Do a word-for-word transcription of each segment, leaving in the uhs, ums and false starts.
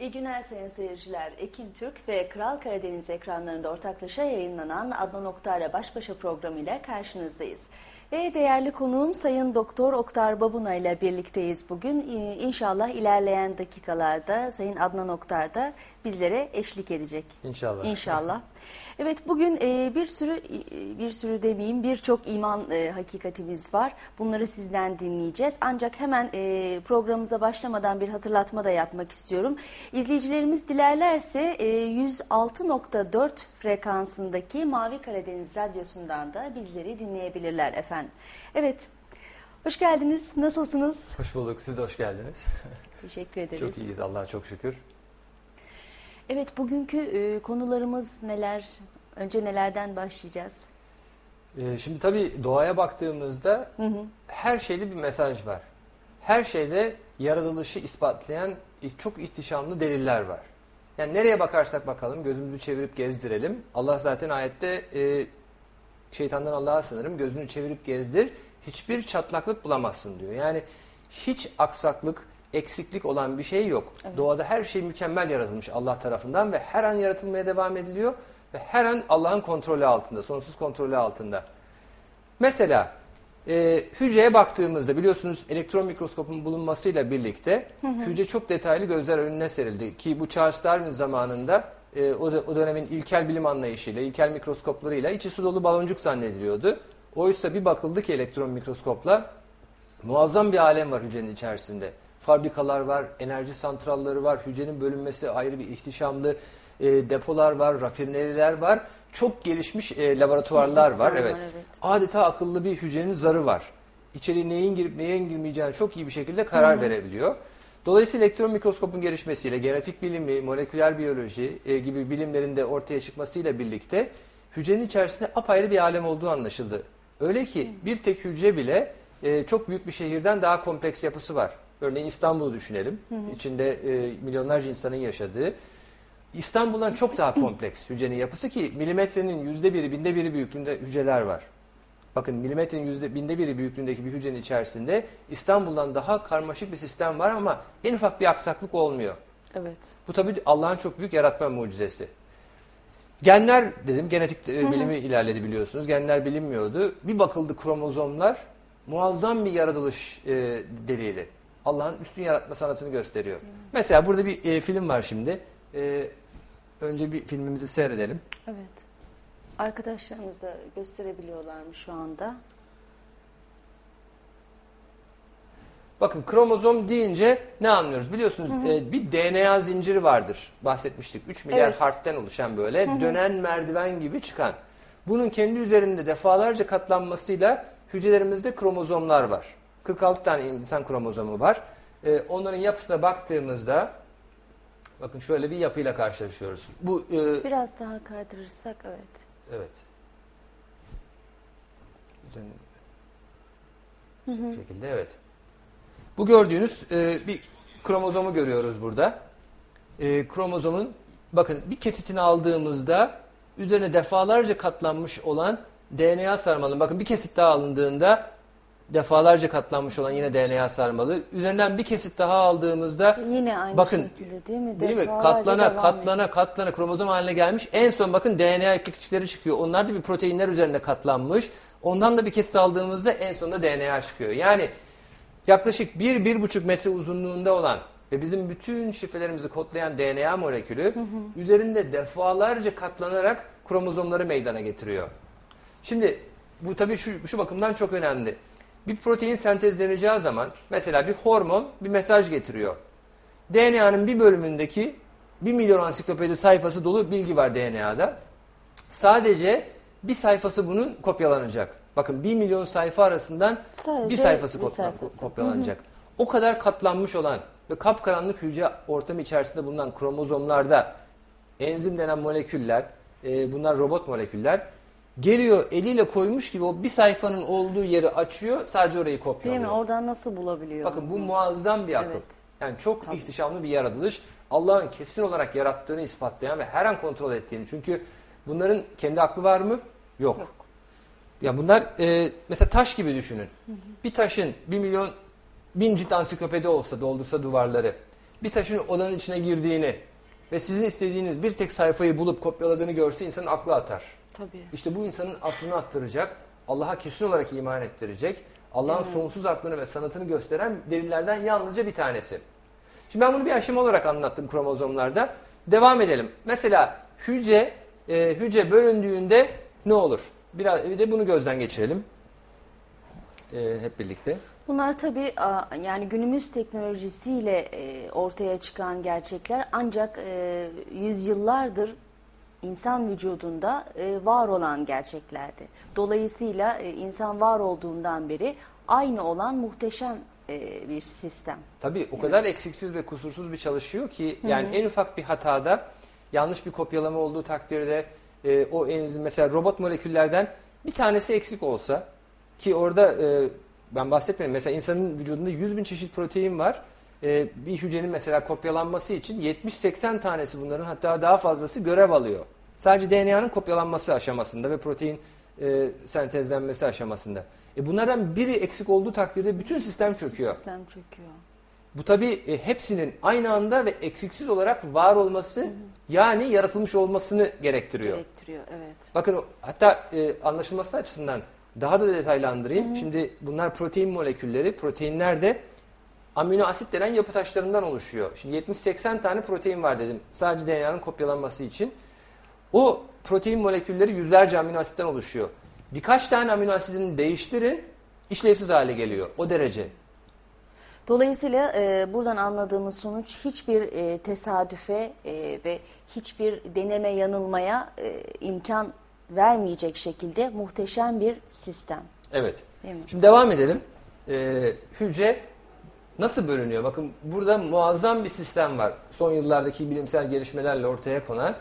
İyi günler sayın seyirciler. Ekin Türk ve Kral Karadeniz ekranlarında ortaklaşa yayınlanan Adnan Oktar'la Baş Başa programıyla karşınızdayız. Ve değerli konuğum Sayın Doktor Oktar Babuna ile birlikteyiz bugün. Ee, İnşallah ilerleyen dakikalarda Sayın Adnan Oktar da bizlere eşlik edecek. İnşallah. İnşallah. Evet, bugün e, bir sürü e, bir sürü demeyeyim birçok iman e, hakikatimiz var. Bunları sizden dinleyeceğiz. Ancak hemen e, programımıza başlamadan bir hatırlatma da yapmak istiyorum. İzleyicilerimiz dilerlerse e, yüz altı nokta dört frekansındaki Mavi Karadeniz Radyosu'ndan da bizleri dinleyebilirler efendim. Evet, hoş geldiniz. Nasılsınız? Hoş bulduk. Siz de hoş geldiniz. Teşekkür ederiz. Çok iyiyiz. Allah'a çok şükür. Evet, bugünkü e, konularımız neler? Önce nelerden başlayacağız? Ee, şimdi tabii doğaya baktığımızda hı hı. her şeyde bir mesaj var. Her şeyde yaratılışı ispatlayan çok ihtişamlı deliller var. Yani nereye bakarsak bakalım, gözümüzü çevirip gezdirelim. Allah zaten ayette e, şeytandan Allah'a sığınırım, gözünü çevirip gezdir, hiçbir çatlaklık bulamazsın diyor. Yani hiç aksaklık, eksiklik olan bir şey yok. Evet. Doğada her şey mükemmel yaratılmış Allah tarafından ve her an yaratılmaya devam ediliyor ve her an Allah'ın kontrolü altında, sonsuz kontrolü altında. Mesela e, hücreye baktığımızda biliyorsunuz elektron mikroskopun bulunmasıyla birlikte hı hı. hücre çok detaylı gözler önüne serildi ki bu Charles Darwin zamanında e, o, o dönemin ilkel bilim anlayışıyla, ilkel mikroskoplarıyla içi su dolu baloncuk zannediliyordu. Oysa bir bakıldı ki elektron mikroskopla muazzam bir alem var hücrenin içerisinde. Fabrikalar var, enerji santralları var, hücrenin bölünmesi ayrı bir ihtişamlı e, depolar var, rafineriler var. Çok gelişmiş e, laboratuvarlar var. Evet. var evet. Adeta akıllı bir hücrenin zarı var. İçeri neyin girip neyin girmeyeceğini çok iyi bir şekilde karar Hı-hı. verebiliyor. Dolayısıyla elektron mikroskopun gelişmesiyle genetik bilimi, moleküler biyoloji e, gibi bilimlerin de ortaya çıkmasıyla birlikte hücrenin içerisinde apayrı bir alem olduğu anlaşıldı. Öyle ki Hı-hı. bir tek hücre bile e, çok büyük bir şehirden daha kompleks yapısı var. Örneğin İstanbul'u düşünelim. Hı hı. İçinde e, milyonlarca insanın yaşadığı. İstanbul'dan çok daha kompleks hücrenin yapısı ki milimetrenin yüzde biri, binde biri büyüklüğünde hücreler var. Bakın milimetrenin yüzde binde biri büyüklüğündeki bir hücrenin içerisinde İstanbul'dan daha karmaşık bir sistem var ama en ufak bir aksaklık olmuyor. Evet. Bu tabii Allah'ın çok büyük yaratma mucizesi. Genler dedim, genetik e, bilimi hı hı. ilerledi biliyorsunuz. Genler bilinmiyordu. Bir bakıldı kromozomlar muazzam bir yaratılış e, delili. Allah'ın üstün yaratma sanatını gösteriyor. Hmm. Mesela burada bir e, film var şimdi. E, önce bir filmimizi seyredelim. Evet. Arkadaşlarımız da gösterebiliyorlar mı şu anda? Bakın kromozom deyince ne anlıyoruz? Biliyorsunuz hı hı. E, bir D N A zinciri vardır. Bahsetmiştik. üç milyar evet. harften oluşan böyle hı hı. dönen merdiven gibi çıkan. Bunun kendi üzerinde defalarca katlanmasıyla hücrelerimizde kromozomlar var. kırk altı tane insan kromozomu var. Ee, onların yapısına baktığımızda bakın şöyle bir yapıyla karşılaşıyoruz. Bu e, biraz daha kaydırırsak evet. Evet. Bu şekilde evet. Bu gördüğünüz e, bir kromozomu görüyoruz burada. E, kromozomun bakın bir kesitini aldığımızda üzerine defalarca katlanmış olan D N A sarmalının bakın bir kesit daha alındığında defalarca katlanmış olan yine D N A sarmalı. Üzerinden bir kesit daha aldığımızda yine aynı bakın, şekilde değil mi? Değil mi? Katlana katlana katlana kromozom haline gelmiş. En son bakın D N A iplikçikleri çıkıyor. Onlar da bir proteinler üzerine katlanmış. Ondan da bir kesit aldığımızda en sonunda D N A çıkıyor. Yani yaklaşık bir bir buçuk metre uzunluğunda olan ve bizim bütün şifrelerimizi kodlayan D N A molekülü hı hı. üzerinde defalarca katlanarak kromozomları meydana getiriyor. Şimdi bu tabii şu, şu bakımdan çok önemli. Bir protein sentezleneceği zaman mesela bir hormon bir mesaj getiriyor. D N A'nın bir bölümündeki bir milyon ansiklopedi sayfası dolu bilgi var D N A'da. Sadece bir sayfası bunun kopyalanacak. Bakın bir milyon sayfa arasından Sadece bir sayfası, bir kopla, sayfası. kopyalanacak. Hı hı. O kadar katlanmış olan ve kapkaranlık hücre ortamı içerisinde bulunan kromozomlarda enzim denen moleküller, e, bunlar robot moleküller, geliyor eliyle koymuş gibi o bir sayfanın olduğu yeri açıyor, sadece orayı kopyalıyor. Değil mi? Oradan nasıl bulabiliyor? Bakın bu muazzam bir akıl. Evet. Yani çok Tabii. ihtişamlı bir yaratılış. Allah'ın kesin olarak yarattığını ispatlayan ve her an kontrol ettiğini. Çünkü bunların kendi aklı var mı? Yok. Yok. Ya bunlar e, mesela taş gibi düşünün. Hı hı. Bir taşın bir milyon bin cilt ansiklopedi olsa, doldursa duvarları. bir taşın odanın içine girdiğini ve sizin istediğiniz bir tek sayfayı bulup kopyaladığını görse insanın aklı atar. Tabii. İşte bu insanın aklını attıracak, Allah'a kesin olarak iman ettirecek, Allah'ın sonsuz aklını ve sanatını gösteren delillerden yalnızca bir tanesi. Şimdi ben bunu bir aşama olarak anlattım kromozomlarda. Devam edelim. Mesela hücre, e, hücre bölündüğünde ne olur? Biraz bir de bunu gözden geçirelim. E, hep birlikte. Bunlar tabii yani günümüz teknolojisiyle e, ortaya çıkan gerçekler, ancak e, yüzyıllardır insan vücudunda e, var olan gerçeklerdi. Dolayısıyla e, insan var olduğundan beri aynı olan muhteşem e, bir sistem. Tabii o kadar eksiksiz ve kusursuz bir çalışıyor ki yani Hı-hı. en ufak bir hatada, yanlış bir kopyalama olduğu takdirde e, o en, mesela robot moleküllerden bir tanesi eksik olsa, ki orada e, ben bahsetmedim, mesela insanın vücudunda yüz bin çeşit protein var. E, bir hücrenin mesela kopyalanması için yetmiş seksen tanesi, bunların hatta daha fazlası görev alıyor. Sadece D N A'nın kopyalanması aşamasında ve protein e, sentezlenmesi aşamasında. E bunlardan biri eksik olduğu takdirde bütün sistem çöküyor. Sistem çöküyor. Bu tabii e, hepsinin aynı anda ve eksiksiz olarak var olması, hı hı. yani yaratılmış olmasını gerektiriyor. Gerektiriyor, evet. Bakın hatta e, anlaşılması açısından daha da detaylandırayım. Hı hı. Şimdi bunlar protein molekülleri. Proteinler de amino asit denen yapı taşlarından oluşuyor. Şimdi yetmiş seksen tane protein var dedim. Sadece D N A'nın kopyalanması için. O protein molekülleri yüzlerce amino asitten oluşuyor. Birkaç tane amino asidini değiştirin, işlevsiz hale geliyor. O derece. Dolayısıyla e, buradan anladığımız sonuç hiçbir e, tesadüfe e, ve hiçbir deneme yanılmaya e, imkan vermeyecek şekilde muhteşem bir sistem. Evet. Şimdi devam edelim. Ee, hücre nasıl bölünüyor? Bakın burada muazzam bir sistem var. Son yıllardaki bilimsel gelişmelerle ortaya konan.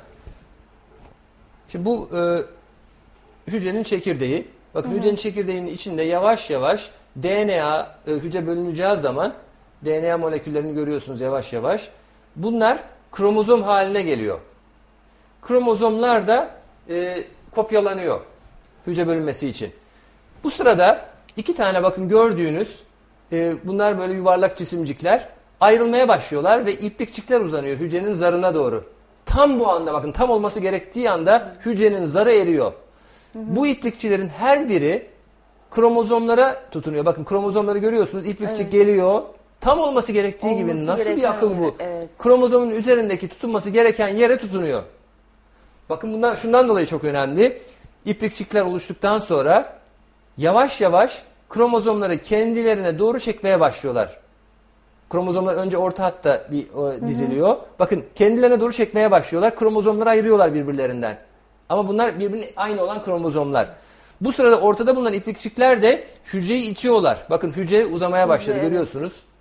Şimdi bu e, hücrenin çekirdeği. Bakın hı hı. hücrenin çekirdeğinin içinde yavaş yavaş D N A e, hücre bölüneceği zaman D N A moleküllerini görüyorsunuz yavaş yavaş. Bunlar kromozom haline geliyor. Kromozomlar da e, kopyalanıyor hücre bölünmesi için. Bu sırada iki tane bakın gördüğünüz e, bunlar böyle yuvarlak cisimcikler ayrılmaya başlıyorlar ve iplikçikler uzanıyor hücrenin zarına doğru. Tam bu anda, bakın tam olması gerektiği anda hücrenin zarı eriyor. Hı hı. Bu iplikçilerin her biri kromozomlara tutunuyor. Bakın kromozomları görüyorsunuz, iplikçik evet. geliyor. Tam olması gerektiği olması gibi, nasıl bir akıl bu? Evet. Kromozomun üzerindeki tutunması gereken yere tutunuyor. Bakın bundan, şundan dolayı çok önemli. İplikçikler oluştuktan sonra yavaş yavaş kromozomları kendilerine doğru çekmeye başlıyorlar. Kromozomlar önce orta hatta bir o, diziliyor. Hı hı. Bakın kendilerine doğru çekmeye başlıyorlar. Kromozomları ayırıyorlar birbirlerinden. Ama bunlar birbirine aynı olan kromozomlar. Bu sırada ortada bulunan iplikçikler de hücreyi itiyorlar. Bakın hücre uzamaya başladı, hücre, görüyorsunuz. Evet.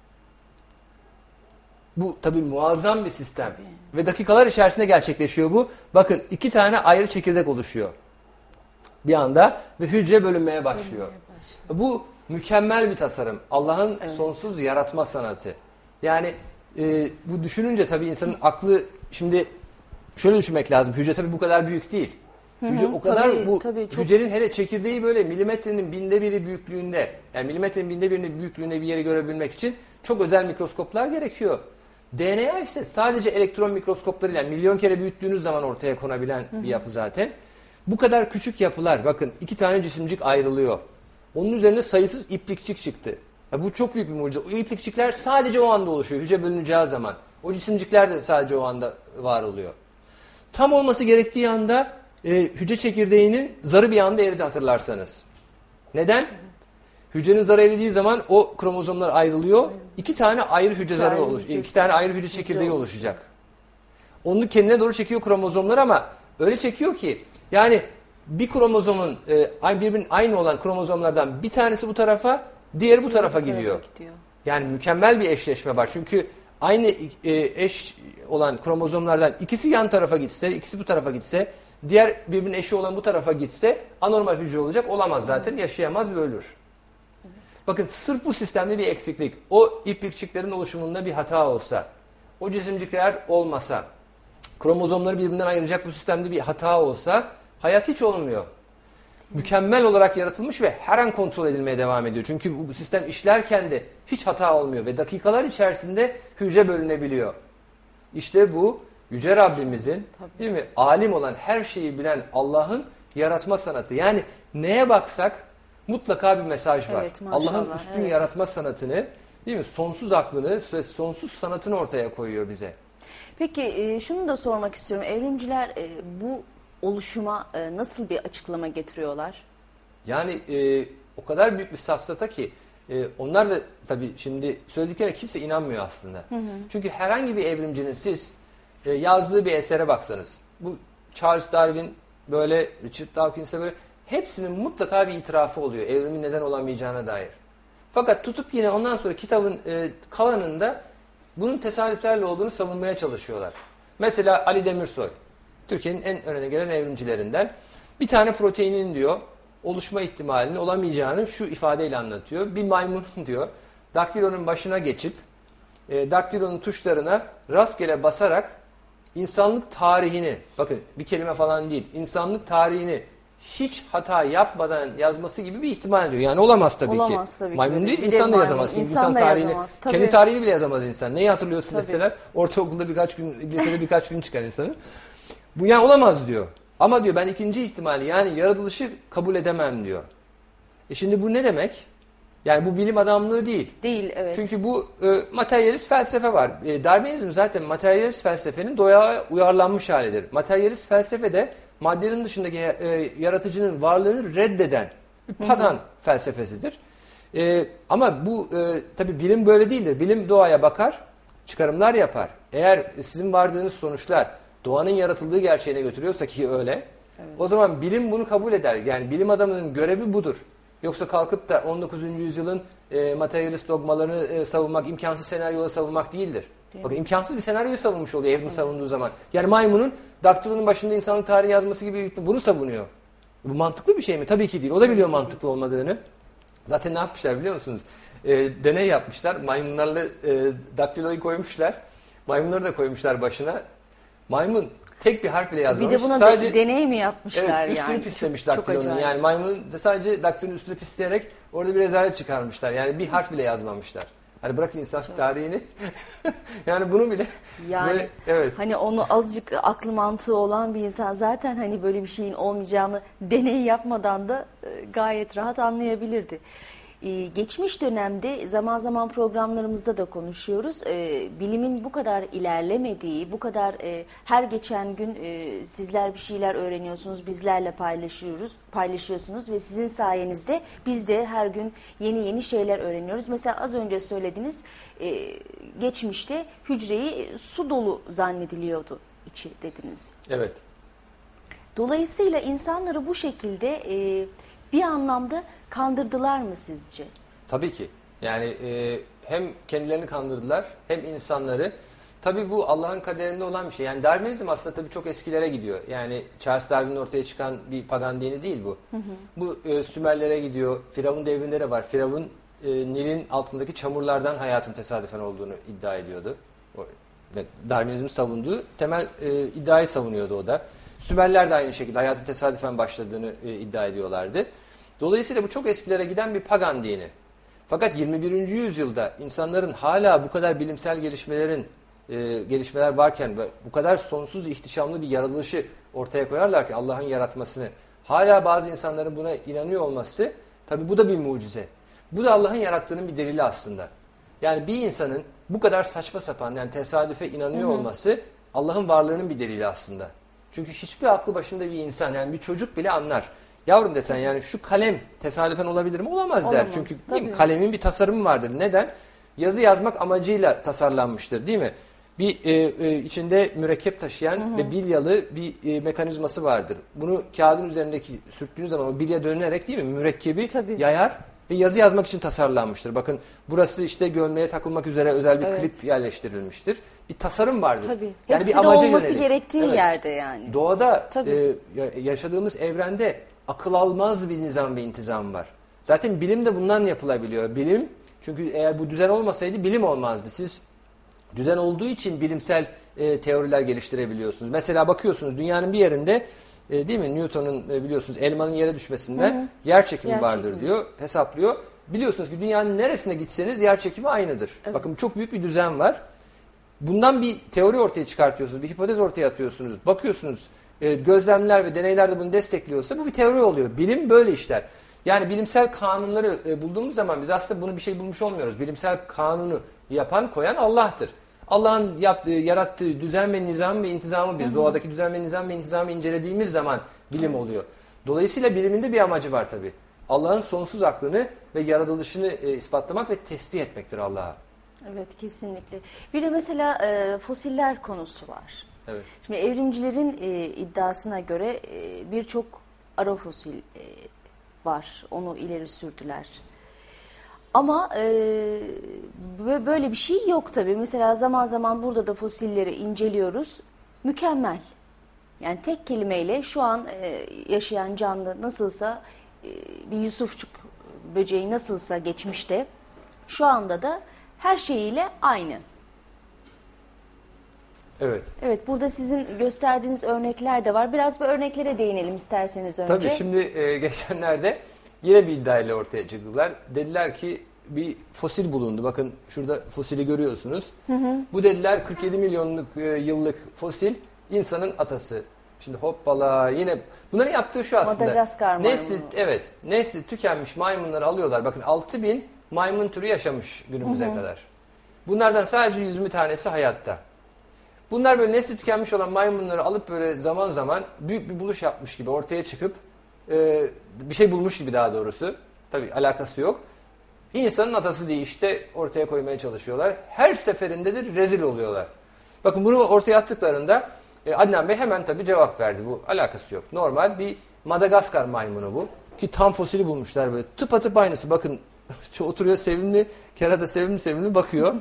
Bu tabii muazzam bir sistem. Tabii. Ve dakikalar içerisinde gerçekleşiyor bu. Bakın iki tane ayrı çekirdek oluşuyor bir anda ve hücre bölünmeye başlıyor. Bölünmeye başlıyor. Bu mükemmel bir tasarım. Allah'ın evet. sonsuz yaratma sanatı. Yani e, bu düşününce tabii insanın aklı, şimdi şöyle düşünmek lazım. Hücre tabii bu kadar büyük değil. Hı hı, hücre o kadar tabii, bu tabii, çok... hücrenin hele çekirdeği böyle milimetrenin binde biri büyüklüğünde, yani milimetrenin binde birinin büyüklüğünde bir yeri görebilmek için çok özel mikroskoplar gerekiyor. D N A ise sadece elektron mikroskoplarıyla yani milyon kere büyüttüğünüz zaman ortaya konabilen hı hı. bir yapı zaten. Bu kadar küçük yapılar, bakın iki tane cisimcik ayrılıyor. Onun üzerine sayısız iplikçik çıktı. Ya bu çok büyük bir mucize. O iplikçikler sadece o anda oluşuyor. Hücre bölüneceği zaman. O cisimcikler de sadece o anda var oluyor. Tam olması gerektiği anda e, hücre çekirdeğinin zarı bir anda eridi, hatırlarsanız. Neden? Evet. Hücrenin zarı eridiği zaman o kromozomlar ayrılıyor. Evet. İki tane ayrı hücre zarı oluşacak. İki tane ayrı hücre çekirdeği oluşacak. Onu kendine doğru çekiyor kromozomlar ama öyle çekiyor ki yani bir kromozomun e, birbirinin aynı olan kromozomlardan bir tanesi bu tarafa, diğeri bu tarafa gidiyor. gidiyor. Yani mükemmel bir eşleşme var. Çünkü aynı e, eş olan kromozomlardan ikisi yan tarafa gitse, ikisi bu tarafa gitse, diğer birbirinin eşi olan bu tarafa gitse anormal hücre olacak. Olamaz zaten. Yaşayamaz ve ölür. Evet. Bakın sırf bu sistemde bir eksiklik. O iplikçiklerin oluşumunda bir hata olsa, o cisimcikler olmasa, kromozomları birbirinden ayıracak bu sistemde bir hata olsa hayat hiç olmuyor. mükemmel olarak yaratılmış ve her an kontrol edilmeye devam ediyor. Çünkü bu sistem işlerken de hiç hata olmuyor ve dakikalar içerisinde hücre bölünebiliyor. İşte bu Yüce Rabbimizin, değil mi, alim olan, her şeyi bilen Allah'ın yaratma sanatı. Yani neye baksak mutlaka bir mesaj var. Evet, Allah'ın üstün evet. yaratma sanatını, değil mi, sonsuz aklını ve sonsuz sanatını ortaya koyuyor bize. Peki e, şunu da sormak istiyorum. Evrimciler e, bu oluşuma e, nasıl bir açıklama getiriyorlar? Yani e, o kadar büyük bir safsata ki e, onlar da tabii şimdi söylediklerine kimse inanmıyor aslında. Hı hı. Çünkü herhangi bir evrimcinin siz e, yazdığı bir esere baksanız, bu Charles Darwin böyle, Richard Dawkins'e böyle, hepsinin mutlaka bir itirafı oluyor evrimin neden olamayacağına dair. Fakat tutup yine ondan sonra kitabın e, kalanında bunun tesadüflerle olduğunu savunmaya çalışıyorlar. Mesela Ali Demirsoy, Türkiye'nin en önüne gelen evrimcilerinden, bir tane proteinin diyor oluşma ihtimalinin olamayacağını şu ifadeyle anlatıyor. Bir maymun diyor daktilonun başına geçip e, daktilonun tuşlarına rastgele basarak insanlık tarihini, bakın bir kelime falan değil, insanlık tarihini hiç hata yapmadan yazması gibi bir ihtimal diyor. Yani olamaz tabii olamaz, ki. Olamaz tabii ki. Maymun değil, bir insan de da maymun, yazamaz. İnsan, insan da tarihini, yazamaz. Tabii. kendi tarihini bile yazamaz insan. Neyi hatırlıyorsun Tabii. deseler ortaokulda birkaç gün, lisede birkaç gün çıkar insanın. Bu yani olamaz diyor. Ama diyor ben ikinci ihtimali, yani yaratılışı kabul edemem diyor. E şimdi bu ne demek? Yani bu bilim adamlığı değil. Değil, evet. Çünkü bu e, materyalist felsefe var. E, Darwinizm zaten materyalist felsefenin doğaya uyarlanmış halidir. Materyalist felsefede maddenin dışındaki e, yaratıcının varlığını reddeden bir pagan, hı hı, felsefesidir. E, ama bu e, tabii bilim böyle değildir. Bilim doğaya bakar, çıkarımlar yapar. Eğer sizin vardığınız sonuçlar doğanın yaratıldığı gerçeğine götürüyorsa, ki öyle, evet, o zaman bilim bunu kabul eder. Yani bilim adamının görevi budur. Yoksa kalkıp da on dokuzuncu yüzyılın e, materyalist dogmalarını e, savunmak, imkansız senaryoları savunmak değildir. Değil Bakın mi? imkansız bir senaryoyu savunmuş oluyor evrim, evet, savunduğu zaman. Yani maymunun daktilonun başında insanlık tarihi yazması gibi bunu savunuyor. Bu mantıklı bir şey mi? Tabii ki değil. O da biliyor mantıklı olmadığını. Zaten ne yapmışlar biliyor musunuz? E, deney yapmışlar. Maymunlarla e, daktiloyu koymuşlar. Maymunları da koymuşlar başına. Maymun tek bir harf bile yazmamış. Bir de buna sadece, deney mi yapmışlar, evet, yani? üstünü pislemiş çok, daktilonun. çok yani maymunun da sadece daktilonun üstünü pisleyerek orada bir rezalet çıkarmışlar. Yani bir harf bile yazmamışlar. Hani bırakın insanlık çok tarihini. Yani bunu bile yani böyle, evet. Hani onu azıcık aklı mantığı olan bir insan zaten hani böyle bir şeyin olmayacağını deney yapmadan da gayet rahat anlayabilirdi. Ee, geçmiş dönemde zaman zaman programlarımızda da konuşuyoruz. Ee, bilimin bu kadar ilerlemediği, bu kadar e, her geçen gün e, sizler bir şeyler öğreniyorsunuz, bizlerle paylaşıyoruz, paylaşıyorsunuz ve sizin sayenizde biz de her gün yeni yeni şeyler öğreniyoruz. Mesela az önce söylediniz, e, geçmişte hücreyi su dolu zannediliyordu içi dediniz. Evet. Dolayısıyla insanları bu şekilde e, bir anlamda kandırdılar mı sizce? Tabii ki. Yani e, hem kendilerini kandırdılar hem insanları. Tabii bu Allah'ın kaderinde olan bir şey. Yani Darwinizm aslında tabii çok eskilere gidiyor. Yani Charles Darwin'in ortaya çıkan bir pagan dini değil bu. Hı hı. Bu e, Sümerlere gidiyor. Firavun devrinde de var. Firavun e, Nil'in altındaki çamurlardan hayatın tesadüfen olduğunu iddia ediyordu. O, Darwinizm savunduğu temel e, iddiayı savunuyordu o da. Sümerler de aynı şekilde hayatın tesadüfen başladığını e, iddia ediyorlardı. Dolayısıyla bu çok eskilere giden bir pagan dini. Fakat yirmi birinci yüzyılda insanların hala bu kadar bilimsel gelişmelerin e, gelişmeler varken ve bu kadar sonsuz ihtişamlı bir yaratılışı ortaya koyarlarken, Allah'ın yaratmasını, hala bazı insanların buna inanıyor olması, tabii bu da bir mucize. Bu da Allah'ın yarattığının bir delili aslında. Yani bir insanın bu kadar saçma sapan, yani tesadüfe inanıyor, hı hı, olması Allah'ın varlığının bir delili aslında. Çünkü hiçbir aklı başında bir insan, yani bir çocuk bile anlar. Yavrum desen yani şu kalem tesadüfen olabilir mi? Olamaz, Olamaz der. Çünkü değil mi? Kalemin bir tasarımı vardır. Neden? Yazı yazmak amacıyla tasarlanmıştır, değil mi? Bir e, e, içinde mürekkep taşıyan, hı hı, ve bilyalı bir e, mekanizması vardır. Bunu kağıdın üzerindeki sürttüğünüz zaman o bilya dönerek, değil mi, mürekkebi tabii yayar ve yazı yazmak için tasarlanmıştır. Bakın burası işte gömleğe takılmak üzere özel bir, evet, klip yerleştirilmiştir. Bir tasarım vardır. Tabii. Yani hepsi bir amaca de olması yönelik, gerektiği, evet, yerde yani. Doğada e, yaşadığımız evrende akıl almaz bir nizam ve intizam var. Zaten bilim de bundan yapılabiliyor. Bilim, çünkü eğer bu düzen olmasaydı bilim olmazdı. Siz düzen olduğu için bilimsel e, teoriler geliştirebiliyorsunuz. Mesela bakıyorsunuz dünyanın bir yerinde E, değil mi? Newton'un e, biliyorsunuz elmanın yere düşmesinde hı hı. yer çekimi yer vardır çekimi. diyor, hesaplıyor. Biliyorsunuz ki dünyanın neresine gitseniz yer çekimi aynıdır. Evet. Bakın çok büyük bir düzen var. Bundan bir teori ortaya çıkartıyorsunuz, bir hipotez ortaya atıyorsunuz. Bakıyorsunuz e, gözlemler ve deneyler de bunu destekliyorsa bu bir teori oluyor. Bilim böyle işler. Yani bilimsel kanunları e, bulduğumuz zaman biz aslında bunu bir şey bulmuş olmuyoruz. Bilimsel kanunu yapan, koyan Allah'tır. Allah'ın yaptığı, yarattığı düzen ve nizam ve intizamı biz hı hı. doğadaki düzen ve nizam ve intizamı incelediğimiz zaman bilim evet. oluyor. Dolayısıyla bilimin de bir amacı var tabii. Allah'ın sonsuz aklını ve yaratılışını e, ispatlamak ve tesbih etmektir Allah'a. Evet, kesinlikle. Bir de mesela e, fosiller konusu var. Evet. Şimdi evrimcilerin e, iddiasına göre e, birçok ara fosil e, var. Onu ileri sürdüler. Ama e, böyle bir şey yok tabii. Mesela zaman zaman burada da fosilleri inceliyoruz. Mükemmel. Yani tek kelimeyle şu an e, yaşayan canlı nasılsa e, bir Yusufçuk böceği nasılsa geçmişte şu anda da her şeyiyle aynı. Evet. Evet, burada sizin gösterdiğiniz örnekler de var. Biraz bu örneklere değinelim isterseniz önce. Tabii şimdi e, geçenlerde yine bir iddiayla ortaya çıktılar. Dediler ki bir fosil bulundu. Bakın şurada fosili görüyorsunuz. Hı hı. Bu dediler kırk yedi milyonluk e, yıllık fosil insanın atası. Şimdi hoppala yine bunların yaptığı şu aslında. Madagaskar maymunu. Nesli, evet, nesli tükenmiş maymunları alıyorlar. Bakın altı bin maymun türü yaşamış günümüze hı hı. kadar. Bunlardan sadece yüz yirmi tanesi hayatta. Bunlar böyle nesli tükenmiş olan maymunları alıp böyle zaman zaman büyük bir buluş yapmış gibi ortaya çıkıp e, bir şey bulmuş gibi daha doğrusu. Tabii alakası yok. İnsanın atası diye işte ortaya koymaya çalışıyorlar. Her seferinde de rezil oluyorlar. Bakın bunu ortaya attıklarında e, Adnan Bey hemen tabii cevap verdi. Bu alakası yok. Normal bir Madagaskar maymunu bu. Ki tam fosili bulmuşlar böyle. Tıpatıp aynısı. Bakın oturuyor sevimli, kerata sevimli sevimli bakıyor.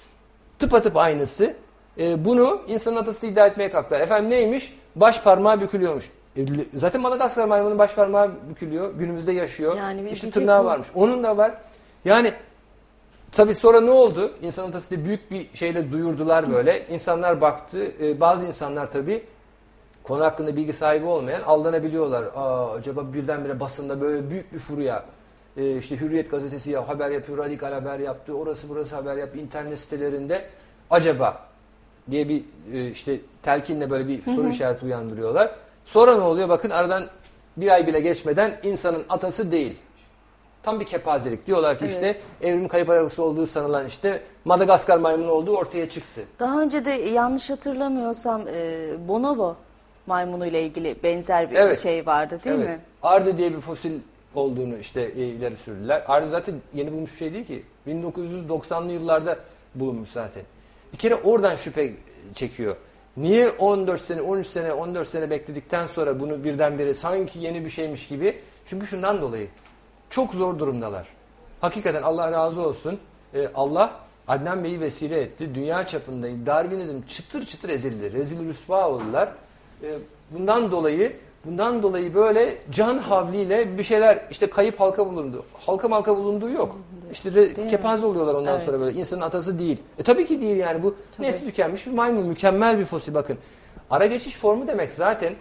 Tıpatıp aynısı. E, bunu insanın atası iddia etmeye kalktılar. Efendim neymiş? Baş parmağı bükülüyormuş. E, zaten Madagaskar maymunun baş parmağı bükülüyor. Günümüzde yaşıyor. Yani işte tırnağı bu. varmış. Onun da var. Yani tabii sonra ne oldu? İnsan atası diye büyük bir şeyle duyurdular böyle. İnsanlar baktı. E, bazı insanlar tabii konu hakkında bilgi sahibi olmayan aldanabiliyorlar. Aa, acaba birdenbire basında böyle büyük bir furya. E, işte Hürriyet gazetesi ya haber yapıyor, Radikal haber yaptı, orası burası haber yaptı, internet sitelerinde acaba diye bir e, işte telkinle böyle bir soru hı hı. işareti uyandırıyorlar. Sonra ne oluyor? Bakın aradan bir ay bile geçmeden insanın atası değil. Tam bir kepazelik. Diyorlar ki evet. işte evrim kayıp ayaklısı olduğu sanılan işte Madagaskar maymunu olduğu ortaya çıktı. Daha önce de yanlış hatırlamıyorsam e, bonobo maymunu ile ilgili benzer bir evet. şey vardı değil evet. mi? Ardı diye bir fosil olduğunu işte ileri sürdüler. Ardı zaten yeni bulmuş bir şey değil ki. bin dokuz yüz doksanlı yıllarda bulunmuş zaten. Bir kere oradan şüphe çekiyor. Niye on dört sene, on üç sene, on dört sene bekledikten sonra bunu birdenbire sanki yeni bir şeymiş gibi? Çünkü şundan dolayı çok zor durumdalar. Hakikaten Allah razı olsun. Ee, Allah Adnan Bey'i vesile etti. Dünya çapında Darwinizm çıtır çıtır ezildi. Rezil rüsva oldular. Ee, bundan dolayı bundan dolayı böyle can havliyle bir şeyler işte kayıp halka bulundu. Halka malka bulunduğu yok. İşte re, kepaze oluyorlar ondan evet. sonra böyle. İnsanın atası değil. E tabii ki değil yani bu tabii. nesli tükenmiş bir maymun. Mükemmel bir fosil bakın. Ara geçiş formu demek zaten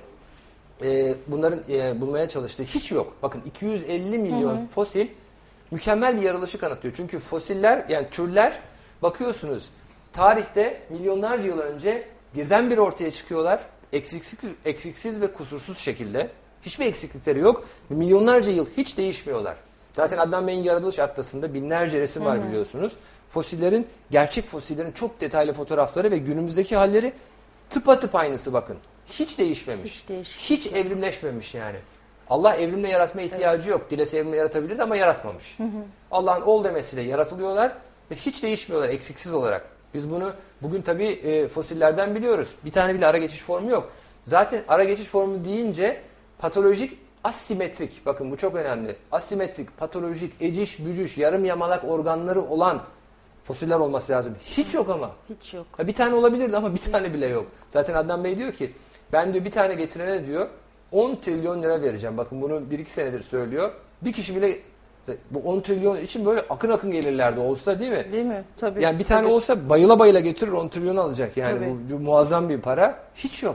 e, bunların e, bulmaya çalıştığı hiç yok. Bakın iki yüz elli milyon hı hı. fosil mükemmel bir yaratılışı kanıtlıyor. Çünkü fosiller yani türler bakıyorsunuz tarihte milyonlarca yıl önce birdenbire ortaya çıkıyorlar. Eksiksiz, eksiksiz ve kusursuz şekilde. Hiçbir eksiklikleri yok. Milyonlarca yıl hiç değişmiyorlar. Zaten Adnan Bey'in yaratılış atlasında binlerce resim var biliyorsunuz. Fosillerin, gerçek fosillerin çok detaylı fotoğrafları ve günümüzdeki halleri tıpatıp aynısı bakın. Hiç değişmemiş. Hiç, değişmiş. Hiç evrimleşmemiş yani. Allah evrimle yaratma ihtiyacı evet. yok. Dilese evrimle yaratabilirdi ama yaratmamış. Allah'ın ol demesiyle yaratılıyorlar ve hiç değişmiyorlar eksiksiz olarak. Biz bunu bugün tabii e, fosillerden biliyoruz. Bir tane bile ara geçiş formu yok. Zaten ara geçiş formu deyince patolojik asimetrik, bakın bu çok önemli. Asimetrik, patolojik, eciş, bücüş, yarım yamalak organları olan fosiller olması lazım. Hiç evet, yok ama. Hiç yok. Ha, bir tane olabilirdi ama bir tane bile yok. Zaten Adnan Bey diyor ki ben diyor bir tane getirene diyor on trilyon lira vereceğim. Bakın bunu bir iki senedir söylüyor. Bir kişi bile bu on trilyon için böyle akın akın gelirlerdi olsa değil mi? Değil mi? Tabii. Yani bir tane tabii. olsa bayıla bayıla getirir on trilyon alacak yani bu, bu muazzam bir para. Hiç yok.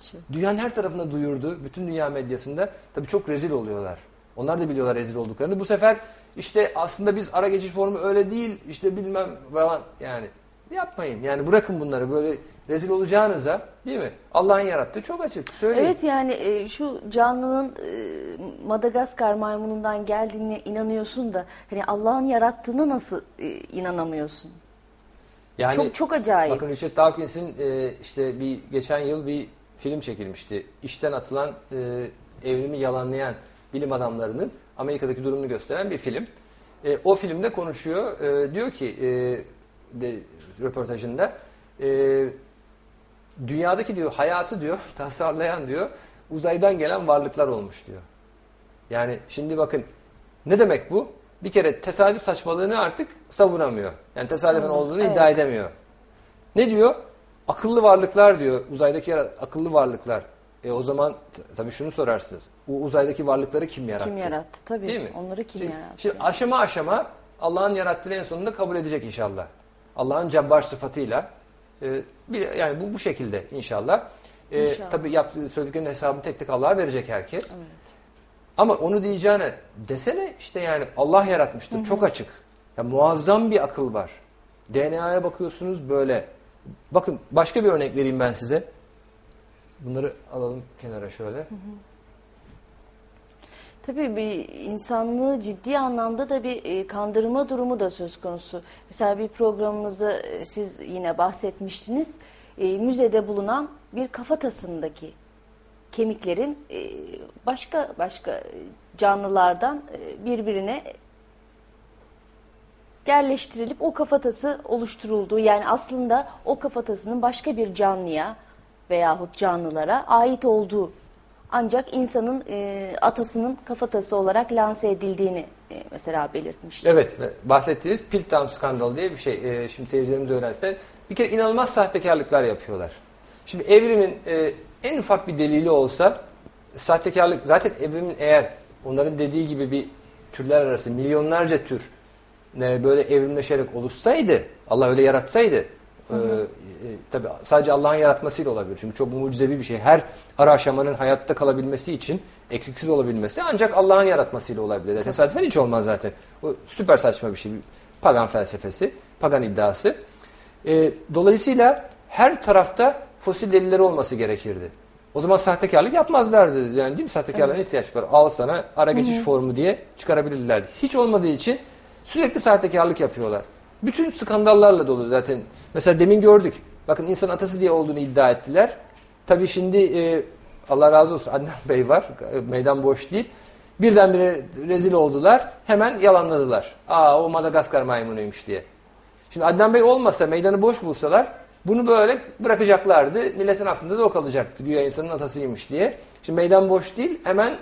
Dünyanın her tarafına duyurdu. Bütün dünya medyasında. Tabii çok rezil oluyorlar. Onlar da biliyorlar rezil olduklarını. Bu sefer işte aslında biz ara geçiş formu öyle değil. İşte bilmem falan yani. Yapmayın. Yani bırakın bunları böyle rezil olacağınıza, değil mi? Allah'ın yarattığı çok açık. Söyleyin. Evet yani e, şu canlının e, Madagaskar maymunundan geldiğine inanıyorsun da hani Allah'ın yarattığına nasıl e, inanamıyorsun? Yani, çok çok acayip. Bakın Richard Dawkins'in e, işte bir geçen yıl bir film çekilmişti. İşten atılan e, evrimi yalanlayan bilim adamlarının Amerika'daki durumunu gösteren bir film. E, o filmde konuşuyor. E, diyor ki e, de, röportajında e, dünyadaki diyor hayatı diyor tasarlayan diyor uzaydan gelen varlıklar olmuş diyor. Yani şimdi bakın ne demek bu? Bir kere tesadüf saçmalığını artık savunamıyor. Yani tesadüfen olduğunu evet. iddia edemiyor. Ne diyor? Akıllı varlıklar diyor. Uzaydaki akıllı varlıklar. E o zaman tabii şunu sorarsınız. O uzaydaki varlıkları kim yarattı? Kim yarattı? Tabii. Değil mi? Onları kim şimdi, yarattı? Şimdi aşama aşama Allah'ın yarattığını en sonunda kabul edecek inşallah. Allah'ın cebbar sıfatıyla. E, bir, yani bu bu şekilde inşallah. E, inşallah. Tabii yaptığı söylediklerinin hesabını tek tek Allah'a verecek herkes. Evet. Ama onu diyeceğine desene işte yani Allah yaratmıştır. Hı hı. Çok açık. Ya muazzam bir akıl var. D N A'ya bakıyorsunuz böyle. Bakın başka bir örnek vereyim ben size. Bunları alalım kenara şöyle. Hı hı. Tabii bir insanlığı ciddi anlamda da bir e, kandırma durumu da söz konusu. Mesela bir programımızda e, siz yine bahsetmiştiniz. E, müzede bulunan bir kafatasındaki kemiklerin e, başka başka canlılardan e, birbirine yerleştirilip o kafatası oluşturulduğu, yani aslında o kafatasının başka bir canlıya veyahut canlılara ait olduğu, ancak insanın e, atasının kafatası olarak lanse edildiğini e, mesela belirtmişti. Evet, bahsettiğiniz Piltdown skandalı diye bir şey. E, şimdi seyircilerimiz öğrensinler. Bir kere inanılmaz sahtekarlıklar yapıyorlar. Şimdi evrimin e, en ufak bir delili olsa sahtekarlık, zaten evrimin eğer onların dediği gibi bir türler arası milyonlarca tür e, böyle evrimleşerek oluşsaydı, Allah öyle yaratsaydı, hı hı. E, e, tabii sadece Allah'ın yaratmasıyla olabilir. Çünkü çok mucizevi bir şey. Her ara aşamanın hayatta kalabilmesi için, eksiksiz olabilmesi ancak Allah'ın yaratmasıyla olabilir. Tabii. Tesadüfen hiç olmaz zaten. O süper saçma bir şey. Pagan felsefesi, pagan iddiası. E, dolayısıyla her tarafta fosil delilleri olması gerekirdi. O zaman sahtekarlık yapmazlardı. Yani değil mi? Sahtekarlığa evet. ihtiyaç var. Al sana ara geçiş Hı-hı. formu diye çıkarabilirlerdi. Hiç olmadığı için sürekli sahtekarlık yapıyorlar. Bütün skandallarla dolu zaten. Mesela demin gördük. Bakın insan atası diye olduğunu iddia ettiler. Tabii şimdi e, Allah razı olsun Adnan Bey var. E, meydan boş değil. Birdenbire rezil oldular. Hemen yalanladılar. Aa o Madagaskar maymunuymuş diye. Şimdi Adnan Bey olmasa, meydanı boş bulsalar bunu böyle bırakacaklardı. Milletin aklında da o kalacaktı. Güya insanın atasıymış diye. Şimdi meydan boş değil. Hemen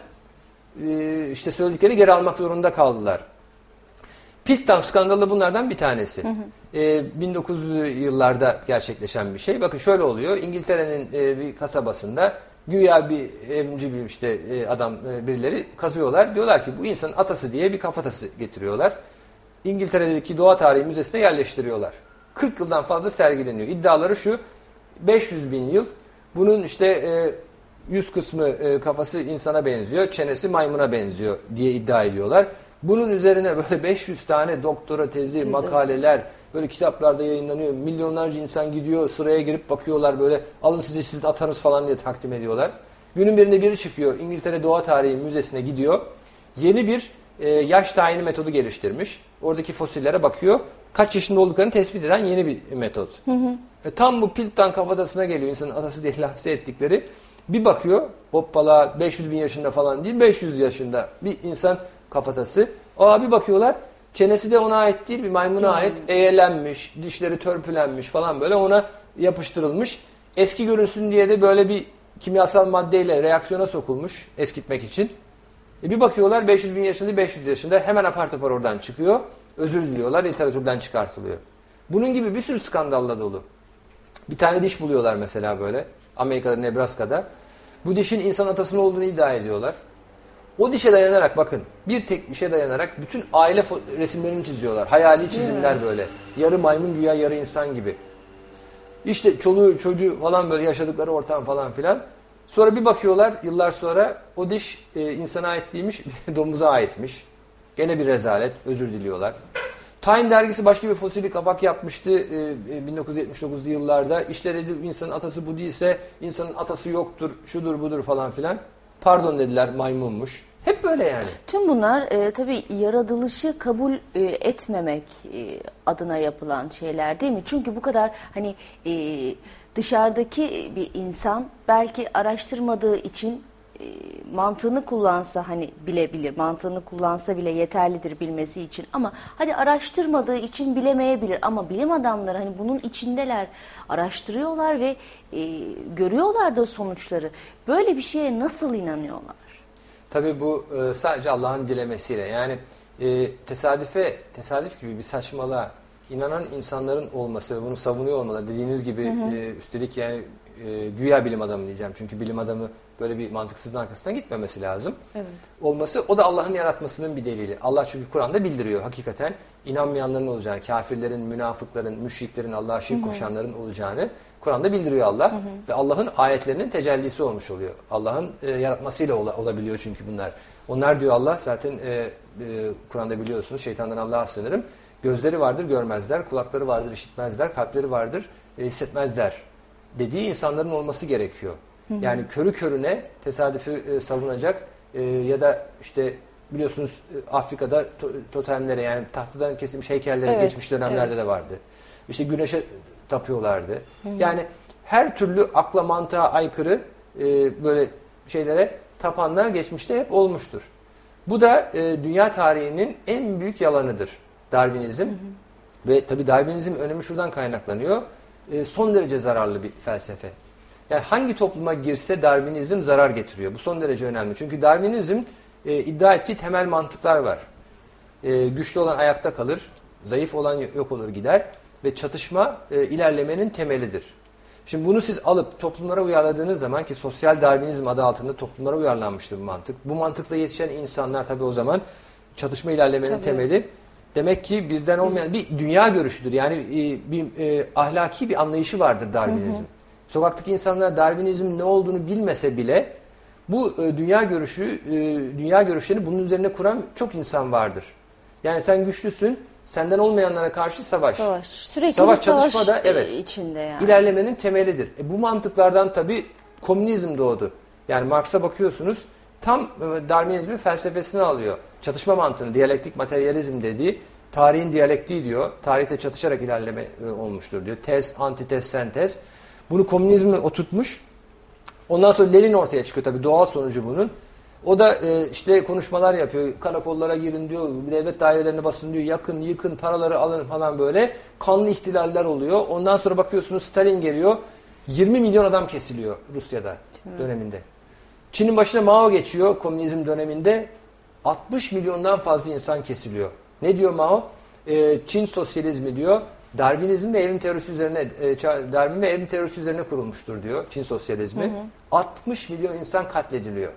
e, işte söylediklerini geri almak zorunda kaldılar. Piltdown skandalı bunlardan bir tanesi. Hı hı. E, bin dokuz yüzlü yıllarda gerçekleşen bir şey. Bakın şöyle oluyor. İngiltere'nin e, bir kasabasında güya bir evrimci bir işte e, adam e, birileri kazıyorlar. Diyorlar ki bu insanın atası diye bir kafatası getiriyorlar. İngiltere'deki Doğa Tarihi Müzesi'ne yerleştiriyorlar. kırk yıldan fazla sergileniyor. İddiaları şu: beş yüz bin yıl. Bunun işte e, yüz kısmı e, kafası insana benziyor, çenesi maymuna benziyor diye iddia ediyorlar. Bunun üzerine böyle beş yüz tane doktora tezi, Tezi. makaleler böyle kitaplarda yayınlanıyor. Milyonlarca insan gidiyor, sıraya girip bakıyorlar böyle, alın sizi siz atanız falan diye takdim ediyorlar. Günün birinde biri çıkıyor, İngiltere Doğa Tarihi Müzesi'ne gidiyor. Yeni bir e, yaş tayini metodu geliştirmiş. Oradaki fosillere bakıyor. Kaç yaşında olduklarını tespit eden yeni bir metot. Hı hı. E, tam bu Piltdown kafatasına geliyor insanın atası diye lanse ettikleri. Bir bakıyor, hoppala beş yüz bin yaşında falan değil, beş yüz yaşında bir insan kafatası. Aa bir bakıyorlar, çenesi de ona ait değil, bir maymuna hmm. ait, eğelenmiş, dişleri törpülenmiş falan böyle ona yapıştırılmış. Eski görünsün diye de böyle bir kimyasal maddeyle reaksiyona sokulmuş eskitmek için. E bir bakıyorlar beş yüz bin yaşında, beş yüz yaşında, hemen apar topar oradan çıkıyor. Özür diliyorlar, literatürden çıkartılıyor. Bunun gibi bir sürü skandalla dolu. Bir tane diş buluyorlar mesela böyle, Amerika'da, Nebraska'da. Bu dişin insan atasının olduğunu iddia ediyorlar. O dişe dayanarak, bakın bir tek dişe dayanarak bütün aile resimlerini çiziyorlar. Hayali çizimler hmm. böyle. Yarı maymun güya yarı insan gibi. İşte çoluğu çocuğu falan böyle yaşadıkları ortam falan filan. Sonra bir bakıyorlar yıllar sonra o diş e, insana ait değilmiş, domuza aitmiş. Gene bir rezalet, özür diliyorlar. Time dergisi başka bir fosili kapak yapmıştı e, bin dokuz yüz yetmiş dokuzlu yıllarda. İşte dedi insanın atası bu değilse insanın atası yoktur, şudur budur falan filan. Pardon dediler, maymunmuş. Hep böyle yani. Tüm bunlar e, tabii yaratılışı kabul e, etmemek e, adına yapılan şeyler değil mi? Çünkü bu kadar hani e, dışarıdaki bir insan belki araştırmadığı için e, mantığını kullansa hani bilebilir, mantığını kullansa bile yeterlidir bilmesi için. Ama hadi araştırmadığı için bilemeyebilir ama bilim adamları hani bunun içindeler, araştırıyorlar ve e, görüyorlar da sonuçları. Böyle bir şeye nasıl inanıyorlar? Tabii bu e, sadece Allah'ın dilemesiyle yani e, tesadüfe, tesadüf gibi bir saçmalığa inanan insanların olması ve bunu savunuyor olmaları dediğiniz gibi hı hı. E, üstelik yani e, güya bilim adamı diyeceğim çünkü bilim adamı böyle bir mantıksızlığın arkasından gitmemesi lazım. Evet. Olması o da Allah'ın yaratmasının bir delili. Allah çünkü Kur'an'da bildiriyor hakikaten inanmayanların olacağını, kafirlerin, münafıkların, müşriklerin, Allah'a şirk koşanların olacağını Kur'an'da bildiriyor Allah. Hı hı. Ve Allah'ın ayetlerinin tecellisi olmuş oluyor. Allah'ın e, yaratmasıyla ol, olabiliyor çünkü bunlar. Onlar diyor Allah zaten e, e, Kur'an'da biliyorsunuz şeytandan Allah'a sığınırım. Gözleri vardır görmezler, kulakları vardır işitmezler, kalpleri vardır e, hissetmezler dediği insanların olması gerekiyor. Hı hı. Yani körü körüne tesadüfü e, savunacak e, ya da işte biliyorsunuz e, Afrika'da to totemlere yani tahtadan kesilmiş heykellere evet, geçmiş dönemlerde evet. de vardı. İşte güneşe tapıyorlardı. Hı hı. Yani her türlü akla mantığa aykırı e, böyle şeylere tapanlar geçmişte hep olmuştur. Bu da e, dünya tarihinin en büyük yalanıdır. Darwinizm. Hı hı. Ve tabii Darwinizm önemi şuradan kaynaklanıyor. E, son derece zararlı bir felsefe. Yani hangi topluma girse Darwinizm zarar getiriyor. Bu son derece önemli. Çünkü Darwinizm e, iddia ettiği temel mantıklar var. E, güçlü olan ayakta kalır, zayıf olan yok olur gider ve çatışma e, ilerlemenin temelidir. Şimdi bunu siz alıp toplumlara uyarladığınız zaman ki sosyal Darwinizm adı altında toplumlara uyarlanmıştır bu mantık. Bu mantıkla yetişen insanlar tabii o zaman çatışma ilerlemenin tabii. temeli. Demek ki bizden olmayan bir dünya görüşüdür. Yani e, bir e, ahlaki bir anlayışı vardır Darwinizm. Hı hı. Sokaktaki insanlar Darwinizmin ne olduğunu bilmese bile bu e, dünya görüşü, e, dünya görüşlerini bunun üzerine kuran çok insan vardır. Yani sen güçlüsün, senden olmayanlara karşı savaş. Savaş. Sürekli savaş, bir savaş çatışma da evet, içinde yani. İlerlemenin temelidir. E, bu mantıklardan tabii komünizm doğdu. Yani Marx'a bakıyorsunuz tam e, Darwinizmin felsefesini alıyor. Çatışma mantığını, diyalektik materyalizm dediği tarihin diyalektiği diyor. Tarihte çatışarak ilerleme e, olmuştur diyor. Tez, antitez, sentez. Bunu komünizme oturtmuş. Ondan sonra Lenin ortaya çıkıyor tabii doğal sonucu bunun. O da e, işte konuşmalar yapıyor. Karakollara girin diyor. Devlet dairelerine basın diyor. Yakın, yıkın, paraları alın falan böyle. Kanlı ihtilaller oluyor. Ondan sonra bakıyorsunuz Stalin geliyor. yirmi milyon adam kesiliyor Rusya'da döneminde. Çin'in başına Mao geçiyor komünizm döneminde. altmış milyondan fazla insan kesiliyor. Ne diyor Mao? E, Çin sosyalizmi diyor. Darwinizm ve evrim teorisi üzerine e, Darwin ve evrim teorisi üzerine kurulmuştur diyor Çin sosyalizmi. Hı hı. altmış milyon insan katlediliyor.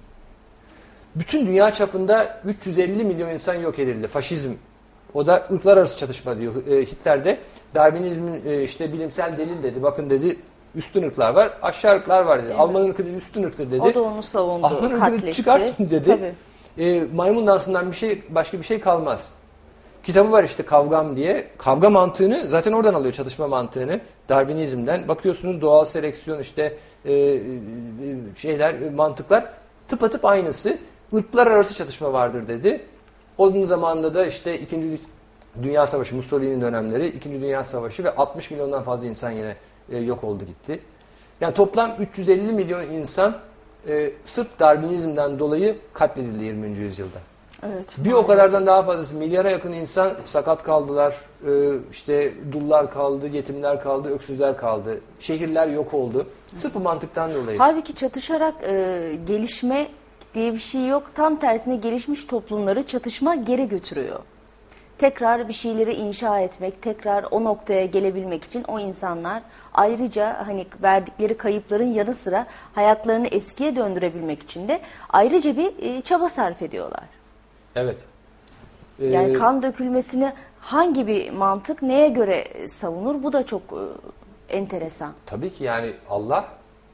Bütün dünya çapında üç yüz elli milyon insan yok edildi. Faşizm. O da ırklar arası çatışma diyor. E, Hitler de Darwinizmin e, işte bilimsel delil dedi. Bakın dedi üstün ırklar var, aşağı ırklar var dedi. Evet. Alman ırkı dedi üstün ırktır dedi. O da onu savundu, Alman ırkını çıkarsın dedi. E, maymun dansından bir şey başka bir şey kalmaz. Kitabı var işte Kavgam diye. Kavga mantığını zaten oradan alıyor çatışma mantığını. Darwinizm'den. Bakıyorsunuz doğal seleksiyon işte e, e, şeyler mantıklar tıpatıp aynısı. Irklar arası çatışma vardır dedi. Onun zamanında da işte ikinci Dünya Savaşı, Mussolini'nin dönemleri, ikinci Dünya Savaşı ve altmış milyondan fazla insan yine e, yok oldu gitti. Yani toplam üç yüz elli milyon insan e, sırf Darwinizm'den dolayı katledildi yirminci yüzyılda. Evet, bir o kadardan daha fazlası milyara yakın insan sakat kaldılar, e, işte dullar kaldı, yetimler kaldı, öksüzler kaldı, şehirler yok oldu. Sırf bu mantıktan dolayı. Halbuki çatışarak e, gelişme diye bir şey yok. Tam tersine gelişmiş toplumları çatışma geri götürüyor. Tekrar bir şeyleri inşa etmek, tekrar o noktaya gelebilmek için o insanlar ayrıca hani verdikleri kayıpların yanı sıra hayatlarını eskiye döndürebilmek için de ayrıca bir e, çaba sarf ediyorlar. Evet. Ee, yani kan dökülmesini hangi bir mantık neye göre savunur? Bu da çok e, enteresan. Tabii ki yani Allah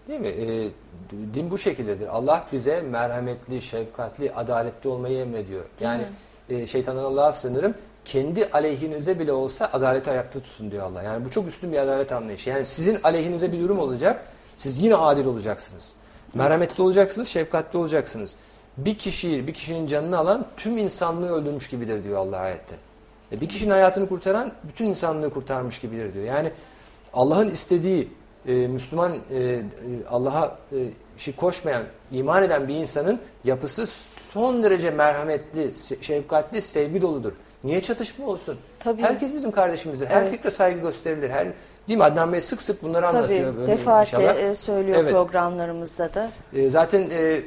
Değil mi? E, din bu şekildedir. Allah bize merhametli, şefkatli, adaletli olmayı emrediyor. Yani e, şeytandan Allah'a sığınırım. Kendi aleyhinize bile olsa adaleti ayakta tutun diyor Allah. Yani bu çok üstün bir adalet anlayışı. Yani sizin aleyhinize bir durum olacak. Siz yine adil olacaksınız. Merhametli olacaksınız, şefkatli olacaksınız. Bir kişiyi, bir kişinin canını alan tüm insanlığı öldürmüş gibidir diyor Allah ayette. E, bir kişinin hayatını kurtaran bütün insanlığı kurtarmış gibidir diyor. Yani Allah'ın istediği e, Müslüman, e, Allah'a e, şey koşmayan, iman eden bir insanın yapısı son derece merhametli, şefkatli, sevgi doludur. Niye çatışma olsun? Tabii. Herkes bizim kardeşimizdir. Her evet. fikre saygı gösterilir. Her, değil mi? Adnan Bey sık sık bunları Tabii, anlatıyor. Tabii. Defaatle söylüyor evet. programlarımızda da. E, zaten e,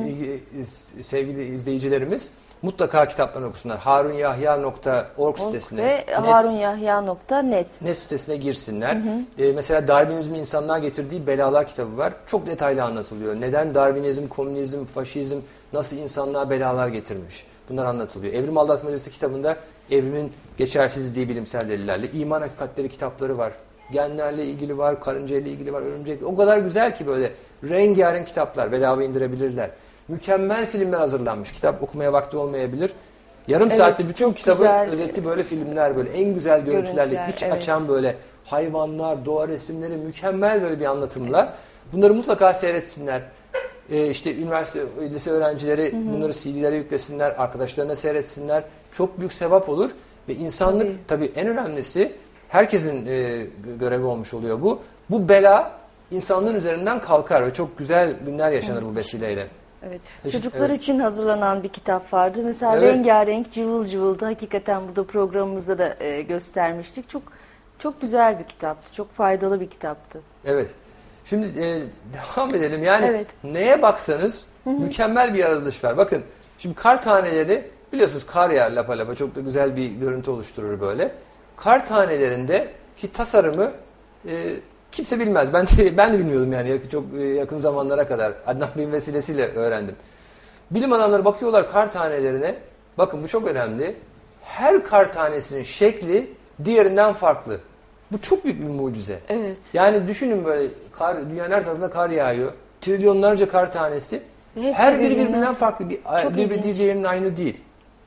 e, sevgili izleyicilerimiz mutlaka kitaplarını okusunlar. harunyahya nokta org sitesine ve harunyahya nokta net net sitesine girsinler. Hı hı. E, mesela Darwinizmin insanlığa getirdiği belalar kitabı var. Çok detaylı anlatılıyor. Neden Darwinizm, komünizm, faşizm nasıl insanlığa belalar getirmiş? Bunlar anlatılıyor. Evrim Aldatmacası kitabında evrimin geçersizliği bilimsel delillerle, iman hakikatleri kitapları var. Genlerle ilgili var, karıncayla ilgili var, örümcek. O kadar güzel ki böyle rengarenk kitaplar bedava indirebilirler. Mükemmel filmler hazırlanmış. Kitap okumaya vakti olmayabilir. Yarım evet, saatte bütün kitabın güzel. özeti böyle filmler, böyle en güzel görüntülerle, Görüntüler, iç evet. açan böyle hayvanlar, doğa resimleri, mükemmel böyle bir anlatımla. Evet. Bunları mutlaka seyretsinler. Ee, işte üniversite, lise öğrencileri hı hı. bunları C D'lere yüklesinler, arkadaşlarına seyretsinler. Çok büyük sevap olur. Ve insanlık tabii, tabii en önemlisi, herkesin e, görevi olmuş oluyor bu. Bu bela insanlığın üzerinden kalkar ve çok güzel günler yaşanır hı. bu vesileyle. Evet. Çocuklar evet. için hazırlanan bir kitap vardı. Mesela evet. rengarenk, cıvıl cıvıldı. Hakikaten burada programımızda da e, göstermiştik. Çok çok güzel bir kitaptı. Çok faydalı bir kitaptı. Evet. Şimdi e, devam edelim. Yani evet. neye baksanız hı hı. mükemmel bir yaratılış var. Bakın şimdi kar taneleri biliyorsunuz kar yağar lapa lapa. Çok da güzel bir görüntü oluşturur böyle. Kar tanelerinde ki tasarımı e, kimse bilmez. Ben de, ben de bilmiyordum yani çok yakın zamanlara kadar. Adnan Bey'in vesilesiyle öğrendim. Bilim adamları bakıyorlar kar tanelerine. Bakın bu çok önemli. Her kar tanesinin şekli diğerinden farklı. Bu çok büyük bir mucize. Evet. Yani düşünün böyle kar, dünyanın her tarafında kar yağıyor. Trilyonlarca kar tanesi. Hepsi her biri birbirinden, birbirinden farklı. Bir, bir diğerinin aynı değil.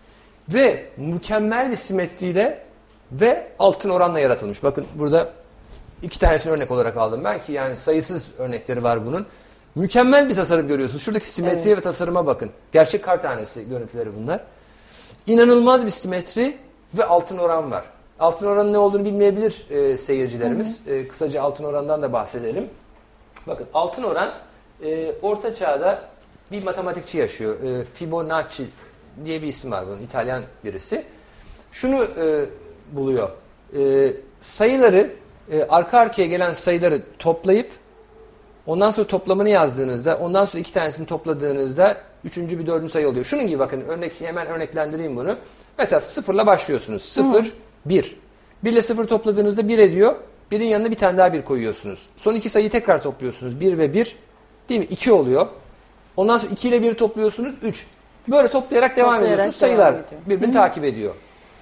Ve mükemmel bir simetriyle ve altın oranla yaratılmış. Bakın burada İki tanesini örnek olarak aldım ben ki yani sayısız örnekleri var bunun. Mükemmel bir tasarım görüyorsunuz. Şuradaki simetriye evet. ve tasarıma bakın. Gerçek kar tanesi görüntüleri bunlar. İnanılmaz bir simetri ve altın oran var. Altın oranın ne olduğunu bilmeyebilir e, seyircilerimiz. Hı hı. E, kısaca altın orandan da bahsedelim. Bakın altın oran e, Orta Çağ'da bir matematikçi yaşıyor. E, Fibonacci diye bir ismi var bunun. İtalyan birisi. Şunu e, buluyor. E, sayıları e, arka arkaya gelen sayıları toplayıp ondan sonra toplamını yazdığınızda, ondan sonra iki tanesini topladığınızda üçüncü bir dördüncü sayı oluyor. Şunun gibi bakın örnek, hemen örneklendireyim bunu. Mesela sıfırla başlıyorsunuz. Sıfır, bir. Bir ile sıfır topladığınızda bir ediyor. Birin yanına bir tane daha bir koyuyorsunuz. Son iki sayıyı tekrar topluyorsunuz. bir ve bir. Değil mi? iki oluyor. Ondan sonra iki ile biri topluyorsunuz. üç. Böyle toplayarak devam toplayarak ediyorsunuz. Sayılar birbirini Hı-hı. takip ediyor.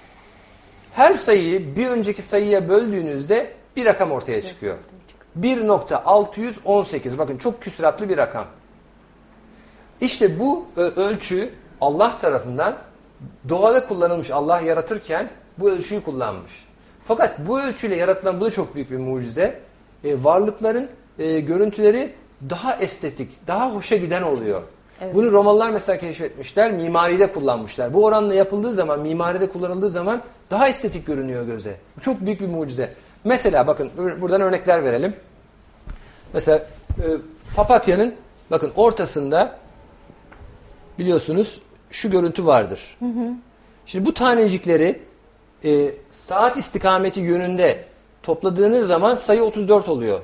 Her sayıyı bir önceki sayıya böldüğünüzde bir rakam ortaya çıkıyor. bir nokta altı yüz on sekiz. Bakın çok küsuratlı bir rakam. İşte bu ölçü Allah tarafından doğada kullanılmış. Allah yaratırken bu ölçüyü kullanmış. Fakat bu ölçüyle yaratılan, bu da çok büyük bir mucize. E, varlıkların e, görüntüleri daha estetik, daha hoşa giden oluyor. Evet. Bunu Romalılar mesela keşfetmişler, mimaride kullanmışlar. Bu oranla yapıldığı zaman, mimaride kullanıldığı zaman daha estetik görünüyor göze. Bu çok büyük bir mucize. Mesela bakın buradan örnekler verelim. Mesela e, papatyanın bakın ortasında biliyorsunuz şu görüntü vardır. Hı hı. Şimdi bu tanecikleri e, saat istikameti yönünde topladığınız zaman sayı otuz dört oluyor.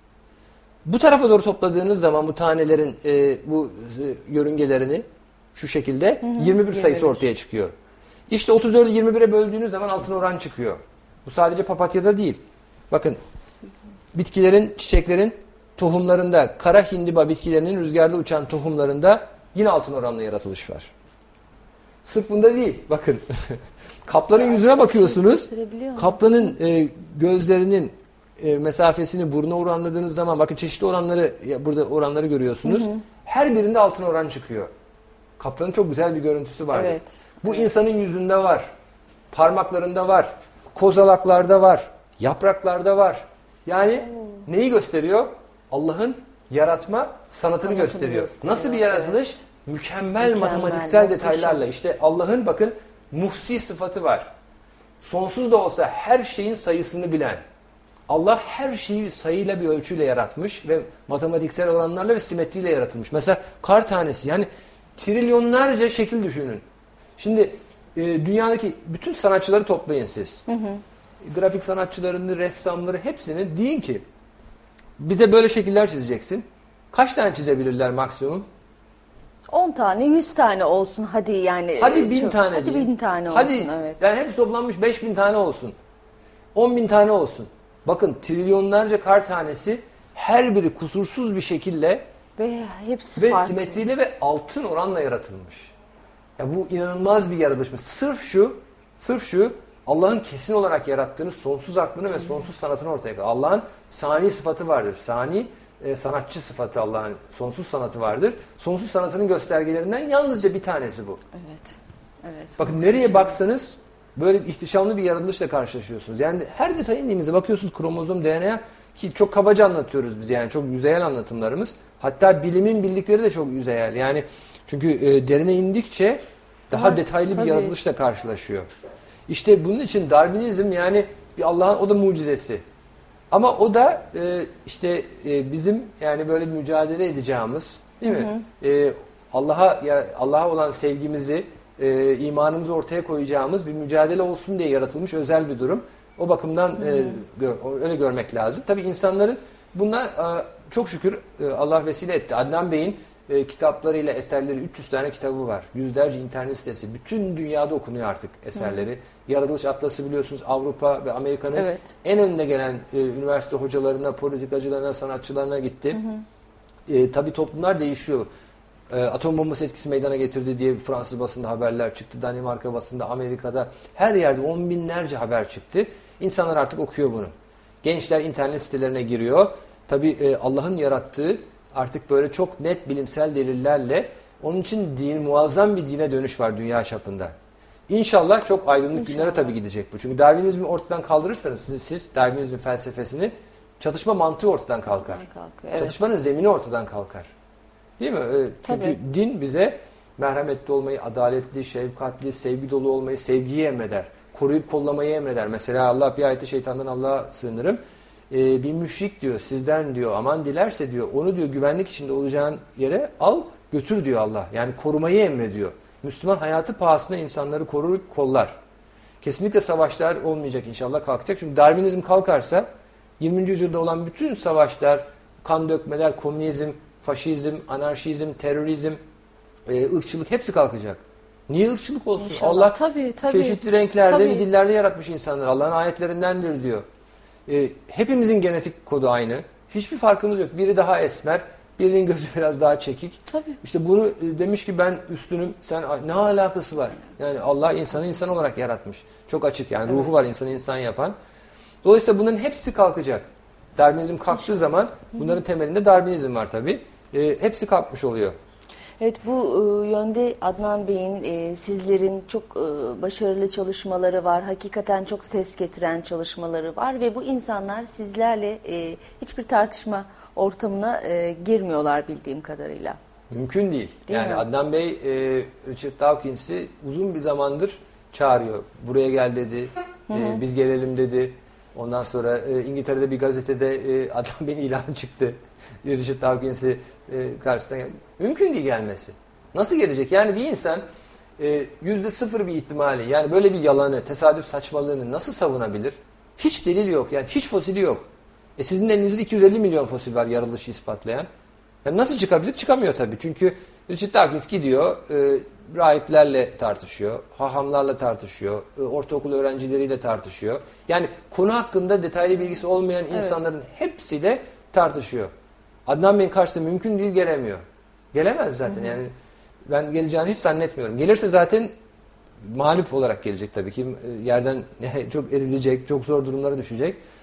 Bu tarafa doğru topladığınız zaman bu tanelerin e, bu e, yörüngelerini şu şekilde hı hı, yirmi bir sayısı ortaya çıkıyor. İşte otuz dördü yirmi bire böldüğünüz zaman altın oran çıkıyor. Bu sadece papatyada değil. Bakın bitkilerin, çiçeklerin tohumlarında, kara hindiba bitkilerinin rüzgarda uçan tohumlarında yine altın oranla yaratılış var. Sırf bunda değil. Bakın kaplanın yüzüne bakıyorsunuz. Kaplanın e, gözlerinin e, mesafesini buruna oranladığınız zaman bakın çeşitli oranları ya burada oranları görüyorsunuz. Hı hı. Her birinde altın oran çıkıyor. Kaplanın çok güzel bir görüntüsü var. Evet. Bu evet. insanın yüzünde var. Parmaklarında var. Kozalaklarda var. Yapraklarda var. Yani Oo. neyi gösteriyor? Allah'ın yaratma sanatını, sanatını gösteriyor. gösteriyor. Nasıl bir yaratılış? Evet. Mükemmel, Mükemmel matematiksel muhteşem. detaylarla. İşte Allah'ın bakın muhsi sıfatı var. Sonsuz da olsa her şeyin sayısını bilen. Allah her şeyi sayıyla bir ölçüyle yaratmış ve matematiksel oranlarla ve simetriyle yaratılmış. Mesela kar tanesi, yani trilyonlarca şekil düşünün. Şimdi e, dünyadaki bütün sanatçıları toplayın siz. Hı hı. Grafik sanatçılarını, ressamları hepsini deyin ki bize böyle şekiller çizeceksin. Kaç tane çizebilirler maksimum? on tane, yüz tane olsun hadi yani. Hadi bin çok, tane Hadi diyeyim. bin tane hadi, olsun evet. Yani hepsi toplanmış beş bin tane olsun. on bin tane olsun. Bakın trilyonlarca kar tanesi her biri kusursuz bir şekilde ve hepsi ve farklı. simetriyle ve altın oranla yaratılmış. Ya bu inanılmaz bir yaratılış. Sırf şu, sırf şu Allah'ın kesin olarak yarattığını, sonsuz aklını ve sonsuz sanatını ortaya koyuyor. Allah'ın sani sıfatı vardır. Sani e, sanatçı sıfatı, Allah'ın sonsuz sanatı vardır. Sonsuz sanatının göstergelerinden yalnızca bir tanesi bu. Evet. Evet. Bakın nereye baksanız böyle ihtişamlı bir yaratılışla karşılaşıyorsunuz. Yani her detaya indiğimizde bakıyorsunuz kromozom, D N A ki çok kabaca anlatıyoruz biz, yani çok yüzeyel anlatımlarımız. Hatta bilimin bildikleri de çok yüzeyel. Yani çünkü e, derine indikçe daha ha, detaylı tabii. bir yaratılışla karşılaşıyor. İşte bunun için Darwinizm, yani bir Allah'ın o da mucizesi. Ama o da e, işte e, bizim yani böyle mücadele edeceğimiz, değil mi? Hı hı. E, Allah'a ya Allah'a olan sevgimizi, e, imanımızı ortaya koyacağımız bir mücadele olsun diye yaratılmış özel bir durum. O bakımdan e, gör, öyle görmek lazım. Tabii insanların bunlar e, çok şükür e, Allah vesile etti. Adnan Bey'in e, kitaplarıyla eserleri, üç yüz tane kitabı var. Yüzlerce internet sitesi. Bütün dünyada okunuyor artık eserleri. Hı. Yaratılış Atlası biliyorsunuz, Avrupa ve Amerika'nın evet. en önüne gelen e, üniversite hocalarına, politikacılarına, sanatçılarına gitti. Hı hı. E, tabii toplumlar değişiyor. E, atom bombası etkisi meydana getirdi diye Fransız basında haberler çıktı. Danimarka basında, Amerika'da her yerde on binlerce haber çıktı. İnsanlar artık okuyor bunu. Gençler internet sitelerine giriyor. Tabii e, Allah'ın yarattığı artık böyle çok net bilimsel delillerle, onun için din, muazzam bir dine dönüş var dünya çapında. İnşallah çok aydınlık İnşallah. günlere tabii gidecek bu. Çünkü Darwinizmi ortadan kaldırırsanız siz, siz Darwinizm felsefesini, çatışma mantığı ortadan kalkar. Evet. Çatışmanın zemini ortadan kalkar. Değil mi? Çünkü tabii. din bize merhametli olmayı, adaletli, şefkatli, sevgi dolu olmayı, sevgiyi emreder. Koruyup kollamayı emreder. Mesela Allah bir ayette şeytandan Allah'a sığınırım. Ee, bir müşrik diyor, sizden diyor aman dilerse diyor, onu diyor güvenlik içinde olacağın yere al götür diyor Allah. Yani korumayı emrediyor. Müslüman hayatı pahasına insanları koruyup kollar. Kesinlikle savaşlar olmayacak inşallah, kalkacak. Çünkü Darwinizm kalkarsa yirminci yüzyılda olan bütün savaşlar, kan dökmeler, komünizm, faşizm, anarşizm, terörizm, e, ırkçılık hepsi kalkacak. Niye ırkçılık olsun? İnşallah. Allah tabii, tabii, çeşitli renklerde tabii. ve dillerde yaratmış insanları. Allah'ın ayetlerindendir diyor. E, hepimizin genetik kodu aynı. Hiçbir farkımız yok. Biri daha esmer, birinin gözü biraz daha çekik. Tabii. İşte bunu demiş ki ben üstünüm, sen ne alakası var? Yani Allah insanı insan olarak yaratmış. Çok açık yani, evet. ruhu var insanı insan yapan. Dolayısıyla bunların hepsi kalkacak. Darwinizm kalktığı zaman bunların temelinde Darwinizm var tabii. E, hepsi kalkmış oluyor. Evet, bu e, yönde Adnan Bey'in, e, sizlerin çok e, başarılı çalışmaları var. Hakikaten çok ses getiren çalışmaları var ve bu insanlar sizlerle e, hiçbir tartışma ortamına e, girmiyorlar bildiğim kadarıyla. Mümkün değil. değil yani mi? Adnan Bey e, Richard Dawkins'i uzun bir zamandır çağırıyor. Buraya gel dedi, hı hı. E, biz gelelim dedi. Ondan sonra e, İngiltere'de bir gazetede e, Adnan Bey'in ilanı çıktı. Richard Dawkins'i e, karşısına gel. Mümkün değil gelmesi. Nasıl gelecek? Yani bir insan e, yüzde sıfır bir ihtimali, yani böyle bir yalanı, tesadüf saçmalığını nasıl savunabilir? Hiç delil yok. Yani hiç fosili yok. E sizin elinizde iki yüz elli milyon fosil var yaratılışı ispatlayan. Yani nasıl çıkabilir? Çıkamıyor tabii. Çünkü Richard Dawkins gidiyor, e, rahiplerle tartışıyor, hahamlarla tartışıyor, e, ortaokul öğrencileriyle tartışıyor. Yani konu hakkında detaylı bilgisi olmayan evet. insanların hepsiyle tartışıyor. Adnan Bey'in karşısında mümkün değil, gelemiyor. Gelemez zaten. Hı hı. Yani ben geleceğini hiç zannetmiyorum. Gelirse zaten mağlup olarak gelecek tabii ki. Yerden çok ezilecek, çok zor durumlara düşecek.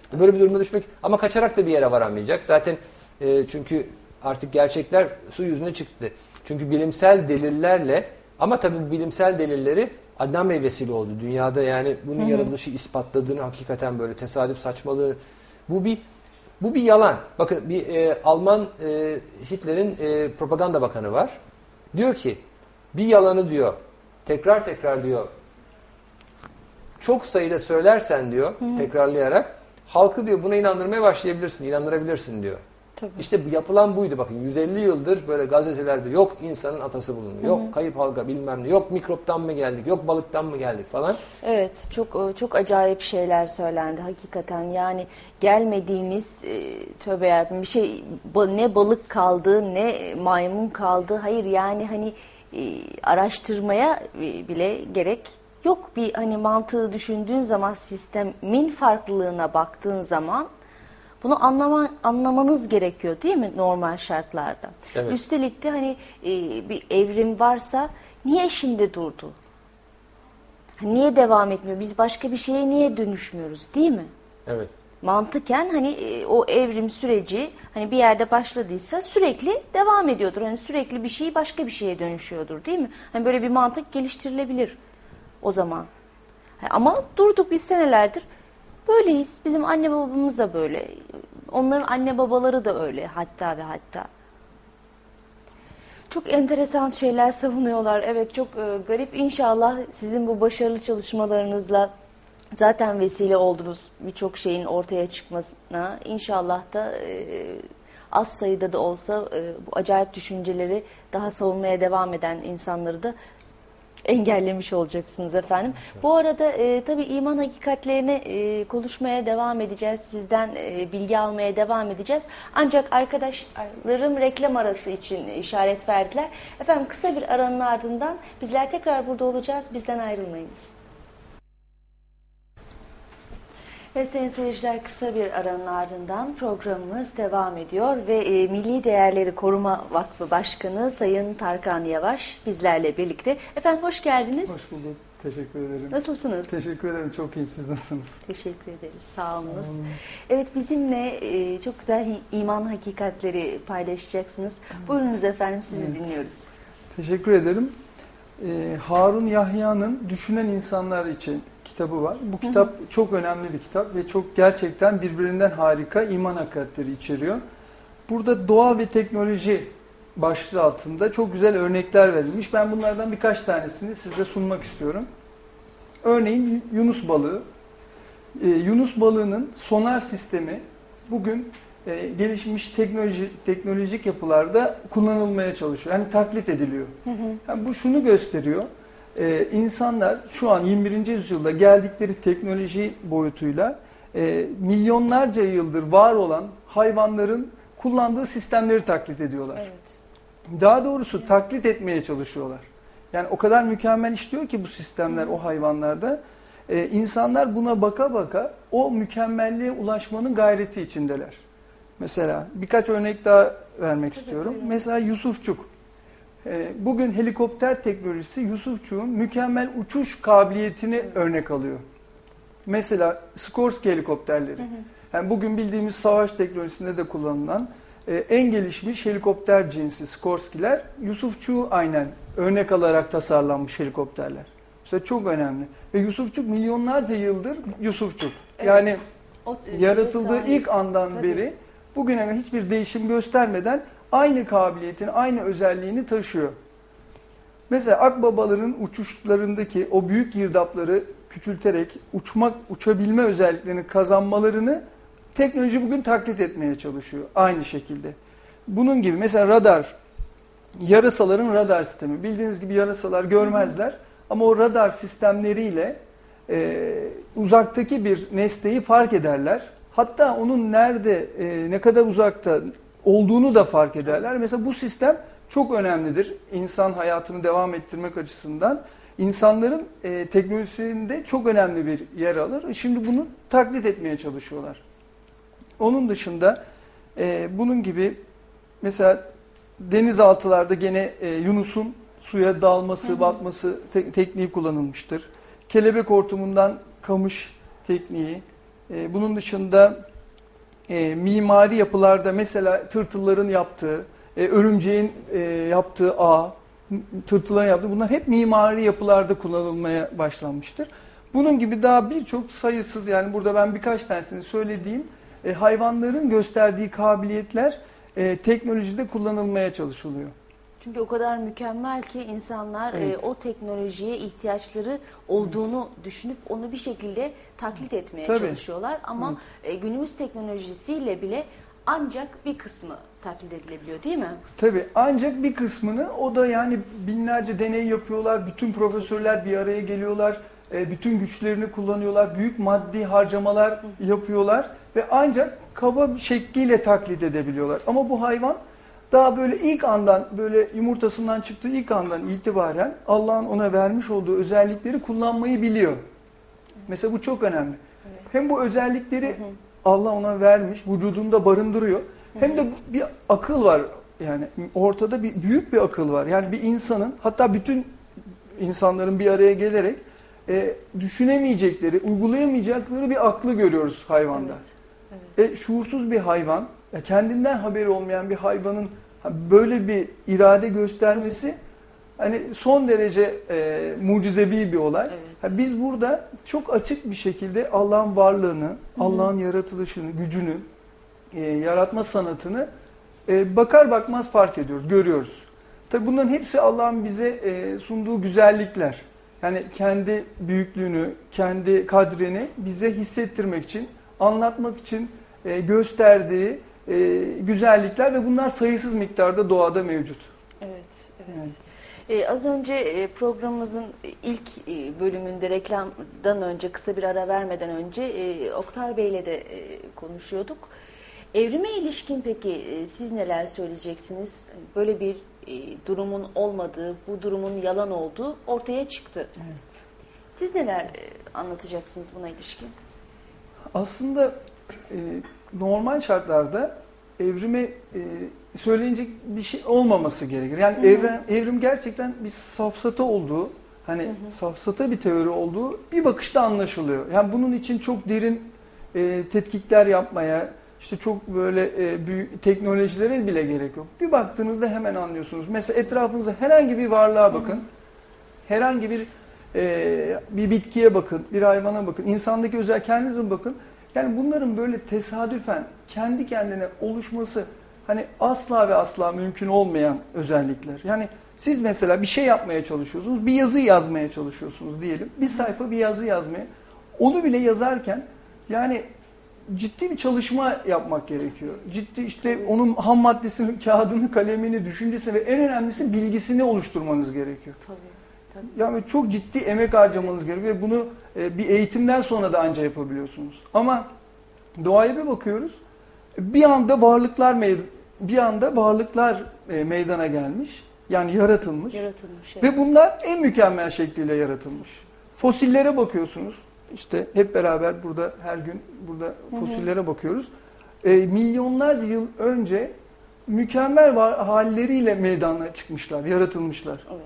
Böyle bir duruma düşmek ama kaçarak da bir yere varamayacak. Zaten e, çünkü artık gerçekler su yüzüne çıktı. Çünkü bilimsel delillerle ama tabii bilimsel delilleri Adnan Bey vesile oldu. Dünyada yani bunun Hı-hı. yaratılışı ispatladığını hakikaten böyle tesadüf saçmalığı. Bu bir bu bir yalan. Bakın bir e, Alman e, Hitler'in e, propaganda bakanı var. Diyor ki bir yalanı diyor tekrar tekrar diyor çok sayıda söylersen diyor Hı-hı. tekrarlayarak halkı diyor buna inandırmaya başlayabilirsin, inandırabilirsin diyor. Tabii. İşte bu yapılan buydu bakın yüz elli yıldır böyle gazetelerde yok insanın atası bulundu, yok Hı-hı. kayıp halka bilmem ne, yok mikroptan mı geldik, yok balıktan mı geldik falan. Evet çok çok acayip şeyler söylendi hakikaten yani gelmediğimiz e, tövbe yarabbim bir şey ne balık kaldı ne maymun kaldı hayır yani hani e, araştırmaya bile gerek yok bir hani mantığı düşündüğün zaman sistemin farklılığına baktığın zaman bunu anlama, anlamanız gerekiyor değil mi normal şartlarda? Evet. Üstelik de hani e, bir evrim varsa niye şimdi durdu? Niye devam etmiyor? Biz başka bir şeye niye dönüşmüyoruz değil mi? Evet. Mantıken hani e, o evrim süreci hani bir yerde başladıysa sürekli devam ediyordur. Hani sürekli bir şey başka bir şeye dönüşüyordur değil mi? Hani böyle bir mantık geliştirilebilir o zaman. Ama durduk biz senelerdir. Böyleyiz. Bizim anne babamız da böyle. Onların anne babaları da öyle hatta ve hatta. Çok enteresan şeyler savunuyorlar. Evet çok e, garip. İnşallah sizin bu başarılı çalışmalarınızla zaten vesile oldunuz birçok şeyin ortaya çıkmasına. İnşallah da e, az sayıda da olsa e, bu acayip düşünceleri daha savunmaya devam eden insanları da engellemiş olacaksınız efendim. Bu arada e, tabii iman hakikatlerini e, konuşmaya devam edeceğiz. Sizden e, bilgi almaya devam edeceğiz. Ancak arkadaşlarım reklam arası için işaret verdiler. Efendim kısa bir aranın ardından bizler tekrar burada olacağız. Bizden ayrılmayınız. Ve sayın seyirciler kısa bir aranın ardından programımız devam ediyor ve e, Milli Değerleri Koruma Vakfı Başkanı Sayın Tarkan Yavaş bizlerle birlikte. Efendim hoş geldiniz. Hoş bulduk. Teşekkür ederim. Nasılsınız? Teşekkür ederim. Çok iyiyim. Siz nasılsınız? Teşekkür ederiz. Sağ olunuz. Sağ olun. Evet bizimle e, çok güzel iman hakikatleri paylaşacaksınız. Evet. Buyurunuz efendim sizi evet. dinliyoruz. Teşekkür ederim. Ee, Harun Yahya'nın Düşünen İnsanlar için kitabı var. Bu kitap hı hı. çok önemli bir kitap ve çok gerçekten birbirinden harika iman hakikatleri içeriyor. Burada doğa ve teknoloji başlığı altında çok güzel örnekler verilmiş. Ben bunlardan birkaç tanesini size sunmak istiyorum. Örneğin Yunus balığı. Ee, Yunus balığının sonar sistemi bugün e, gelişmiş teknoloji, teknolojik yapılarda kullanılmaya çalışıyor. Yani taklit ediliyor. Hı hı. Yani bu şunu gösteriyor. Ee, insanlar şu an yirmi birinci yüzyılda geldikleri teknoloji boyutuyla e, milyonlarca yıldır var olan hayvanların kullandığı sistemleri taklit ediyorlar. Evet. Daha doğrusu evet. taklit etmeye çalışıyorlar. Yani o kadar mükemmel işliyor ki bu sistemler Hı. o hayvanlarda. Ee, insanlar buna baka baka o mükemmelliğe ulaşmanın gayreti içindeler. Mesela birkaç örnek daha vermek Tabii istiyorum. Öyle. Mesela Yusufçuk. Bugün helikopter teknolojisi Yusufçuk'un mükemmel uçuş kabiliyetini evet. örnek alıyor. Mesela Skorsky helikopterleri. Hı hı. Yani bugün bildiğimiz savaş teknolojisinde de kullanılan en gelişmiş helikopter cinsi Skorsky'ler Yusufçuk'u aynen örnek alarak tasarlanmış helikopterler. Mesela çok önemli. Ve Yusufçuk milyonlarca yıldır Yusufçuk. Evet. Yani o, yaratıldığı sahip. ilk andan Tabii. beri bugüne kadar hiçbir değişim göstermeden aynı kabiliyetin, aynı özelliğini taşıyor. Mesela akbabaların uçuşlarındaki o büyük girdapları küçülterek uçmak, uçabilme özelliklerini kazanmalarını teknoloji bugün taklit etmeye çalışıyor. Aynı şekilde. Bunun gibi mesela radar, yarasaların radar sistemi. Bildiğiniz gibi yarasalar görmezler. Hı hı. Ama o radar sistemleriyle e, uzaktaki bir nesneyi fark ederler. Hatta onun nerede, e, ne kadar uzakta olduğunu da fark ederler. Mesela bu sistem çok önemlidir insan hayatını devam ettirmek açısından. İnsanların e, teknolojisinde çok önemli bir yer alır. Şimdi bunu taklit etmeye çalışıyorlar. Onun dışında e, bunun gibi mesela denizaltılarda gene e, Yunus'un suya dalması, hı hı. batması te- tekniği kullanılmıştır. Kelebek hortumundan kamış tekniği, E, bunun dışında e, mimari yapılarda mesela tırtılların yaptığı, e, örümceğin e, yaptığı ağ, tırtılların yaptığı, bunlar hep mimari yapılarda kullanılmaya başlanmıştır. Bunun gibi daha birçok sayısız, yani burada ben birkaç tanesini söylediğim e, hayvanların gösterdiği kabiliyetler e, teknolojide kullanılmaya çalışılıyor. Çünkü o kadar mükemmel ki insanlar Evet. e, o teknolojiye ihtiyaçları olduğunu evet. düşünüp onu bir şekilde taklit etmeye Tabii. çalışıyorlar. Ama evet. e, günümüz teknolojisiyle bile ancak bir kısmı taklit edilebiliyor, değil mi? Tabii, ancak bir kısmını, o da yani binlerce deney yapıyorlar, bütün profesörler bir araya geliyorlar, e, bütün güçlerini kullanıyorlar, büyük maddi harcamalar Hı. yapıyorlar ve ancak kaba bir şekliyle taklit edebiliyorlar. Ama bu hayvan daha böyle ilk andan, böyle yumurtasından çıktığı ilk andan itibaren Allah'ın ona vermiş olduğu özellikleri kullanmayı biliyor. Mesela bu çok önemli. Evet. Hem bu özellikleri hı hı. Allah ona vermiş, vücudunda barındırıyor. Hem de bir akıl var, yani ortada bir büyük bir akıl var. Yani bir insanın, hatta bütün insanların bir araya gelerek e, düşünemeyecekleri, uygulayamayacakları bir aklı görüyoruz hayvanda. Evet, evet. E, şuursuz bir hayvan, kendinden haberi olmayan bir hayvanın böyle bir irade göstermesi hani son derece e, mucizevi bir olay. Evet. Yani biz burada çok açık bir şekilde Allah'ın varlığını, Allah'ın yaratılışını, gücünü, e, yaratma sanatını e, bakar bakmaz fark ediyoruz, görüyoruz. Tabii bunların hepsi Allah'ın bize e, sunduğu güzellikler. Yani kendi büyüklüğünü, kendi kadrini bize hissettirmek için, anlatmak için e, gösterdiği e, güzellikler ve bunlar sayısız miktarda doğada mevcut. Evet, evet. evet. Ee, az önce e, programımızın ilk e, bölümünde reklamdan önce, kısa bir ara vermeden önce e, Oktar Bey'le de e, konuşuyorduk. Evrime ilişkin peki e, siz neler söyleyeceksiniz? Böyle bir e, durumun olmadığı, bu durumun yalan olduğu ortaya çıktı. Evet. Siz neler e, anlatacaksınız buna ilişkin? Aslında e, normal şartlarda evrime e, söylenecek bir şey olmaması gerekir. Yani hı hı. evren evrim gerçekten bir safsata olduğu, hani hı hı. safsata bir teori olduğu bir bakışta anlaşılıyor. Yani bunun için çok derin e, tetkikler yapmaya, işte çok böyle e, büyük teknolojilere bile gerek yok. Bir baktığınızda hemen anlıyorsunuz. Mesela etrafınızda herhangi bir varlığa bakın. Hı hı. Herhangi bir e, bir bitkiye bakın, bir hayvana bakın, insandaki özel kendinize bakın. Yani bunların böyle tesadüfen kendi kendine oluşması hani asla ve asla mümkün olmayan özellikler. Yani siz mesela bir şey yapmaya çalışıyorsunuz, bir yazı yazmaya çalışıyorsunuz diyelim. Bir sayfa bir yazı yazmaya. Onu bile yazarken yani ciddi bir çalışma yapmak gerekiyor. Ciddi işte Tabii. onun ham maddesini, kağıdını, kalemini, düşüncesini ve en önemlisi bilgisini oluşturmanız gerekiyor. Tabii. Tabii. Yani çok ciddi emek harcamanız evet. gerekiyor ve bunu bir eğitimden sonra da anca yapabiliyorsunuz. Ama doğaya bir bakıyoruz. Bir anda varlıklar bir anda varlıklar meydana gelmiş. Yani yaratılmış. Yaratılmış. Evet. Ve bunlar en mükemmel şekliyle yaratılmış. Fosillere bakıyorsunuz. İşte hep beraber burada her gün burada hı hı. fosillere bakıyoruz. E, milyonlarca yıl önce mükemmel halleriyle meydana çıkmışlar, yaratılmışlar. Evet.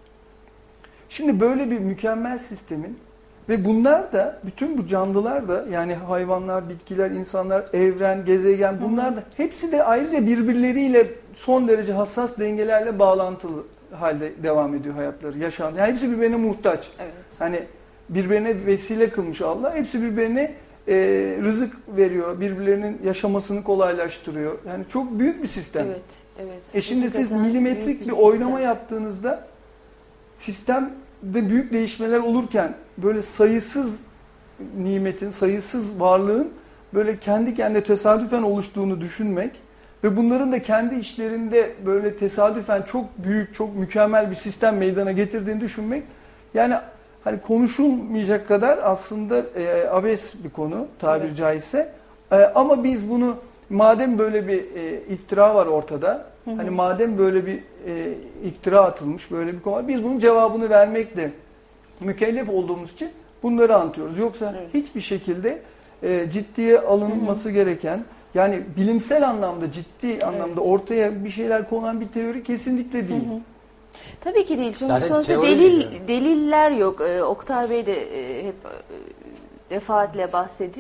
Şimdi böyle bir mükemmel sistemin ve bunlar da, bütün bu canlılar da, yani hayvanlar, bitkiler, insanlar, evren, gezegen, bunlar da hepsi de ayrıca birbirleriyle son derece hassas dengelerle bağlantılı halde devam ediyor hayatları, yaşam. Yani hepsi birbirine muhtaç. Evet. Hani birbirine vesile kılmış Allah, hepsi birbirine e, rızık veriyor, birbirlerinin yaşamasını kolaylaştırıyor. Yani çok büyük bir sistem. Evet, evet. E şimdi siz milimetrik bir, bir oynama yaptığınızda sistemde büyük değişmeler olurken böyle sayısız nimetin, sayısız varlığın böyle kendi kendine tesadüfen oluştuğunu düşünmek ve bunların da kendi işlerinde böyle tesadüfen çok büyük, çok mükemmel bir sistem meydana getirdiğini düşünmek, yani hani konuşulmayacak kadar aslında e, abes bir konu tabiri evet. caizse. E, ama biz bunu, madem böyle bir e, iftira var ortada, hı hı. hani madem böyle bir e, iftira atılmış, böyle bir konu var, biz bunun cevabını vermekle mükellef olduğumuz için bunları anlatıyoruz. Yoksa evet. hiçbir şekilde e, ciddiye alınması hı hı. gereken, yani bilimsel anlamda, ciddi anlamda evet. ortaya bir şeyler konan bir teori kesinlikle değil. Hı hı. Tabii ki değil. Çünkü Zaten sonuçta delil yani. deliller yok. Ee, Oktar Bey de e, hep e, defaatle bahsediyor.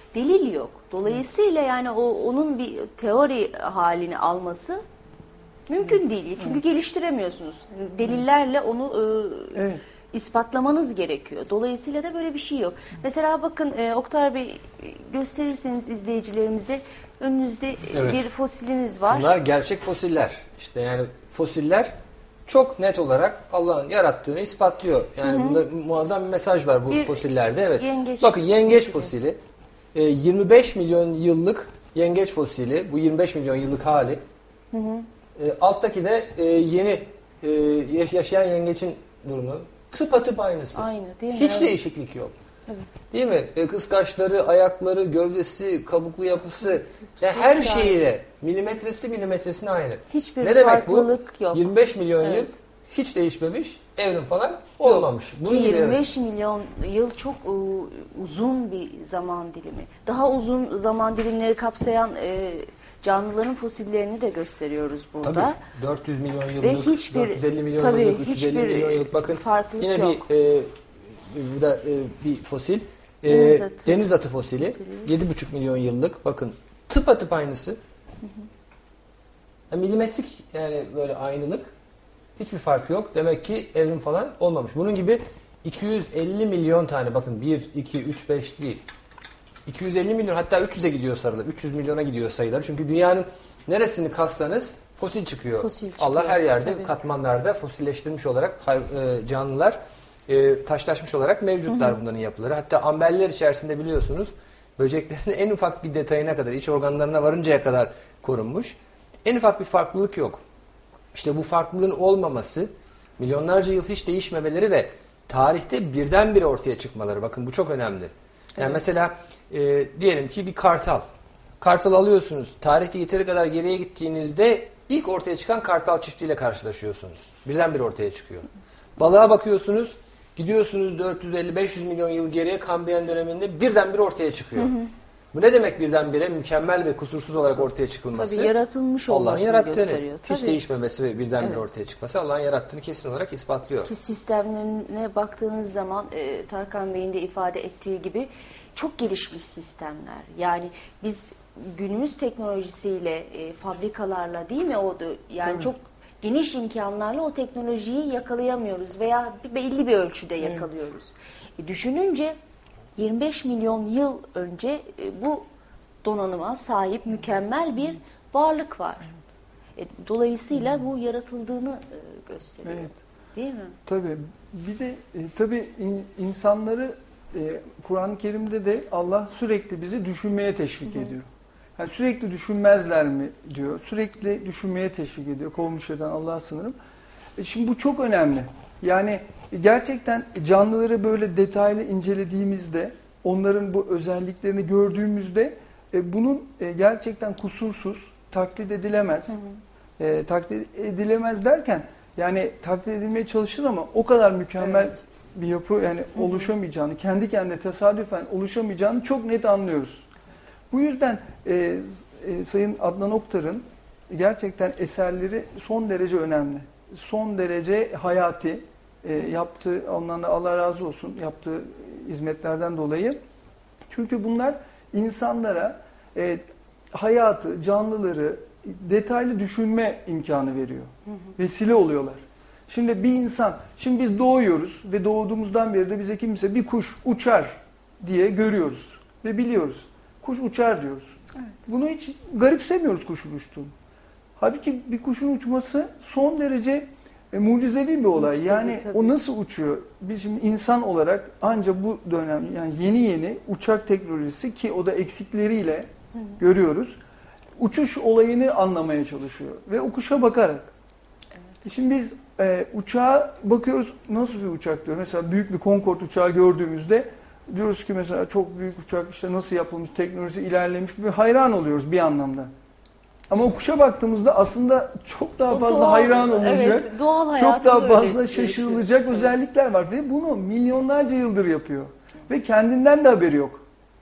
delil yok. Dolayısıyla yani o onun bir teori halini alması mümkün değil. Çünkü evet. geliştiremiyorsunuz. Delillerle onu e, evet. ispatlamanız gerekiyor. Dolayısıyla da böyle bir şey yok. Mesela bakın e, Oktar Bey gösterirseniz izleyicilerimize önünüzde evet. bir fosilimiz var. Bunlar gerçek fosiller. İşte yani fosiller çok net olarak Allah'ın yarattığını ispatlıyor. Yani hı hı. bunda muazzam bir mesaj var bu bir fosillerde. Evet. Yengeç bakın yengeç fosili. fosili. E, yirmi beş milyon yıllık yengeç fosili. Bu yirmi beş milyon yıllık hali. Hı hı. E, alttaki de e, yeni e, yaşayan yengeçin durumu. Tıpatıp aynısı. Aynı değil mi? Hiç evet. değişiklik yok. Evet. Değil mi? E, kıskaçları, ayakları, gövdesi, kabuklu yapısı, yani her şeyiyle milimetresi milimetresine aynı. Hiçbir ne demek farklılık bu? yok. yirmi beş milyon evet. yıl hiç değişmemiş, evrim falan olmamış. Bunun yirmi beş milyon yıl çok uh, uzun bir zaman dilimi. Daha uzun zaman dilimleri kapsayan e, canlıların fosillerini de gösteriyoruz burada. Tabii. dört yüz milyon yıllık, ve hiçbir, dört yüz elli milyon tabii, yıllık, üç yüz elli milyon yıllık. Bakın yine yok. bir e, bu da e, bir fosil. E, deniz, atı. deniz atı fosili. fosili. yedi buçuk milyon yıllık. Bakın tıpatıp aynısı. Hı hı. Yani milimetrik yani böyle aynılık. Hiçbir fark yok. Demek ki evrim falan olmamış. Bunun gibi iki yüz elli milyon tane bakın bir, iki, üç, beş değil. iki yüz elli milyon hatta üç yüze gidiyor sayılar. üç yüz milyona gidiyor sayılar. Çünkü dünyanın neresini kazsanız fosil çıkıyor. Fosil çıkıyor. Allah her yerde tabii. katmanlarda fosilleştirilmiş olarak canlılar e, taşlaşmış olarak mevcutlar hı hı. bunların yapıları. Hatta amberler içerisinde biliyorsunuz böceklerin en ufak bir detayına kadar, iç organlarına varıncaya kadar korunmuş. En ufak bir farklılık yok. İşte bu farklılığın olmaması, milyonlarca yıl hiç değişmemeleri ve tarihte birdenbire ortaya çıkmaları. Bakın bu çok önemli. Yani evet. mesela e, diyelim ki bir kartal. Kartal alıyorsunuz. Tarihte yeteri kadar geriye gittiğinizde ilk ortaya çıkan kartal çiftiyle karşılaşıyorsunuz. Birdenbire ortaya çıkıyor. Balığa bakıyorsunuz. Gidiyorsunuz dört yüz elli beş yüz milyon yıl geriye Kambriyen döneminde birdenbire ortaya çıkıyor. Hı hı. Bu ne demek birdenbire? Mükemmel ve kusursuz olarak ortaya çıkılması. Tabii yaratılmış olmasını gösteriyor. Hiç Tabii. değişmemesi ve birdenbire evet. ortaya çıkması Allah'ın yarattığını kesin olarak ispatlıyor. Ki sistemlerine baktığınız zaman e, Tarkan Bey'in de ifade ettiği gibi çok gelişmiş sistemler. Yani biz günümüz teknolojisiyle, e, fabrikalarla değil mi o da yani Tabii. çok geniş imkanlarla o teknolojiyi yakalayamıyoruz veya belli bir ölçüde yakalıyoruz. Evet. E, düşününce yirmi beş milyon yıl önce e, bu donanıma sahip mükemmel bir varlık var. E, dolayısıyla bu yaratıldığını e, gösteriyor. Evet. Değil mi? Tabii. Bir de e, tabii in, insanları e, Kur'an-ı Kerim'de de Allah sürekli bizi düşünmeye teşvik Hı-hı. ediyor. Yani sürekli düşünmezler mi diyor. Sürekli düşünmeye teşvik ediyor. Kovmuş eden Allah'a sınırım. E, şimdi bu çok önemli. Yani gerçekten canlıları böyle detaylı incelediğimizde, onların bu özelliklerini gördüğümüzde e, bunun e, gerçekten kusursuz, taklit edilemez. Hı hı. E, taklit edilemez derken yani taklit edilmeye çalışır ama o kadar mükemmel evet. bir yapı yani hı hı. oluşamayacağını, kendi kendine tesadüfen oluşamayacağını çok net anlıyoruz. Bu yüzden e, e, Sayın Adnan Oktar'ın gerçekten eserleri son derece önemli. Son derece hayati. E, yaptığı, ondan da Allah razı olsun yaptığı hizmetlerden dolayı. Çünkü bunlar insanlara e, hayatı, canlıları detaylı düşünme imkanı veriyor. Hı hı. Vesile oluyorlar. Şimdi bir insan, şimdi biz doğuyoruz ve doğduğumuzdan beri de bize kimse bir kuş uçar diye görüyoruz ve biliyoruz. Kuş uçar diyoruz. Evet. Bunu hiç garipsemiyoruz kuşun uçtuğunu. Halbuki bir kuşun uçması son derece E, mucizevi bir olay. Mucizevi, yani tabii. O nasıl uçuyor? Biz şimdi insan olarak ancak bu dönem yani yeni yeni uçak teknolojisi ki o da eksikleriyle Hı. görüyoruz. Uçuş olayını anlamaya çalışıyor ve o kuşa bakarak. Evet. Şimdi biz e, uçağa bakıyoruz nasıl bir uçak diyor. Mesela büyük bir Concorde uçağı gördüğümüzde diyoruz ki mesela çok büyük uçak işte nasıl yapılmış, teknolojisi ilerlemiş bir hayran oluyoruz bir anlamda. Ama o kuşa baktığımızda aslında çok daha fazla doğal, hayran olacak, evet, doğal çok daha fazla şaşırılacak evet. özellikler var. Ve bunu milyonlarca yıldır yapıyor. Ve kendinden de haberi yok.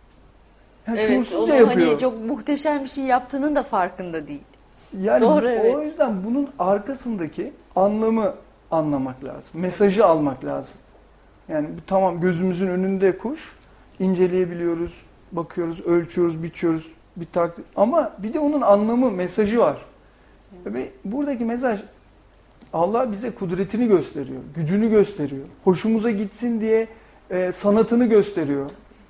Yani evet, şuursuzca yapıyor. Hani çok muhteşem bir şey yaptığının da farkında değil. Yani Doğru, o evet. yüzden bunun arkasındaki anlamı anlamak lazım. Mesajı almak lazım. Yani tamam gözümüzün önünde kuş, inceleyebiliyoruz, bakıyoruz, ölçüyoruz, biçiyoruz bir takdir. Ama bir de onun anlamı, mesajı var. Ve buradaki mesaj Allah bize kudretini gösteriyor, gücünü gösteriyor. Hoşumuza gitsin diye e, sanatını gösteriyor.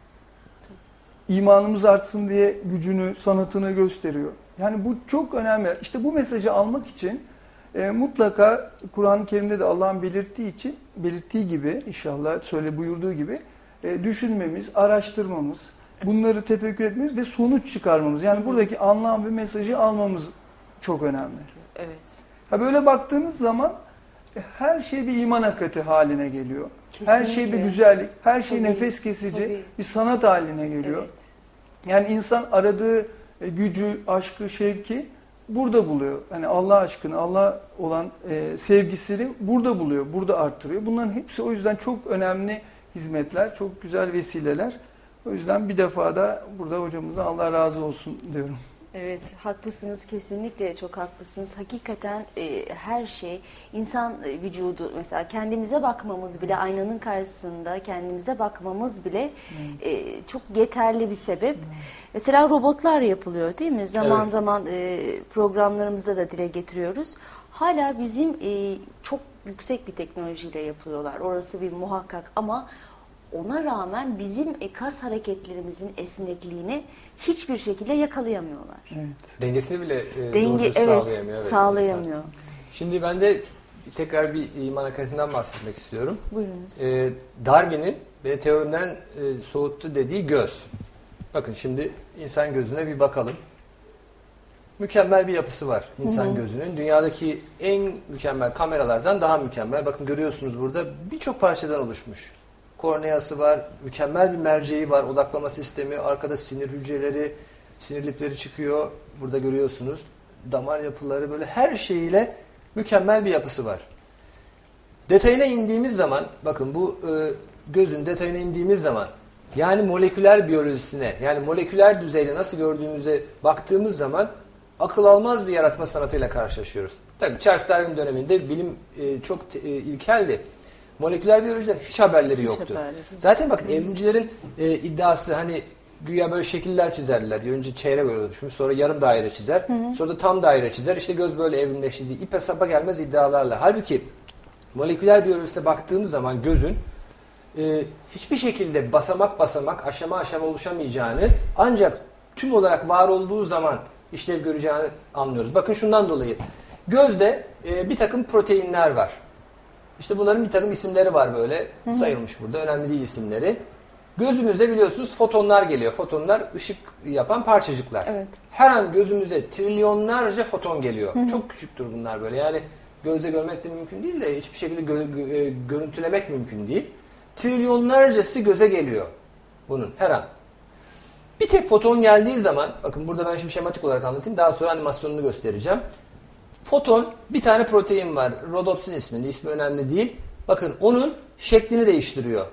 İmanımız artsın diye gücünü, sanatını gösteriyor. Yani bu çok önemli. İşte bu mesajı almak için e, mutlaka Kur'an-ı Kerim'de de Allah'ın belirttiği için, belirttiği gibi inşallah söyle buyurduğu gibi e, düşünmemiz, araştırmamız, bunları tefekkür etmemiz ve sonuç çıkarmamız. Yani buradaki anlam ve mesajı almamız çok önemli. Evet. Ha böyle baktığınız zaman her şey bir iman hakikati haline geliyor. Kesinlikle. Her şey bir güzellik, her şey Tabii, nefes kesici tabii. bir sanat haline geliyor. Evet. Yani insan aradığı gücü, aşkı, şevki burada buluyor. Yani Allah aşkını, Allah olan e, sevgisini burada buluyor, burada arttırıyor. Bunların hepsi o yüzden çok önemli hizmetler, çok güzel vesileler. O yüzden bir defa da burada hocamıza Allah razı olsun diyorum. Evet, haklısınız, kesinlikle çok haklısınız. Hakikaten e, her şey, insan e, vücudu, mesela kendimize bakmamız bile, aynanın karşısında kendimize bakmamız bile e, çok yeterli bir sebep. Mesela robotlar yapılıyor değil mi? Zaman Evet. zaman e, programlarımızda da dile getiriyoruz. Hala bizim e, çok yüksek bir teknolojiyle yapılıyorlar. Orası bir muhakkak, ama ona rağmen bizim e, kas hareketlerimizin esnekliğini hiçbir şekilde yakalayamıyorlar. Evet. Dengesini bile e, Denge doğru düz evet sağlayamıyor. Evet, sağlayamıyor. insan. Şimdi ben de tekrar bir iman hakikatinden bahsetmek istiyorum. Buyurunuz. E, Darwin'in beni teorimden e, soğuttu dediği göz. Bakın şimdi insan gözüne bir bakalım. Mükemmel bir yapısı var insan Hı hı. gözünün. Dünyadaki en mükemmel kameralardan daha mükemmel. Bakın görüyorsunuz burada birçok parçadan oluşmuş. Korneası var, mükemmel bir merceği var, odaklama sistemi, arkada sinir hücreleri, sinir lifleri çıkıyor. Burada görüyorsunuz. Damar yapıları, böyle her şeyiyle mükemmel bir yapısı var. Detayına indiğimiz zaman, bakın bu e, gözün detayına indiğimiz zaman, yani moleküler biyolojisine, yani moleküler düzeyde nasıl gördüğümüze baktığımız zaman akıl almaz bir yaratma sanatıyla karşılaşıyoruz. Tabii Charles Darwin döneminde bilim e, çok te, e, ilkeldi. Moleküler biyolojiden hiç haberleri Hiç yoktu. haberleri. Zaten bakın evrimcilerin e, iddiası, hani güya böyle şekiller çizerler. Önce çeyrek oluşmuş, sonra yarım daire çizer, hı hı. sonra da tam daire çizer. İşte göz böyle evrimleşti diye ipe sapa gelmez iddialarla. Halbuki moleküler biyolojisine baktığımız zaman gözün e, hiçbir şekilde basamak basamak, aşama aşama oluşamayacağını, ancak tüm olarak var olduğu zaman işlev göreceğini anlıyoruz. Bakın şundan dolayı gözde e, bir takım proteinler var. İşte bunların bir takım isimleri var böyle. Hı hı. Sayılmış burada. Önemli değil isimleri. Gözümüze biliyorsunuz fotonlar geliyor. Fotonlar ışık yapan parçacıklar. Evet. Her an gözümüze trilyonlarca foton geliyor. Hı hı. Çok küçüktür bunlar böyle. Yani gözle görmek de mümkün değil de hiçbir şekilde gö- gö- görüntülemek mümkün değil. Trilyonlarcası göze geliyor bunun her an. Bir tek foton geldiği zaman, bakın burada ben şimdi şematik olarak anlatayım. Daha sonra animasyonunu göstereceğim. Foton, bir tane protein var. Rhodopsin isminde. İsmi önemli değil. Bakın onun şeklini değiştiriyor.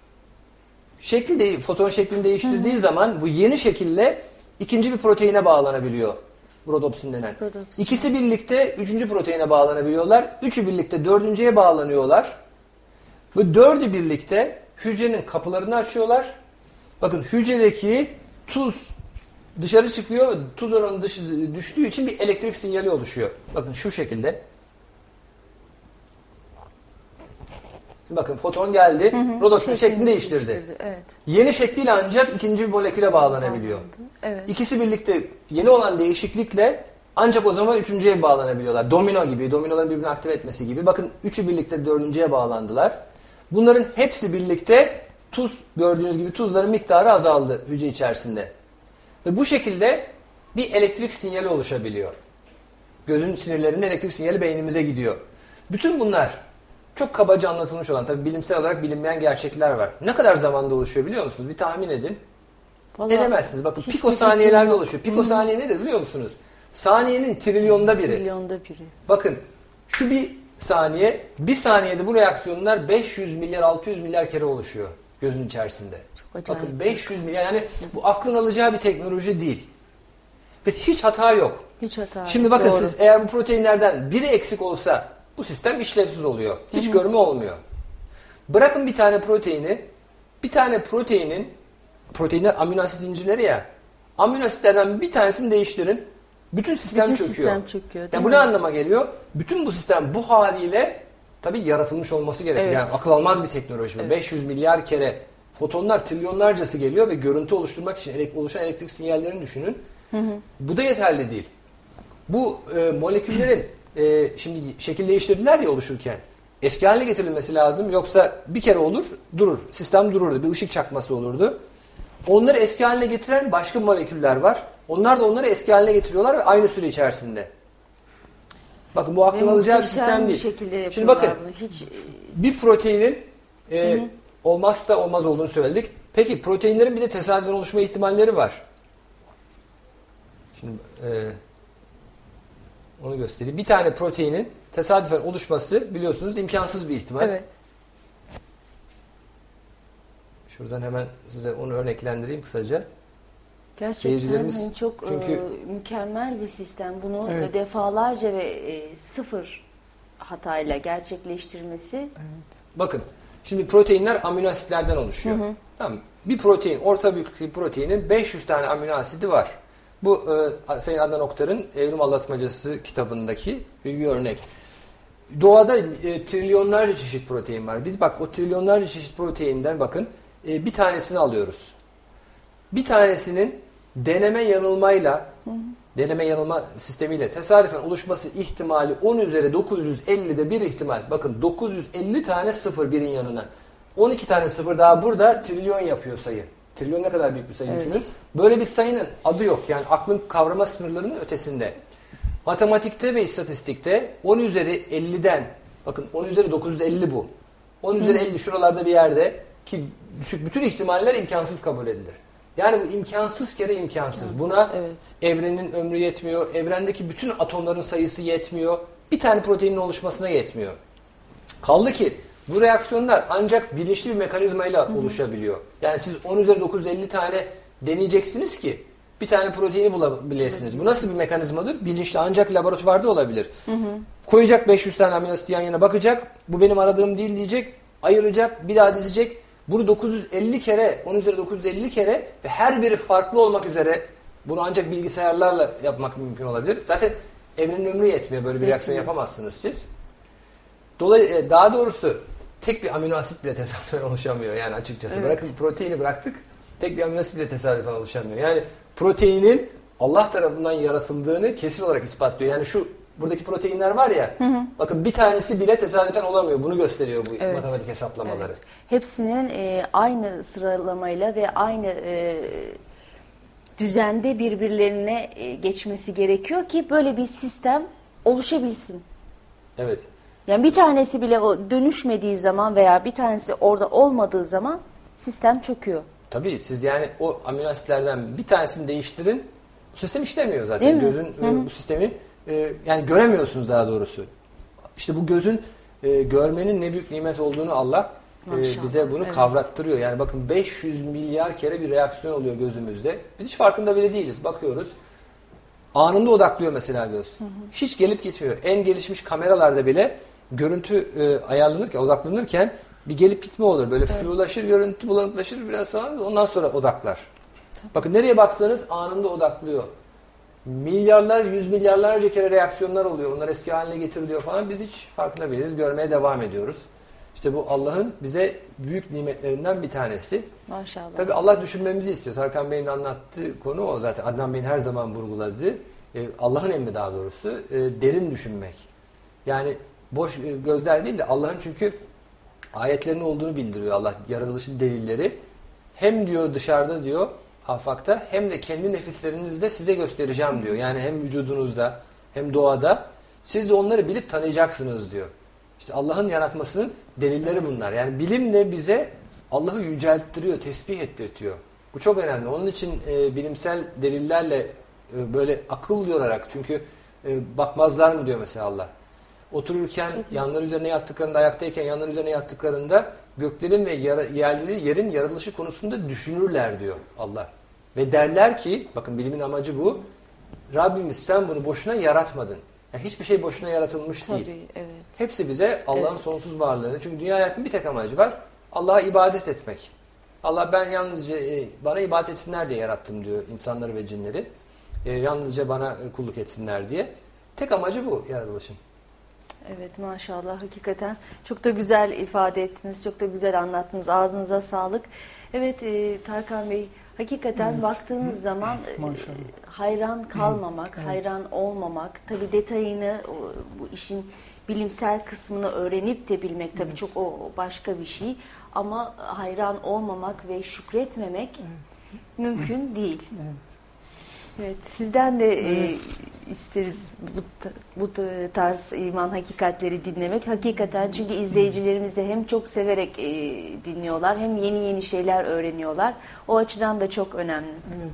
Şekli de, foton şeklini değiştirdiği Hı-hı. zaman bu yeni şekille ikinci bir proteine bağlanabiliyor. Rhodopsin denen. Rhodopsin. İkisi birlikte üçüncü proteine bağlanabiliyorlar. Üçü birlikte dördüncüye bağlanıyorlar. Ve dördü birlikte hücrenin kapılarını açıyorlar. Bakın hücredeki tuz dışarı çıkıyor. Tuz oranı dışı, düştüğü için bir elektrik sinyali oluşuyor. Bakın şu şekilde. Şimdi bakın foton geldi. Rhodopsin şeklini değiştirdi. değiştirdi. Evet. Yeni şekliyle ancak ikinci bir moleküle bağlanabiliyor. Evet. İkisi birlikte yeni olan değişiklikle ancak o zaman üçüncüye bağlanabiliyorlar. Domino gibi, dominoların birbirini aktive etmesi gibi. Bakın üçü birlikte dördüncüye bağlandılar. Bunların hepsi birlikte tuz, gördüğünüz gibi tuzların miktarı azaldı hücre içerisinde. Ve bu şekilde bir elektrik sinyali oluşabiliyor. Gözün sinirlerinin elektrik sinyali beynimize gidiyor. Bütün bunlar çok kabaca anlatılmış olan, tabii bilimsel olarak bilinmeyen gerçekler var. Ne kadar zamanda oluşuyor biliyor musunuz? Bir tahmin edin. Vallahi edemezsiniz. Bakın pikosaniyelerle oluşuyor. Pikosaniye nedir biliyor musunuz? Saniyenin trilyonda biri. Trilyonda biri. Bakın şu bir saniye, bir saniyede bu reaksiyonlar beş yüz milyar, altı yüz milyar kere oluşuyor gözün içerisinde. Bakın beş yüz milyar, yani bu aklın alacağı bir teknoloji değil. Ve hiç hata yok. Hiç hata yok. Şimdi bakın Doğru. siz eğer bu proteinlerden biri eksik olsa bu sistem işlevsiz oluyor. Hiç Hı-hı. görme olmuyor. Bırakın bir tane proteini, bir tane proteinin proteinler amino asit zincirleri ya. Amino asitlerden bir tanesini değiştirin. Bütün sistem Bütün çöküyor. sistem çöküyor. Yani bu ne anlama geliyor? Bütün bu sistem bu haliyle tabii yaratılmış olması gerekiyor. Evet. Yani akıl almaz bir teknoloji. Evet. beş yüz milyar kere fotonlar trilyonlarcası geliyor ve görüntü oluşturmak için elek- oluşan elektrik sinyallerini düşünün. Hı hı. Bu da yeterli değil. Bu e, moleküllerin e, şimdi şekil değiştirdiler ya oluşurken. Eski haline getirilmesi lazım. Yoksa bir kere olur, durur. Sistem dururdu. Bir ışık çakması olurdu. Onları eski haline getiren başka moleküller var. Onlar da onları eski haline getiriyorlar ve aynı süre içerisinde. Bakın bu aklın alacağı bir sistem değil. Şekilde Şimdi bakın bunu. Hiç bir proteinin e, olmazsa olmaz olduğunu söyledik. Peki proteinlerin bir de tesadüfen oluşma ihtimalleri var. Şimdi e, onu göstereyim. Bir tane proteinin tesadüfen oluşması biliyorsunuz imkansız bir ihtimal. evet. Şuradan hemen size onu örneklendireyim kısaca. Gerçekten Seyircilerimiz hani çok çünkü- e, mükemmel bir sistem. Bunu Evet. defalarca ve e, sıfır hatayla gerçekleştirmesi. Bakın şimdi proteinler amino asitlerden oluşuyor. Tamam. Bir protein, orta büyüklükteki bir proteinin beş yüz tane amino asidi var. Bu e, Sayın Adnan Oktar'ın Evrim Anlatmacası kitabındaki bir örnek. Doğada e, trilyonlarca çeşit protein var. Biz bak o trilyonlarca çeşit proteinden bakın e, bir tanesini alıyoruz. Bir tanesinin deneme yanılmayla hı hı. deneme yanılma sistemiyle tesadüfen oluşması ihtimali on üzeri dokuz yüz ellide bir ihtimal. Bakın dokuz yüz elli tane sıfır birin yanına. on iki tane sıfır daha burada trilyon yapıyor sayı. Trilyon ne kadar büyük bir sayı evet. düşünün. Böyle bir sayının adı yok. Yani aklın kavrama sınırlarının ötesinde. Matematikte ve istatistikte on üzeri elliden bakın on üzeri dokuz yüz elli bu. on üzeri elli şuralarda bir yerde ki düşük bütün ihtimaller imkansız kabul edilir. Yani bu imkansız kere imkansız. Buna evet. evrenin ömrü yetmiyor. Evrendeki bütün atomların sayısı yetmiyor. Bir tane proteinin oluşmasına yetmiyor. Kaldı ki bu reaksiyonlar ancak bilinçli bir mekanizmayla Hı-hı. oluşabiliyor. Yani siz on üzeri dokuz yüz elli tane deneyeceksiniz ki bir tane proteini bulabilirsiniz. Bu nasıl bir mekanizmadır? Bilinçli ancak laboratuvarda olabilir. Hı hı. Koyacak beş yüz tane amino asit yan yana bakacak. Bu benim aradığım değil diyecek. Ayıracak, bir daha dizecek. Bunu dokuz yüz elli kere, on üzeri dokuz yüz elli kere ve her biri farklı olmak üzere bunu ancak bilgisayarlarla yapmak mümkün olabilir. Zaten evrenin ömrü yetmiyor. Böyle bir reaksiyon yapamazsınız siz. Dolayısıyla daha doğrusu tek bir amino asit bile tesadüfen oluşamıyor yani açıkçası. Evet. Bırakın proteini bıraktık. Tek bir amino asit bile tesadüfen oluşamıyor. Yani proteinin Allah tarafından yaratıldığını kesin olarak ispatlıyor. Yani şu buradaki proteinler var ya, hı hı. bakın bir tanesi bile tesadüfen olamıyor. Bunu gösteriyor bu evet. matematik hesaplamaları. Evet. Hepsinin e, aynı sıralamayla ve aynı e, düzende birbirlerine e, geçmesi gerekiyor ki böyle bir sistem oluşabilsin. Evet. Yani bir tanesi bile o dönüşmediği zaman veya bir tanesi orada olmadığı zaman sistem çöküyor. Tabii siz yani o amino asitlerden bir tanesini değiştirin. Bu sistem işlemiyor zaten. Gözün e, bu sistemi e, yani göremiyorsunuz daha doğrusu. İşte bu gözün e, görmenin ne büyük nimet olduğunu Allah e, bize bunu evet. kavrattırıyor. Yani bakın beş yüz milyar kere bir reaksiyon oluyor gözümüzde. Biz hiç farkında bile değiliz. Bakıyoruz. Anında odaklıyor mesela göz. Hı hı. Hiç gelip gitmiyor. En gelişmiş kameralarda bile görüntü e, ayarlanırken, odaklanırken bir gelip gitme olur. Böyle evet. flulaşır, görüntü bulanıklaşır biraz sonra ondan sonra odaklar. Tabii. Bakın nereye baksanız anında odaklıyor. Milyarlar, yüz milyarlarca kere reaksiyonlar oluyor. Onlar eski haline getiriliyor falan. Biz hiç farkında değiliz. Görmeye devam ediyoruz. İşte bu Allah'ın bize büyük nimetlerinden bir tanesi. Maşallah. Tabii Allah düşünmemizi istiyor. Tarkan Bey'in anlattığı konu o zaten. Adnan Bey'in her zaman vurguladığı. E, Allah'ın emri daha doğrusu. E, derin düşünmek. Yani boş e, gözler değil de Allah'ın çünkü ayetlerinin olduğunu bildiriyor Allah. Yaratılışın delilleri. Hem diyor dışarıda diyor afakta hem de kendi nefislerinizde size göstereceğim diyor. Yani hem vücudunuzda hem doğada siz de onları bilip tanıyacaksınız diyor. İşte Allah'ın yaratmasının delilleri bunlar. Yani bilim de bize Allah'ı yücelttiriyor, tesbih ettirtiyor. Bu çok önemli. Onun için e, bilimsel delillerle e, böyle akıl yorarak çünkü e, bakmazlar mı diyor mesela Allah. Otururken Tabii. yanları üzerine yattıklarında, ayaktayken yanları üzerine yattıklarında göklerin ve yerleri, yerin yaratılışı konusunda düşünürler diyor Allah. Ve derler ki, bakın bilimin amacı bu, Rabbimiz sen bunu boşuna yaratmadın. Yani hiçbir şey boşuna yaratılmış Tabii, değil. Evet. Hepsi bize Allah'ın evet. sonsuz varlığını. Çünkü dünya hayatının bir tek amacı var. Allah'a ibadet etmek. Allah ben yalnızca e, bana ibadet etsinler diye yarattım diyor insanları ve cinleri. E, yalnızca bana kulluk etsinler diye. Tek amacı bu yaratılışın. Evet, maşallah, hakikaten çok da güzel ifade ettiniz, çok da güzel anlattınız. Ağzınıza sağlık. Evet e, Tarkan Bey, hakikaten Evet. baktığınız zaman e, hayran kalmamak, Evet. hayran olmamak, tabii detayını, o, bu işin bilimsel kısmını öğrenip de bilmek tabii Evet. çok o başka bir şey. Ama hayran olmamak ve şükretmemek Evet. mümkün değil. Evet. Evet, sizden de Evet. e, isteriz bu, ta- bu ta- tarz iman hakikatleri dinlemek. Hakikaten çünkü izleyicilerimiz de hem çok severek e, dinliyorlar, hem yeni yeni şeyler öğreniyorlar. O açıdan da çok önemli. Evet.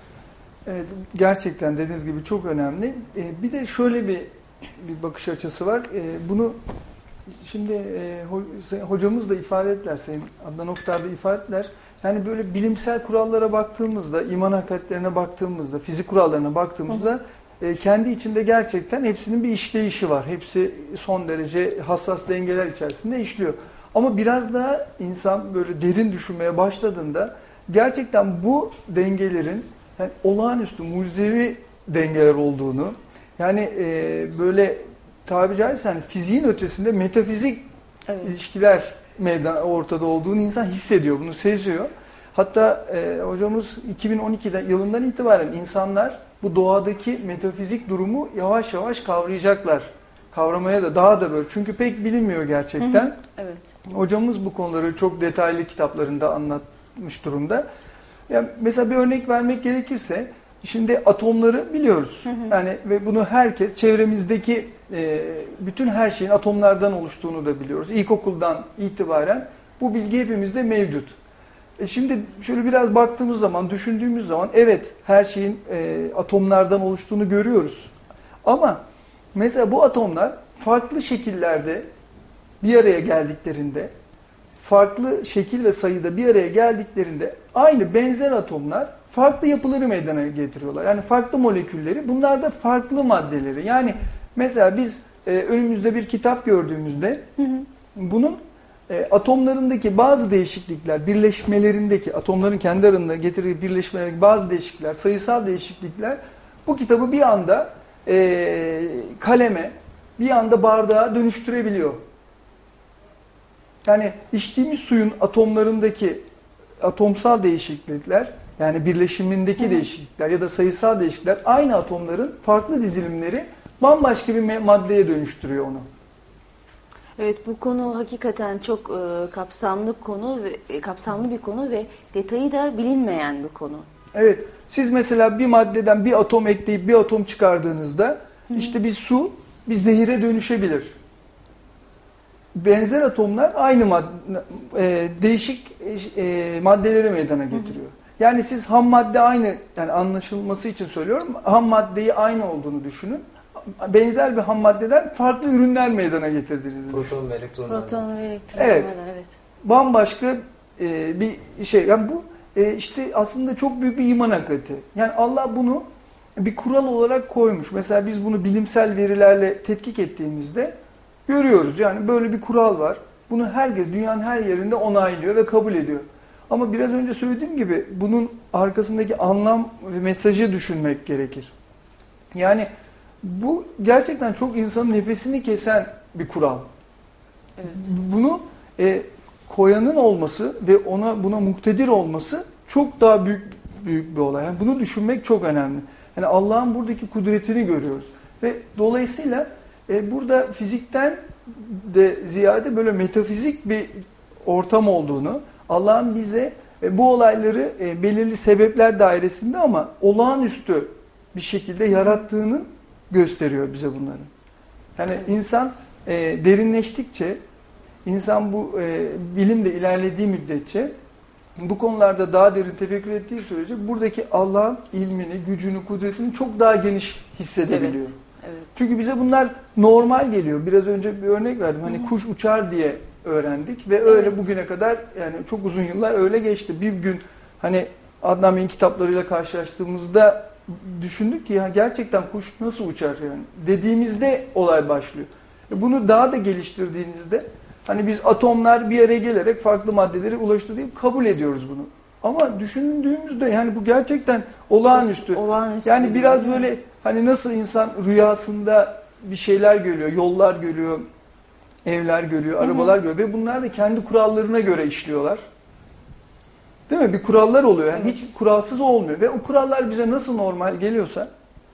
Evet, gerçekten dediğiniz gibi çok önemli. Ee, bir de şöyle bir bir bakış açısı var. Ee, bunu şimdi e, ho- hocamız da ifade ettiler, Sayın Adnan Oktar da ifade ettiler. Yani böyle bilimsel kurallara baktığımızda, iman hakikatlerine baktığımızda, fizik kurallarına baktığımızda e, kendi içinde gerçekten hepsinin bir işleyişi var. Hepsi son derece hassas dengeler içerisinde işliyor. Ama biraz daha insan böyle derin düşünmeye başladığında gerçekten bu dengelerin yani olağanüstü, mucizevi dengeler olduğunu, yani e, böyle tabiri caizse hani fiziğin ötesinde metafizik Evet. ilişkiler meydan ortada olduğunu insan hissediyor, bunu seziyor. Hatta e, hocamız iki bin on iki yılından itibaren insanlar bu doğadaki metafizik durumu yavaş yavaş kavrayacaklar. Kavramaya da daha da böyle. Çünkü pek bilinmiyor gerçekten. Hı hı. Evet. Hocamız bu konuları çok detaylı kitaplarında anlatmış durumda. Yani mesela bir örnek vermek gerekirse, şimdi atomları biliyoruz. Hı hı. Yani ve bunu herkes, çevremizdeki e, bütün her şeyin atomlardan oluştuğunu da biliyoruz. İlkokuldan itibaren bu bilgi hepimizde mevcut. E şimdi şöyle biraz baktığımız zaman, düşündüğümüz zaman evet her şeyin e, atomlardan oluştuğunu görüyoruz. Ama mesela bu atomlar farklı şekillerde bir araya geldiklerinde, farklı şekil ve sayıda bir araya geldiklerinde aynı benzer atomlar farklı yapıları meydana getiriyorlar. Yani farklı molekülleri, bunlar da farklı maddeleri. Yani mesela biz e, önümüzde bir kitap gördüğümüzde Hı hı. bunun e, atomlarındaki bazı değişiklikler, birleşmelerindeki, atomların kendi arasında getirdiği birleşmelerindeki bazı değişiklikler, sayısal değişiklikler bu kitabı bir anda e, kaleme, bir anda bardağa dönüştürebiliyor. Yani içtiğimiz suyun atomlarındaki atomsal değişiklikler, yani birleşimindeki Hı hı. değişiklikler ya da sayısal değişiklikler aynı atomların farklı dizilimleri bambaşka bir maddeye dönüştürüyor onu. Evet, bu konu hakikaten çok e, kapsamlı konu ve e, kapsamlı bir konu ve detayı da bilinmeyen bir konu. Evet, siz mesela bir maddeden bir atom ekleyip bir atom çıkardığınızda Hı hı. işte bir su bir zehire dönüşebilir. Benzer atomlar aynı madde, e, değişik e, maddeleri meydana getiriyor. Hı hı. Yani siz ham madde aynı, yani anlaşılması için söylüyorum, ham maddeyi aynı olduğunu düşünün. Benzer bir ham maddeden farklı ürünler meydana getirdiğinizi düşünün. Proton ve elektron. Proton ve elektron. Evet. Evet. Bambaşka e, bir şey. Yani bu e, işte aslında çok büyük bir iman hakikati. Yani Allah bunu bir kural olarak koymuş. Mesela biz bunu bilimsel verilerle tetkik ettiğimizde görüyoruz. Yani böyle bir kural var. Bunu herkes dünyanın her yerinde onaylıyor ve kabul ediyor. Ama biraz önce söylediğim gibi bunun arkasındaki anlam ve mesajı düşünmek gerekir. Yani bu gerçekten çok insanın nefesini kesen bir kural. Evet. Bunu e, koyanın olması ve ona buna muktedir olması çok daha büyük büyük bir olay. Yani bunu düşünmek çok önemli. Yani Allah'ın buradaki kudretini görüyoruz ve dolayısıyla e, burada fizikten de ziyade böyle metafizik bir ortam olduğunu, Allah'ın bize e, bu olayları e, belirli sebepler dairesinde ama olağanüstü bir şekilde yarattığını gösteriyor bize bunları. Yani Evet. insan e, derinleştikçe, insan bu e, bilimde ilerlediği müddetçe, bu konularda daha derin tefekkür ettiği sürece buradaki Allah'ın ilmini, gücünü, kudretini çok daha geniş hissedebiliyor. Evet. Evet. Çünkü bize bunlar normal geliyor. Biraz önce bir örnek verdim. Hani Hı hı. kuş uçar diye öğrendik ve öyle Evet. bugüne kadar, yani çok uzun yıllar öyle geçti. Bir gün hani Adnan Bey'in kitaplarıyla karşılaştığımızda düşündük ki ya gerçekten kuş nasıl uçar yani dediğimizde olay başlıyor. Bunu daha da geliştirdiğinizde Hani biz atomlar bir araya gelerek farklı maddelere ulaştı deyip kabul ediyoruz bunu. Ama düşündüğümüzde yani bu gerçekten olağanüstü. Olağanüstü. Yani biraz böyle hani nasıl insan rüyasında bir şeyler görüyor, yollar görüyor, evler görüyor, arabalar görüyor ve bunlar da kendi kurallarına göre işliyorlar. Değil mi? Bir kurallar oluyor. Yani Evet. hiç kuralsız olmuyor ve o kurallar bize nasıl normal geliyorsa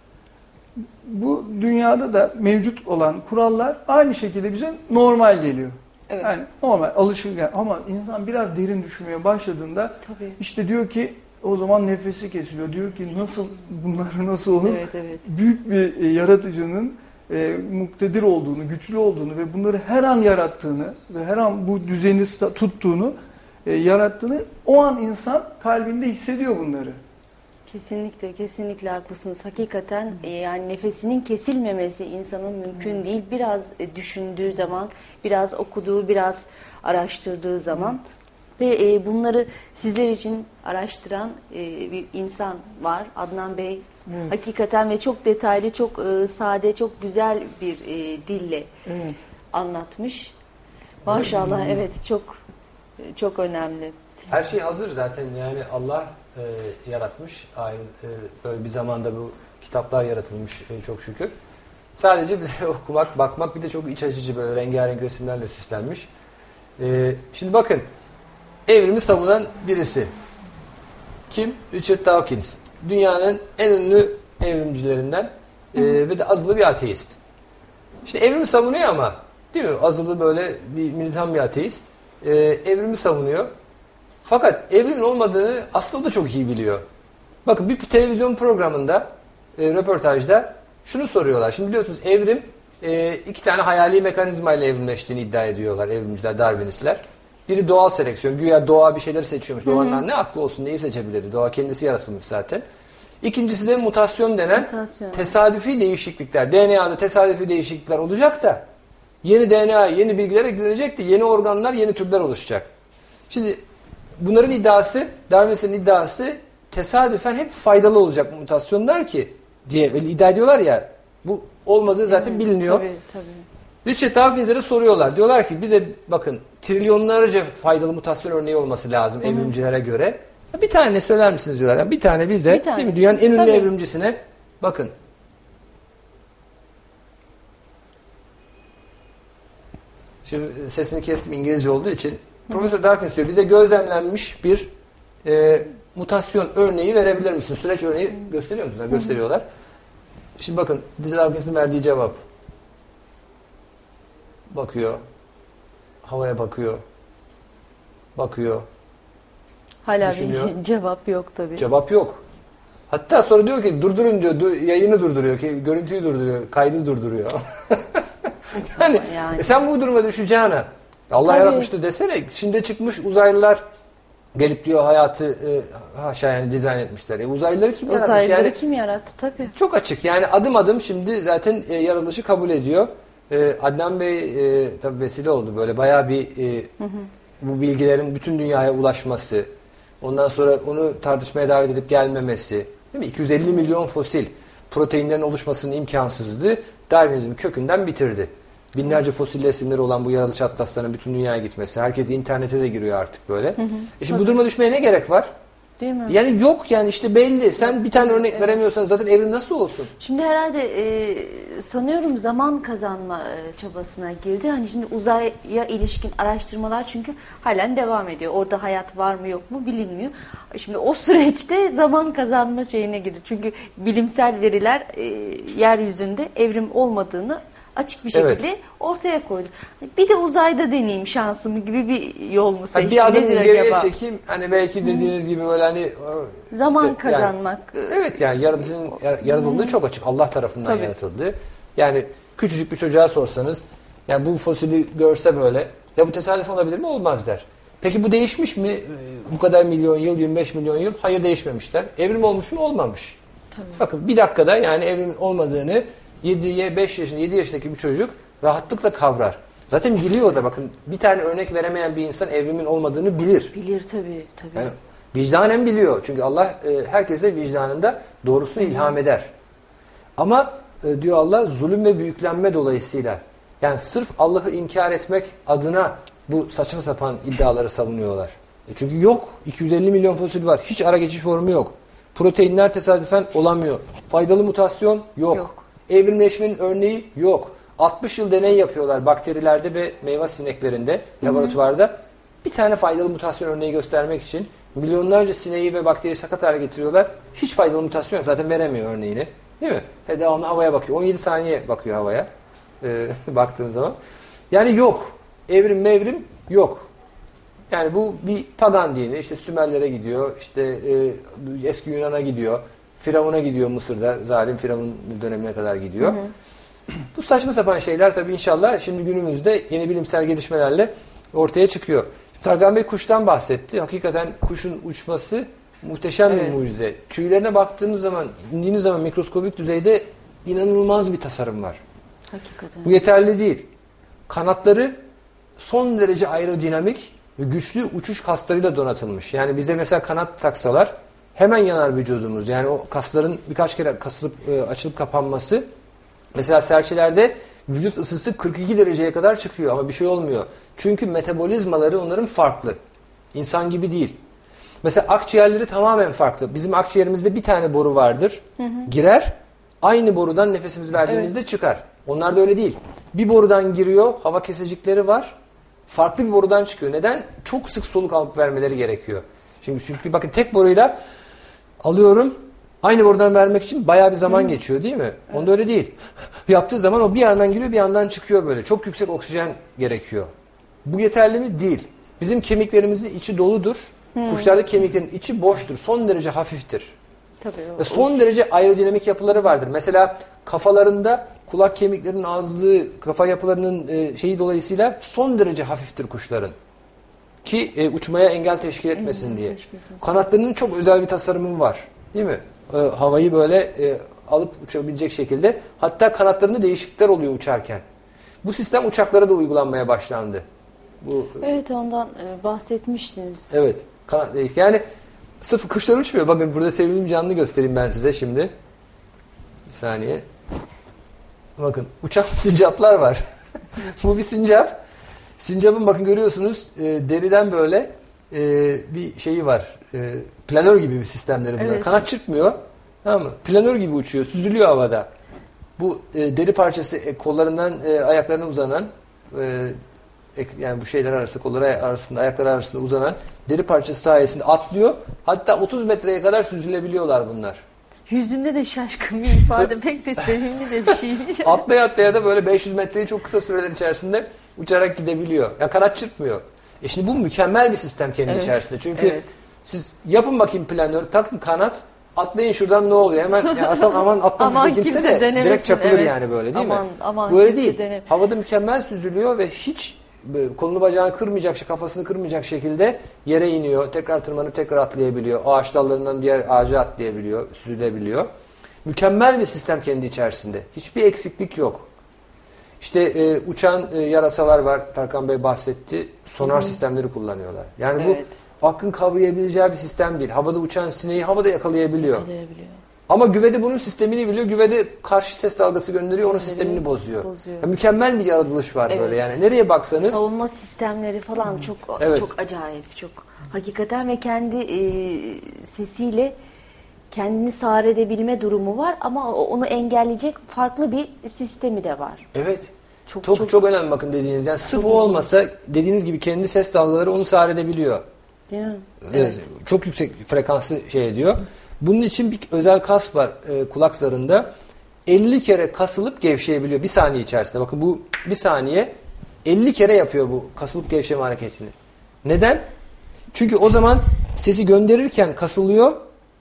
bu dünyada da mevcut olan kurallar aynı şekilde bize normal geliyor. Evet. Yani normal, alışılgan. Ama insan biraz derin düşünmeye başladığında Tabii. işte diyor ki o zaman nefesi kesiliyor. Diyor ki nasıl bunlar nasıl olur? Evet, evet. Büyük bir e, yaratıcının e, muktedir olduğunu, güçlü olduğunu ve bunları her an yarattığını ve her an bu düzeni tuttuğunu, e, yarattığını o an insan kalbinde hissediyor bunları. Kesinlikle, kesinlikle haklısınız. Hakikaten e, yani nefesinin kesilmemesi insanın mümkün değil. Biraz e, düşündüğü zaman, biraz okuduğu, biraz araştırdığı zaman ve e, bunları sizler için araştıran e, bir insan var. Adnan Bey Evet. hakikaten ve çok detaylı, çok e, sade, çok güzel bir e, dille Evet. anlatmış. Maşallah, evet, çok çok önemli. Her şey hazır zaten, yani Allah e, yaratmış. Ayrı, e, böyle bir zamanda bu kitaplar yaratılmış e, çok şükür. Sadece bize okumak, bakmak, bir de çok iç açıcı böyle rengarenk resimlerle süslenmiş. E, şimdi bakın, evrimi savunan birisi. Kim? Richard Dawkins. Dünyanın en ünlü evrimcilerinden e, ve de azılı bir ateist. İşte evrimi savunuyor ama, değil mi? Azılı böyle bir militan bir ateist. E, evrimi savunuyor. Fakat evrimin olmadığını aslında o da çok iyi biliyor. Bakın bir televizyon programında, e, röportajda şunu soruyorlar. Şimdi biliyorsunuz evrim e, iki tane hayali mekanizmayla evrimleştiğini iddia ediyorlar evrimciler, Darwinistler. Biri doğal seleksiyon. Güya doğa bir şeyleri seçiyormuş. Doğanın ne aklı olsun, neyi seçebilir? Doğa kendisi yaratılmış zaten. İkincisi de mutasyon denen Mutasyon. tesadüfi değişiklikler. D N A'da tesadüfi değişiklikler olacak da yeni D N A, yeni bilgiler eklenecek de yeni organlar, yeni türler oluşacak. Şimdi bunların iddiası, Darwin'in iddiası tesadüfen hep faydalı olacak mutasyonlar ki diye öyle iddia ediyorlar ya. Bu olmadığı zaten Evet, biliniyor. Tabii, tabii. Richard Dawkins'e soruyorlar. Diyorlar ki bize bakın trilyonlarca faydalı mutasyon örneği olması lazım, hı hı, evrimcilere göre. Bir tane söyler misiniz diyorlar. Yani bir tane bize, Bir değil mi? Dünyanın en ünlü tabii evrimcisine bakın. Şimdi sesini kestim İngilizce olduğu için. Hı. Profesör Dawkins diyor bize gözlemlenmiş bir e, mutasyon örneği verebilir misin? Süreç örneği hı. gösteriyor musunuz? Hı. Gösteriyorlar. Şimdi bakın Dawkins'in verdiği cevap. Bakıyor. Havaya bakıyor. Bakıyor. Hala düşünüyor. bir cevap yok tabii. Cevap yok. Hatta sonra diyor ki durdurun diyor. Du- yayını durduruyor. Ki, görüntüyü durduruyor. Kaydı durduruyor. yani, yani. E sen bu duruma düşeceğine Allah Tabii. yaratmıştı desene. Şimdi çıkmış uzaylılar gelip diyor hayatı e, haşa yani dizayn etmişler. E, uzaylıları kim yaratmış? Uzaylıları Yani, kim yarattı tabii. çok açık. Yani adım adım şimdi zaten e, yaratılışı kabul ediyor. E, Adnan Bey e, tabii vesile oldu. Böyle bayağı bir e, hı hı. bu bilgilerin bütün dünyaya ulaşması. Ondan sonra onu tartışmaya davet edip gelmemesi. Değil mi? iki yüz elli milyon fosil proteinlerin oluşmasının imkansızlığı Darwinizmi kökünden bitirdi. Binlerce fosil resimleri olan bu yaratılış atlaslarının bütün dünyaya gitmesi. Herkes internete de giriyor artık böyle. Hı hı. E şimdi bu duruma düşmeye ne gerek var? Değil mi? Yani yok yani işte belli. Sen bir tane örnek evet. veremiyorsan zaten evrim nasıl olsun? Şimdi herhalde e, sanıyorum zaman kazanma e, çabasına girdi. Hani şimdi uzaya ilişkin araştırmalar çünkü halen devam ediyor. Orada hayat var mı yok mu bilinmiyor. Şimdi o süreçte zaman kazanma şeyine girdi. Çünkü bilimsel veriler e, yeryüzünde evrim olmadığını açık bir şekilde evet. ortaya koydu. Bir de uzayda deneyeyim şansımı gibi bir yol mu seçti? Bir adım nedir geriye acaba? çekeyim. Hani belki dediğiniz hmm. gibi böyle hani zaman işte, kazanmak. Yani, evet yani yaratılışın yaratıldığı hmm. çok açık. Allah tarafından Tabii. yaratıldı. Yani küçücük bir çocuğa sorsanız yani bu fosili görse böyle ya bu tesadüf olabilir mi? Olmaz der. Peki bu değişmiş mi? Bu kadar milyon yıl, yirmi beş milyon yıl? Hayır değişmemişler. Evrim olmuş mu? Olmamış. Tabii. Bakın bir dakikada yani evrimin olmadığını yediye beş yaşında, yedi yaşındaki bir çocuk rahatlıkla kavrar. Zaten biliyor da bakın bir tane örnek veremeyen bir insan evrimin olmadığını bilir. Bilir tabii. tabii. Yani vicdanen biliyor. Çünkü Allah e, herkese vicdanında doğrusunu ilham eder. Ama e, diyor Allah zulüm ve büyüklenme dolayısıyla Yani sırf Allah'ı inkar etmek adına bu saçma sapan iddiaları savunuyorlar. E çünkü yok. iki yüz elli milyon fosil var. Hiç ara geçiş formu yok. Proteinler tesadüfen olamıyor. Faydalı mutasyon yok. yok. Evrimleşmenin örneği yok. altmış yıl deney yapıyorlar bakterilerde ve meyve sineklerinde, laboratuvarda. Hı hı. Bir tane faydalı mutasyon örneği göstermek için milyonlarca sineği ve bakteriyi sakat hale getiriyorlar. Hiç faydalı mutasyon yok. Zaten veremiyor örneğini. Değil mi? Ve devamlı havaya bakıyor. on yedi saniye bakıyor havaya. E, baktığın zaman. Yani yok. Evrim mevrim yok. Yani bu bir pagan dini. İşte Sümerlere gidiyor. İşte e, eski Yunan'a gidiyor. Firavun'a gidiyor Mısır'da. Zalim Firavun dönemine kadar gidiyor. Hı hı. Bu saçma sapan şeyler tabii inşallah şimdi günümüzde yeni bilimsel gelişmelerle ortaya çıkıyor. Tarkan Bey kuştan bahsetti. Hakikaten kuşun uçması muhteşem evet. bir mucize. Tüylerine baktığınız zaman, indiğiniz zaman mikroskobik düzeyde inanılmaz bir tasarım var. Hakikaten. Bu yeterli değil. Kanatları son derece aerodinamik ve güçlü uçuş kaslarıyla donatılmış. Yani bize mesela kanat taksalar hemen yanar vücudumuz. Yani o kasların birkaç kere kasılıp e, açılıp kapanması. Mesela serçelerde vücut ısısı kırk iki dereceye kadar çıkıyor ama bir şey olmuyor. Çünkü metabolizmaları onların farklı. İnsan gibi değil. Mesela akciğerleri tamamen farklı. Bizim akciğerimizde bir tane boru vardır. Hı hı. Girer, aynı borudan nefesimizi verdiğimizde evet. çıkar. Onlar da öyle değil. Bir borudan giriyor, hava kesecikleri var. Farklı bir borudan çıkıyor. Neden? Çok sık soluk alıp vermeleri gerekiyor. Şimdi çünkü bakın tek boruyla alıyorum. Aynı borudan vermek için bayağı bir zaman Hı. geçiyor değil mi? Evet. Onda öyle değil. Yaptığı zaman o bir yandan giriyor bir yandan çıkıyor böyle. Çok yüksek oksijen gerekiyor. Bu yeterli mi? Değil. Bizim kemiklerimizin içi doludur. Hı. Kuşlarda kemiklerin içi boştur. Son derece hafiftir. Tabii, Ve son olur. derece aerodinamik yapıları vardır. Mesela kafalarında kulak kemiklerinin azlığı, kafa yapılarının e, şeyi dolayısıyla son derece hafiftir kuşların. Ki e, uçmaya engel teşkil etmesin engel diye. Teşkil Kanatlarının çok özel bir tasarımı var. Değil mi? E, havayı böyle e, alıp uçabilecek şekilde. Hatta kanatlarında değişiklikler oluyor uçarken. Bu sistem uçaklara da uygulanmaya başlandı. Bu, evet ondan e, bahsetmiştiniz. Evet. Kanat değişik. Yani sırf kuşlar uçmuyor. Bakın burada sevdiğim canlı göstereyim ben size şimdi. Bir saniye. Bakın uçan sincaplar var. Bu bir sincap. Sincapın bakın görüyorsunuz e, deriden böyle e, bir şeyi var. E, planör gibi bir sistemleri bunlar. Evet. Kanat çırpmıyor. Tamam mı? Planör gibi uçuyor. Süzülüyor havada. Bu e, deri parçası e, kollarından e, ayaklarına uzanan e, e, yani bu şeyler arasında kolları arasında ayakları arasında uzanan deri parçası sayesinde atlıyor. Hatta otuz metreye kadar süzülebiliyorlar bunlar. Yüzünde de şaşkın bir ifade, pek de sevimli de bir şey. Atlaya atlaya da böyle beş yüz metreyi çok kısa süreler içerisinde uçarak gidebiliyor. Yani kanat çırpmıyor. E şimdi bu mükemmel bir sistem kendi evet, içerisinde. Çünkü evet. siz yapın bakayım planör, takın kanat, atlayın şuradan ne oluyor? Hemen yani atam, aman atlamışsa kimse, kimse de denemesin, direkt çakılır evet. yani böyle değil aman, mi? Aman böyle değil. Denem. Havada mükemmel süzülüyor ve hiç kolunu bacağını kırmayacak, kafasını kırmayacak şekilde yere iniyor. Tekrar tırmanıp tekrar atlayabiliyor. Ağaç dallarından diğer ağaca atlayabiliyor, süzülebiliyor. Mükemmel bir sistem kendi içerisinde. Hiçbir eksiklik yok. İşte e, uçan e, yarasalar var. Tarkan Bey bahsetti. Sonar Hı-hı. sistemleri kullanıyorlar. Yani evet. bu aklın kavrayabileceği bir sistem değil. Havada uçan sineği havada yakalayabiliyor. Yakalayabiliyor. Ama güvede bunun sistemini biliyor. Güvede karşı ses dalgası gönderiyor. Onun sistemini bozuyor. bozuyor. Yani mükemmel bir yaratılış var evet. böyle yani. Nereye baksanız. Savunma sistemleri falan çok evet. çok acayip. Çok hakikaten ve kendi e, sesiyle kendini sağır edebilme durumu var ama onu engelleyecek farklı bir sistemi de var. Evet. Çok çok, çok, çok önemli bakın dediğiniz. Yani sırf o olmasa dediğiniz gibi kendi ses dalgaları onu sağır edebiliyor. Değil mi? Evet. Çok yüksek frekanslı şey ediyor. Bunun için bir özel kas var e, kulak zarında. elli kere kasılıp gevşeyebiliyor bir saniye içerisinde. Bakın bu bir saniye elli kere yapıyor bu kasılıp gevşeme hareketini. Neden? Çünkü o zaman sesi gönderirken kasılıyor.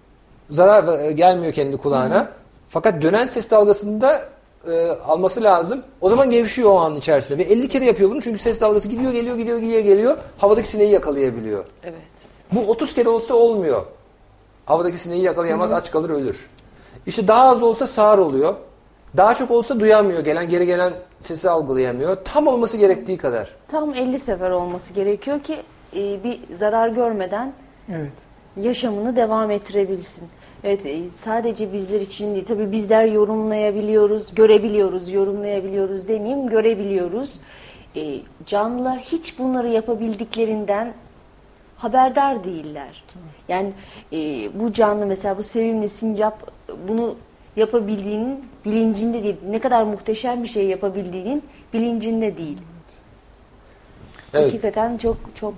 Zarar gelmiyor kendi kulağına. Hı hı. Fakat dönen ses dalgasında e, alması lazım. O zaman gevşiyor o an içerisinde. Ve elli kere yapıyor bunu çünkü ses dalgası gidiyor geliyor gidiyor gidiyor geliyor. Havadaki sineği yakalayabiliyor. Evet. Bu otuz kere olsa olmuyor. Havadaki sineği yakalayamaz, Hı-hı. aç kalır, ölür. İşte daha az olsa sağır oluyor. Daha çok olsa duyamıyor. Gelen geri gelen sesi algılayamıyor. Tam olması gerektiği kadar. Tam elli sefer olması gerekiyor ki e, bir zarar görmeden evet. yaşamını devam ettirebilsin. Evet, sadece bizler için değil. Tabii bizler yorumlayabiliyoruz, görebiliyoruz, yorumlayabiliyoruz demeyeyim, görebiliyoruz. E, canlılar hiç bunları yapabildiklerinden haberdar değiller. Yani e, bu canlı mesela bu sevimli sincap bunu yapabildiğinin bilincinde değil. Ne kadar muhteşem bir şey yapabildiğinin bilincinde değil. Evet. Hakikaten çok çok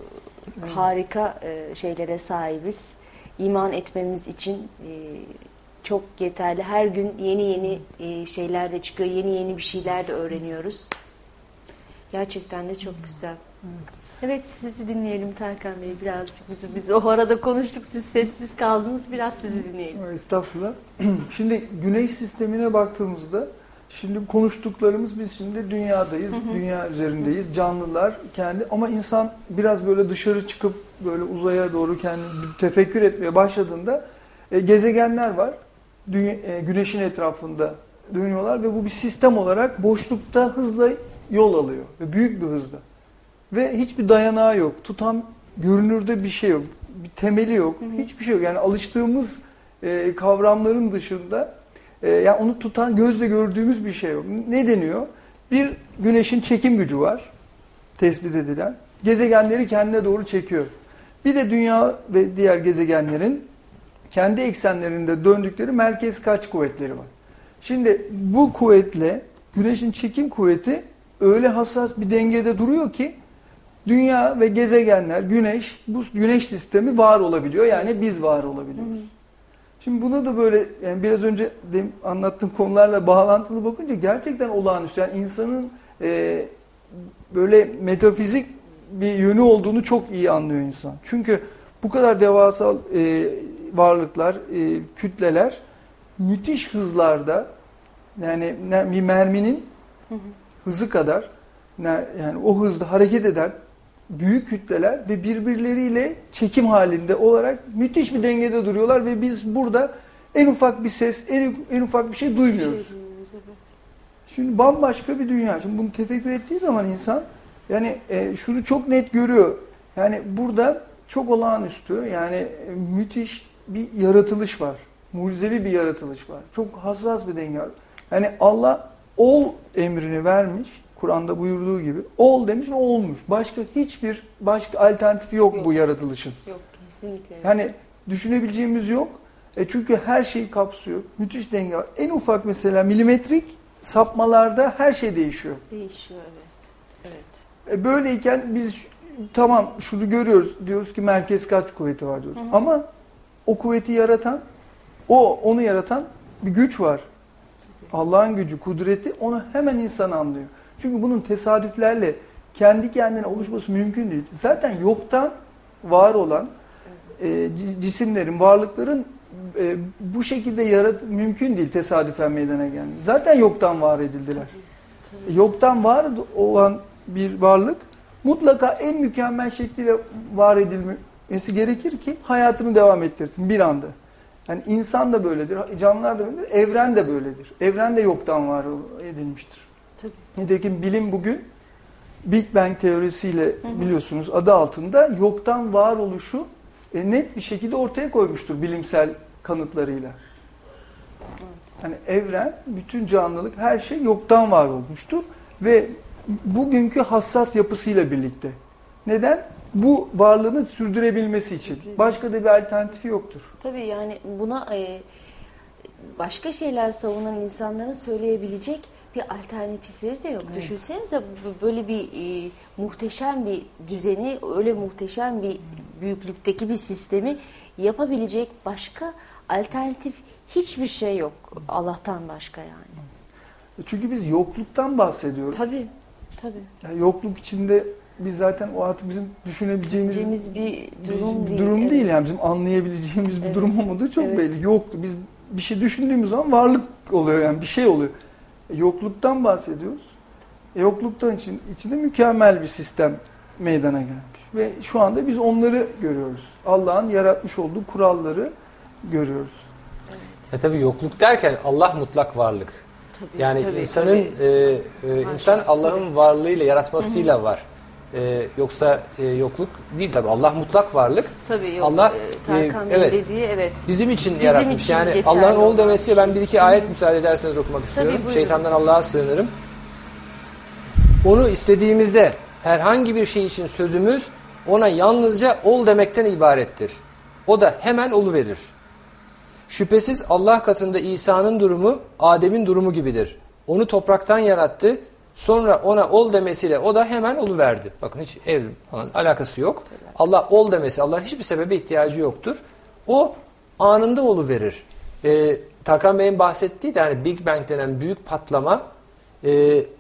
e, harika e, şeylere sahibiz. İman etmemiz için e, çok yeterli. Her gün yeni yeni e, şeyler de çıkıyor. Yeni yeni bir şeyler de öğreniyoruz. Gerçekten de çok güzel. Evet, evet sizi dinleyelim Tarkan Bey birazcık. Biz, biz o arada konuştuk, siz sessiz kaldınız. Biraz sizi dinleyelim. Estağfurullah. Şimdi güneş sistemine baktığımızda, şimdi konuştuklarımız, biz şimdi dünyadayız, hı hı. dünya üzerindeyiz, canlılar kendi, ama insan biraz böyle dışarı çıkıp böyle uzaya doğru kendi tefekkür etmeye başladığında e, gezegenler var, dünya, e, güneşin etrafında dönüyorlar ve bu bir sistem olarak boşlukta hızla yol alıyor ve büyük bir hızla ve hiçbir dayanağı yok, tutan görünürde bir şey yok, bir temeli yok, hı hı. hiçbir şey yok. Yani alıştığımız e, kavramların dışında e, yani onu tutan, gözle gördüğümüz bir şey yok. Ne deniyor? Bir, güneşin çekim gücü var, tespit edilen. Gezegenleri kendine doğru çekiyor. Bir de dünya ve diğer gezegenlerin kendi eksenlerinde döndükleri merkez kaç kuvvetleri var. Şimdi bu kuvvetle güneşin çekim kuvveti öyle hassas bir dengede duruyor ki dünya ve gezegenler, güneş, bu güneş sistemi var olabiliyor. Yani biz var olabiliyoruz. Hı hı. Şimdi bunu da böyle, yani biraz önce de anlattığım konularla bağlantılı bakınca gerçekten olağanüstü. Yani insanın e, böyle metafizik bir yönü olduğunu çok iyi anlıyor insan. Çünkü bu kadar devasa e, varlıklar, e, kütleler müthiş hızlarda, yani bir merminin hı hı. hızı kadar, yani o hızda hareket eden büyük kütleler ve birbirleriyle çekim halinde olarak müthiş bir dengede duruyorlar ve biz burada en ufak bir ses, en, en ufak bir şey duymuyoruz. Şimdi bambaşka bir dünya. Şimdi bunu tefekkür ettiği zaman insan yani e, şunu çok net görüyor. Yani burada çok olağanüstü, yani e, müthiş bir yaratılış var. Mucizevi bir yaratılış var. Çok hassas bir denge var. Yani Allah ol emrini vermiş. Kur'an'da buyurduğu gibi ol demiş ve olmuş. Başka hiçbir başka alternatifi yok, yok bu yaratılışın. Yok, kesinlikle. Yani düşünebileceğimiz yok. E çünkü her şeyi kapsıyor. Müthiş denge var. En ufak mesela milimetrik sapmalarda her şey değişiyor. Değişiyor, evet. Evet. E böyleyken biz tamam şunu görüyoruz. Diyoruz ki merkez kaç kuvveti var diyoruz. Hı hı. Ama o kuvveti yaratan, o onu yaratan bir güç var. Allah'ın gücü, kudreti, onu hemen insan anlıyor. Çünkü bunun tesadüflerle kendi kendine oluşması mümkün değil. Zaten yoktan var olan e, cisimlerin, varlıkların e, bu şekilde yarat mümkün değil tesadüfen meydana gelmesi. Zaten yoktan var edildiler. Tabii, tabii. Yoktan var olan bir varlık mutlaka en mükemmel şekliyle var edilmesi gerekir ki hayatını devam ettirsin bir anda. Yani insan da böyledir, canlılar da böyledir, evren de böyledir. Evren de yoktan var edilmiştir. Tabii. Nitekim bilim bugün Big Bang teorisiyle, hı hı. biliyorsunuz adı altında yoktan varoluşu e, net bir şekilde ortaya koymuştur bilimsel kanıtlarıyla. Evet. Yani evren, bütün canlılık, her şey yoktan var olmuştur ve bugünkü hassas yapısıyla birlikte. Neden? Bu varlığını sürdürebilmesi için. Başka da bir alternatifi yoktur. Tabii yani buna e, başka şeyler savunan insanların söyleyebilecek bir alternatifleri de yok. Evet. Düşünsenize böyle bir e, muhteşem bir düzeni, öyle muhteşem bir büyüklükteki bir sistemi yapabilecek başka alternatif hiçbir şey yok Allah'tan başka yani. Çünkü biz yokluktan bahsediyoruz. Tabii, tabii. Yani yokluk içinde biz zaten o artık bizim düşünebileceğimiz bir durum bir değil. Durum Evet. değil yani bizim anlayabileceğimiz bir evet. durum olmadığı çok evet. belli. Yoktu. Biz bir şey düşündüğümüz zaman varlık oluyor yani bir şey oluyor. E, yokluktan bahsediyoruz. E, yokluktan için içinde mükemmel bir sistem meydana gelmiş ve şu anda biz onları görüyoruz. Allah'ın yaratmış olduğu kuralları görüyoruz. Evet. E tabii yokluk derken Allah mutlak varlık. Tabii, yani tabii, insanın tabii. E, e, insan Allah'ın varlığıyla, yaratmasıyla var. E, yoksa e, yokluk değil tabii. Allah mutlak varlık. Tabii yok. Allah e, Tarkan e, Bey evet, dediği evet. bizim için Bizim yaratmış. için Yani geçerli Allah'ın ol olan demesiyle bir ben şey. bir iki ayet müsaade ederseniz okumak istiyorum. buyurunuz. Şeytandan Allah'a sığınırım. Onu istediğimizde herhangi bir şey için sözümüz ona yalnızca ol demekten ibarettir. O da hemen oluverir. Şüphesiz Allah katında İsa'nın durumu Adem'in durumu gibidir. Onu topraktan yarattı. Sonra ona ol demesiyle o da hemen oluverdi. Bakın hiç evrim falan alakası yok. Allah ol demesi, Allah'ın hiçbir sebebe ihtiyacı yoktur. O anında oluverir. Ee, Tarkan Bey'in bahsettiği de yani Big Bang denen büyük patlama e,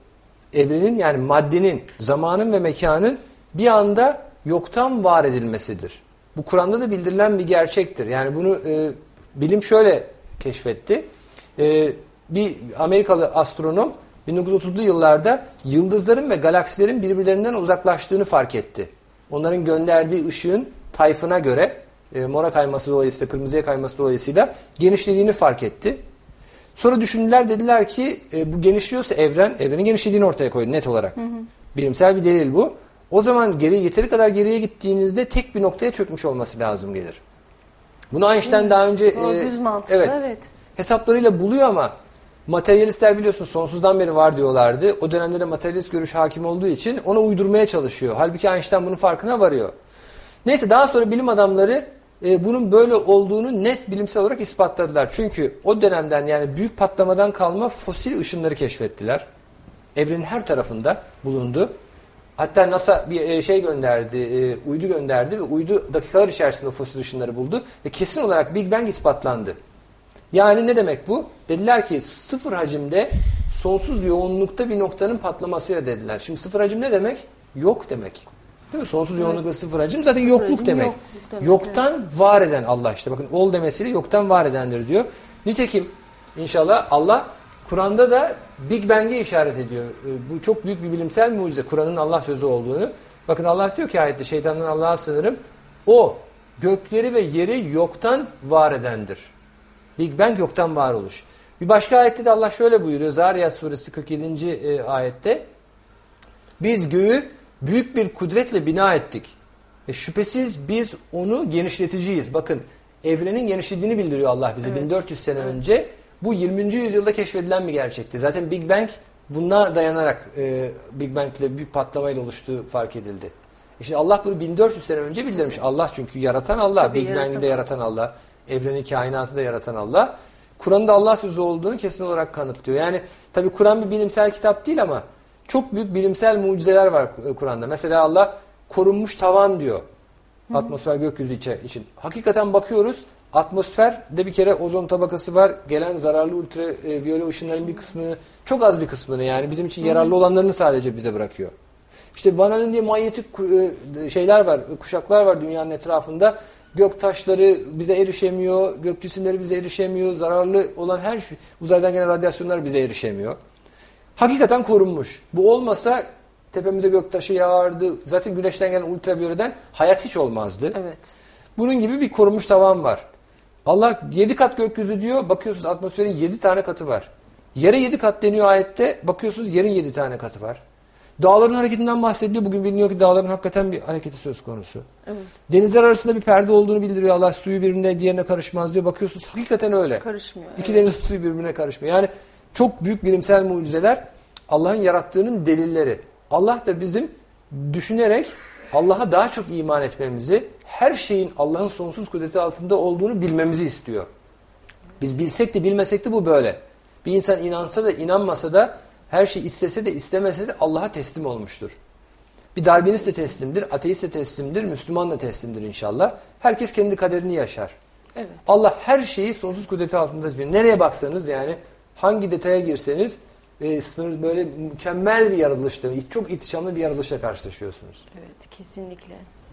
evrenin yani maddenin, zamanın ve mekanın bir anda yoktan var edilmesidir. Bu Kur'an'da da bildirilen bir gerçektir. Yani bunu e, bilim şöyle keşfetti. E, bir Amerikalı astronom bin dokuz yüz otuzlu yıllarda yıldızların ve galaksilerin birbirlerinden uzaklaştığını fark etti. Onların gönderdiği ışığın tayfına göre e, mora kayması dolayısıyla, kırmızıya kayması dolayısıyla genişlediğini fark etti. Sonra düşündüler, dediler ki e, bu genişliyorsa evren, evrenin genişlediğini ortaya koydu net olarak. Hı hı. Bilimsel bir delil bu. O zaman geri, yeteri kadar geriye gittiğinizde tek bir noktaya çökmüş olması lazım gelir. Bunu Einstein hı. daha önce o, e, düz mantıklı, evet, evet. hesaplarıyla buluyor ama materyalistler biliyorsun sonsuzdan beri var diyorlardı. O dönemde de materyalist görüş hakim olduğu için onu uydurmaya çalışıyor. Halbuki Einstein bunun farkına varıyor. Neyse daha sonra bilim adamları e, bunun böyle olduğunu net bilimsel olarak ispatladılar. Çünkü o dönemden yani büyük patlamadan kalma fosil ışınları keşfettiler. Evrenin her tarafında bulundu. Hatta NASA bir şey gönderdi, e, uydu gönderdi ve uydu dakikalar içerisinde o fosil ışınları buldu. Ve kesin olarak Big Bang ispatlandı. Yani ne demek bu? Dediler ki sıfır hacimde sonsuz yoğunlukta bir noktanın patlamasıyla dediler. Şimdi sıfır hacim ne demek? Yok demek. Değil mi? Sonsuz evet. yoğunlukta sıfır hacim zaten sıfır yokluk hacim, demek. Yokluk demek. Yoktan evet. var eden Allah işte. Bakın ol demesiyle yoktan var edendir diyor. Nitekim inşallah Allah Kur'an'da da Big Bang'e işaret ediyor. Bu çok büyük bir bilimsel mucize. Kur'an'ın Allah sözü olduğunu. Bakın Allah diyor ki ayette şeytandan Allah'a sığınırım. O gökleri ve yeri yoktan var edendir. Big Bang yoktan varoluş. Bir başka ayette de Allah şöyle buyuruyor. Zariyat suresi kırk yedinci E, ayette. Biz göğü büyük bir kudretle bina ettik. Ve şüphesiz biz onu genişleticiyiz. Bakın evrenin genişlediğini bildiriyor Allah bize evet. bin dört yüz sene evet. önce. Bu yirminci yüzyılda keşfedilen bir gerçekti. Zaten Big Bang buna dayanarak e, Big Bang ile büyük patlamayla oluştuğu fark edildi. İşte Allah bunu bin dört yüz sene önce bildirmiş. Allah çünkü yaratan Allah. Tabii Big Bang'i de yaratan Allah. Evreni, kainatı da yaratan Allah. Kur'an'da Allah sözü olduğunu kesin olarak kanıtlıyor. Yani tabii Kur'an bir bilimsel kitap değil ama çok büyük bilimsel mucizeler var Kur'an'da. Mesela Allah korunmuş tavan diyor. Hı hı. Atmosfer gökyüzü için. Hakikaten bakıyoruz. Atmosferde bir kere ozon tabakası var. Gelen zararlı ultraviyole ışınların bir kısmını, çok az bir kısmını yani bizim için yararlı olanlarını sadece bize bırakıyor. İşte vanalin diye manyetik şeyler var, kuşaklar var dünyanın etrafında. Gök taşları bize erişemiyor, gök cisimleri bize erişemiyor, zararlı olan her şey, uzaydan gelen radyasyonlar bize erişemiyor. Hakikaten korunmuş. Bu olmasa tepemize gök taşı yağardı. Zaten güneşten gelen ultraviyoleden hayat hiç olmazdı. Evet. Bunun gibi bir korunmuş tavan var. Allah yedi kat gökyüzü diyor, bakıyorsunuz atmosferin yedi tane katı var. Yere yedi kat deniyor ayette, bakıyorsunuz yerin yedi tane katı var. Dağların hareketinden bahsediyor. Bugün biliniyor ki dağların hakikaten bir hareketi söz konusu. Evet. Denizler arasında bir perde olduğunu bildiriyor Allah. Suyu birbirine diğerine karışmaz diyor. Bakıyorsunuz hakikaten öyle. Karışmıyor. İki evet. deniz suyu birbirine karışmıyor. Yani çok büyük bilimsel mucizeler Allah'ın yarattığının delilleri. Allah da bizim düşünerek Allah'a daha çok iman etmemizi, her şeyin Allah'ın sonsuz kudreti altında olduğunu bilmemizi istiyor. Biz bilsek de bilmesek de bu böyle. Bir insan inansa da inanmasa da her şey istese de istemese de Allah'a teslim olmuştur. Bir Darwinist de teslimdir, ateist de teslimdir, Müslüman da teslimdir inşallah. Herkes kendi kaderini yaşar. Evet. Allah her şeyi sonsuz kudreti altında tutuyor. Nereye baksanız yani hangi detaya girseniz e, sınır böyle mükemmel bir yaratılışta, çok ihtişamlı bir yaratılışla karşılaşıyorsunuz. Evet, kesinlikle.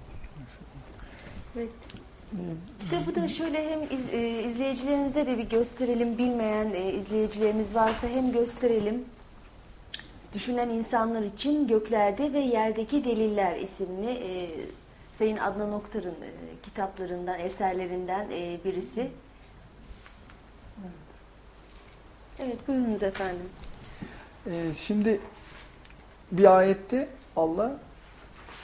Evet. Kitabı da şöyle hem iz, e, izleyicilerimize de bir gösterelim, bilmeyen e, izleyicilerimiz varsa hem gösterelim. Düşünen insanlar için Göklerde ve Yerdeki Deliller isimli e, Sayın Adnan Oktar'ın e, kitaplarından, eserlerinden e, birisi. Evet. Evet, buyurunuz efendim. Ee, şimdi bir ayette Allah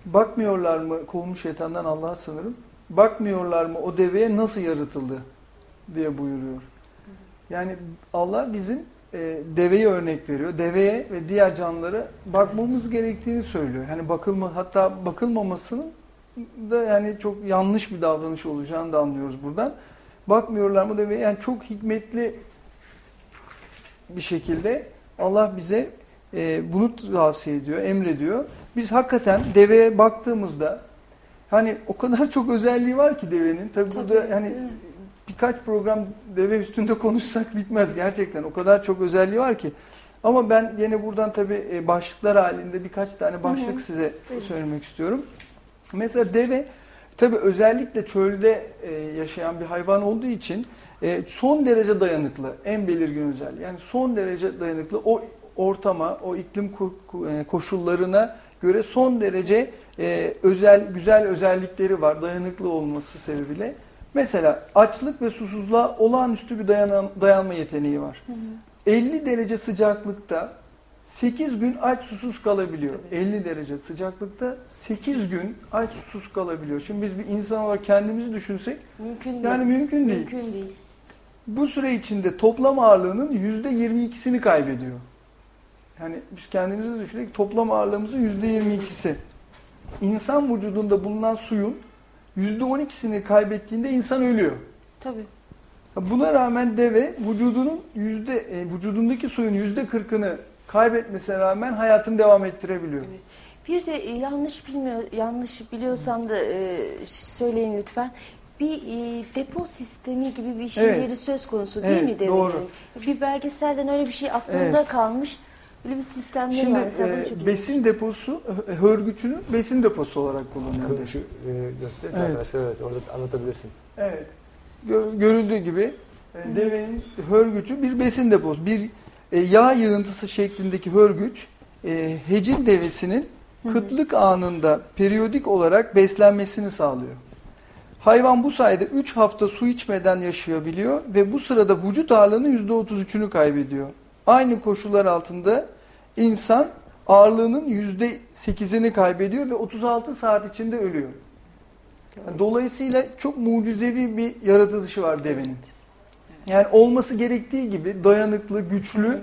bakmıyorlar mı, kovmuş şeytandan Allah'a sanırım, bakmıyorlar mı o deveye nasıl yaratıldı diye buyuruyor. Yani Allah bizim e, deveyi örnek veriyor. Deveye ve diğer canlılara bakmamız gerektiğini söylüyor. Yani bakılma, hatta bakılmamasının da yani çok yanlış bir davranış olacağını da anlıyoruz buradan. Bakmıyorlar mı deveye? Yani çok hikmetli bir şekilde Allah bize e, bunu tavsiye ediyor, emrediyor. Biz hakikaten deveye baktığımızda hani o kadar çok özelliği var ki devenin. Tabii, Tabii burada hani birkaç program deve üstünde konuşsak bitmez gerçekten. O kadar çok özelliği var ki. Ama ben yine buradan tabii başlıklar halinde birkaç tane başlık hı hı. size Buyurun. söylemek istiyorum. Mesela deve tabii özellikle çölde yaşayan bir hayvan olduğu için son derece dayanıklı. En belirgin özelliği. Yani son derece dayanıklı. O ortama, o iklim koşullarına göre son derece özel güzel özellikleri var. Dayanıklı olması sebebiyle. Mesela açlık ve susuzluğa olağanüstü bir dayanan, dayanma yeteneği var. Hı hı. elli derece sıcaklıkta sekiz gün aç susuz kalabiliyor. Evet. elli derece sıcaklıkta sekiz gün aç susuz kalabiliyor. Şimdi biz bir insan olarak kendimizi düşünsek mümkün yani değil. mümkün değil. Mümkün değil. Bu süre içinde toplam ağırlığının yüzde yirmi ikisini kaybediyor. Yani biz kendimizi düşünsek toplam ağırlığımızın yüzde yirmi ikisi. İnsan vücudunda bulunan suyun yüzde on ikisini kaybettiğinde insan ölüyor. Tabii. Buna rağmen deve vücudunun yüzde e, vücudundaki suyun yüzde kırkını kaybetmesine rağmen hayatını devam ettirebiliyor. Evet. Bir de e, yanlış bilmiyor yanlış biliyorsam da e, söyleyin lütfen. Bir e, depo sistemi gibi bir şeyleri evet. söz konusu değil evet, mi develerin? Doğru. Bir belgeselden öyle bir şey aklımda evet. kalmış. Böyle bir sistemleri Şimdi, var. Şimdi e, besin ilginç. deposu, hörgüçünü besin deposu olarak kullanıyor. Şu e, gösterisi evet. arkadaşlar evet orada anlatabilirsin. Evet. Gör, görüldüğü gibi e, devenin hörgücü bir besin deposu. Bir e, yağ yığıntısı şeklindeki hörgüç e, hecin devesinin kıtlık anında periyodik olarak beslenmesini sağlıyor. Hayvan bu sayede üç hafta su içmeden yaşayabiliyor ve bu sırada vücut ağırlığının yüzde otuz üçünü kaybediyor. Aynı koşullar altında insan ağırlığının yüzde sekizini kaybediyor ve otuz altı saat içinde ölüyor. Yani dolayısıyla çok mucizevi bir yaratılışı var devenin. Yani olması gerektiği gibi dayanıklı, güçlü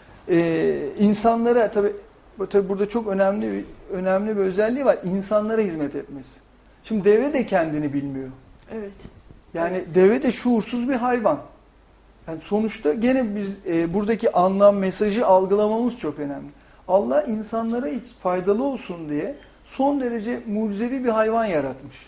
e, insanlara tabii, tabii burada çok önemli bir, önemli bir özelliği var. İnsanlara hizmet etmesi. Şimdi deve de kendini bilmiyor. Evet. Yani evet. deve de şuursuz bir hayvan. Yani sonuçta gene biz e, buradaki anlam, mesajı algılamamız çok önemli. Allah insanlara hiç faydalı olsun diye son derece mucizevi bir hayvan yaratmış.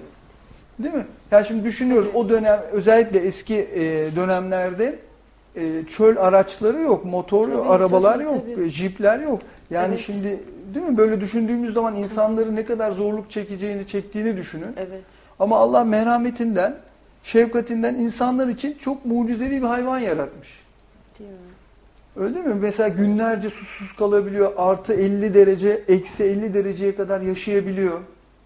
Değil mi? Yani şimdi düşünüyoruz o dönem özellikle eski e, dönemlerde e, çöl araçları yok, motor tabii, arabalar tabii, yok, tabii. jipler yok. Yani evet. şimdi değil mi böyle düşündüğümüz zaman insanları ne kadar zorluk çekeceğini, çektiğini düşünün. Evet. Ama Allah merhametinden, şefkatinden insanlar için çok mucizevi bir hayvan yaratmış. Değil mi? Öyle değil mi? Mesela günlerce susuz kalabiliyor. Artı elli derece, eksi elli dereceye kadar yaşayabiliyor.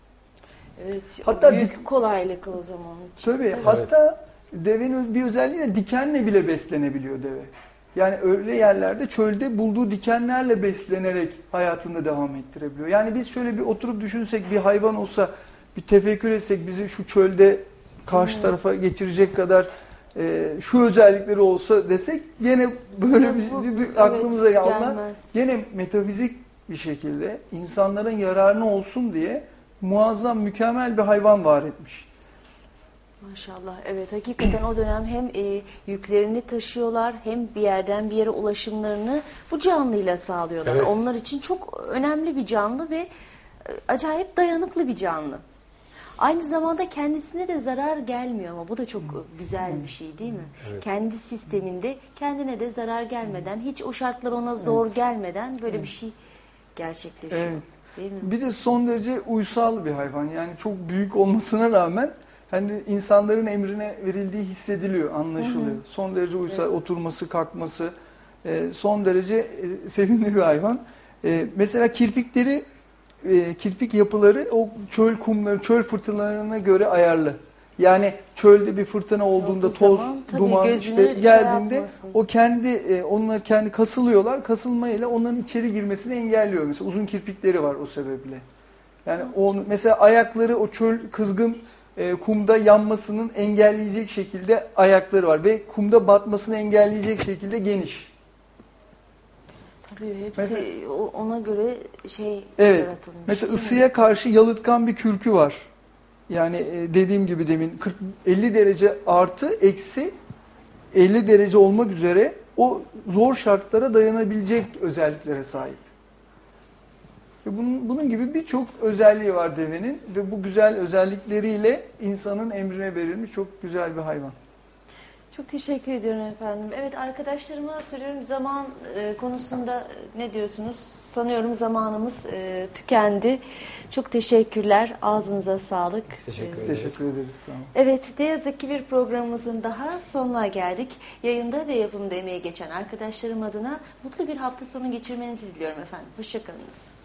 Evet. Hatta büyük dik- kolaylık o zaman. Tabii. Evet. Hatta devenin bir özelliği de dikenle bile beslenebiliyor deve. Yani öyle yerlerde çölde bulduğu dikenlerle beslenerek hayatını devam ettirebiliyor. Yani biz şöyle bir oturup düşünsek bir hayvan olsa bir tefekkür etsek bizi şu çölde karşı hmm. tarafa geçirecek kadar e, şu özellikleri olsa desek gene böyle ya, bu, bir, bir evet, aklımıza gelmez. Gene metafizik bir şekilde insanların yararına olsun diye muazzam mükemmel bir hayvan var etmiş. Maşallah evet hakikaten o dönem hem e, yüklerini taşıyorlar hem bir yerden bir yere ulaşımlarını bu canlıyla sağlıyorlar. Evet. Onlar için çok önemli bir canlı ve e, acayip dayanıklı bir canlı. Aynı zamanda kendisine de zarar gelmiyor ama bu da çok güzel bir şey değil mi? Evet. Kendi sisteminde kendine de zarar gelmeden hiç o şartlar ona zor evet. gelmeden böyle evet. bir şey gerçekleşiyor. Evet. Değil mi? Bir de son derece uysal bir hayvan yani çok büyük olmasına rağmen hani insanların emrine verildiği hissediliyor, anlaşılıyor. Hı hı. Son derece uysal, evet. oturması, kalkması e, son derece e, sevimli bir hayvan. E, mesela kirpikleri, e, kirpik yapıları o çöl kumları, çöl fırtınalarına göre ayarlı. Yani çölde bir fırtına olduğunda Olduğu toz, zaman, duman işte geldiğinde şey o kendi e, onlar kendi kasılıyorlar. Kasılmayla onların içeri girmesini engelliyor. Mesela uzun kirpikleri var o sebeple. Yani onu mesela ayakları o çöl kızgın e, kumda yanmasının engelleyecek şekilde ayakları var ve kumda batmasını engelleyecek şekilde geniş. Tabii hepsi Mesela- o- ona göre şey Evet. yaratılmış. Mesela değil mi? ısıya karşı yalıtkan bir kürkü var. Yani e, dediğim gibi demin kırk elli derece artı eksi elli derece olmak üzere o zor şartlara dayanabilecek özelliklere sahip. Ve bunun, bunun gibi birçok özelliği var devenin ve bu güzel özellikleriyle insanın emrine verilmiş çok güzel bir hayvan. Çok teşekkür ediyorum efendim. Evet, arkadaşlarıma soruyorum, zaman e, konusunda ne diyorsunuz? Sanıyorum zamanımız e, tükendi. Çok teşekkürler. Ağzınıza sağlık. Teşekkür E, Biz ederiz. teşekkür ederiz. Sağ olun. Evet, ne yazık ki bir programımızın daha sonuna geldik. Yayında ve yapımda emeği geçen arkadaşlarım adına mutlu bir hafta sonu geçirmenizi diliyorum efendim. Hoşçakalınız.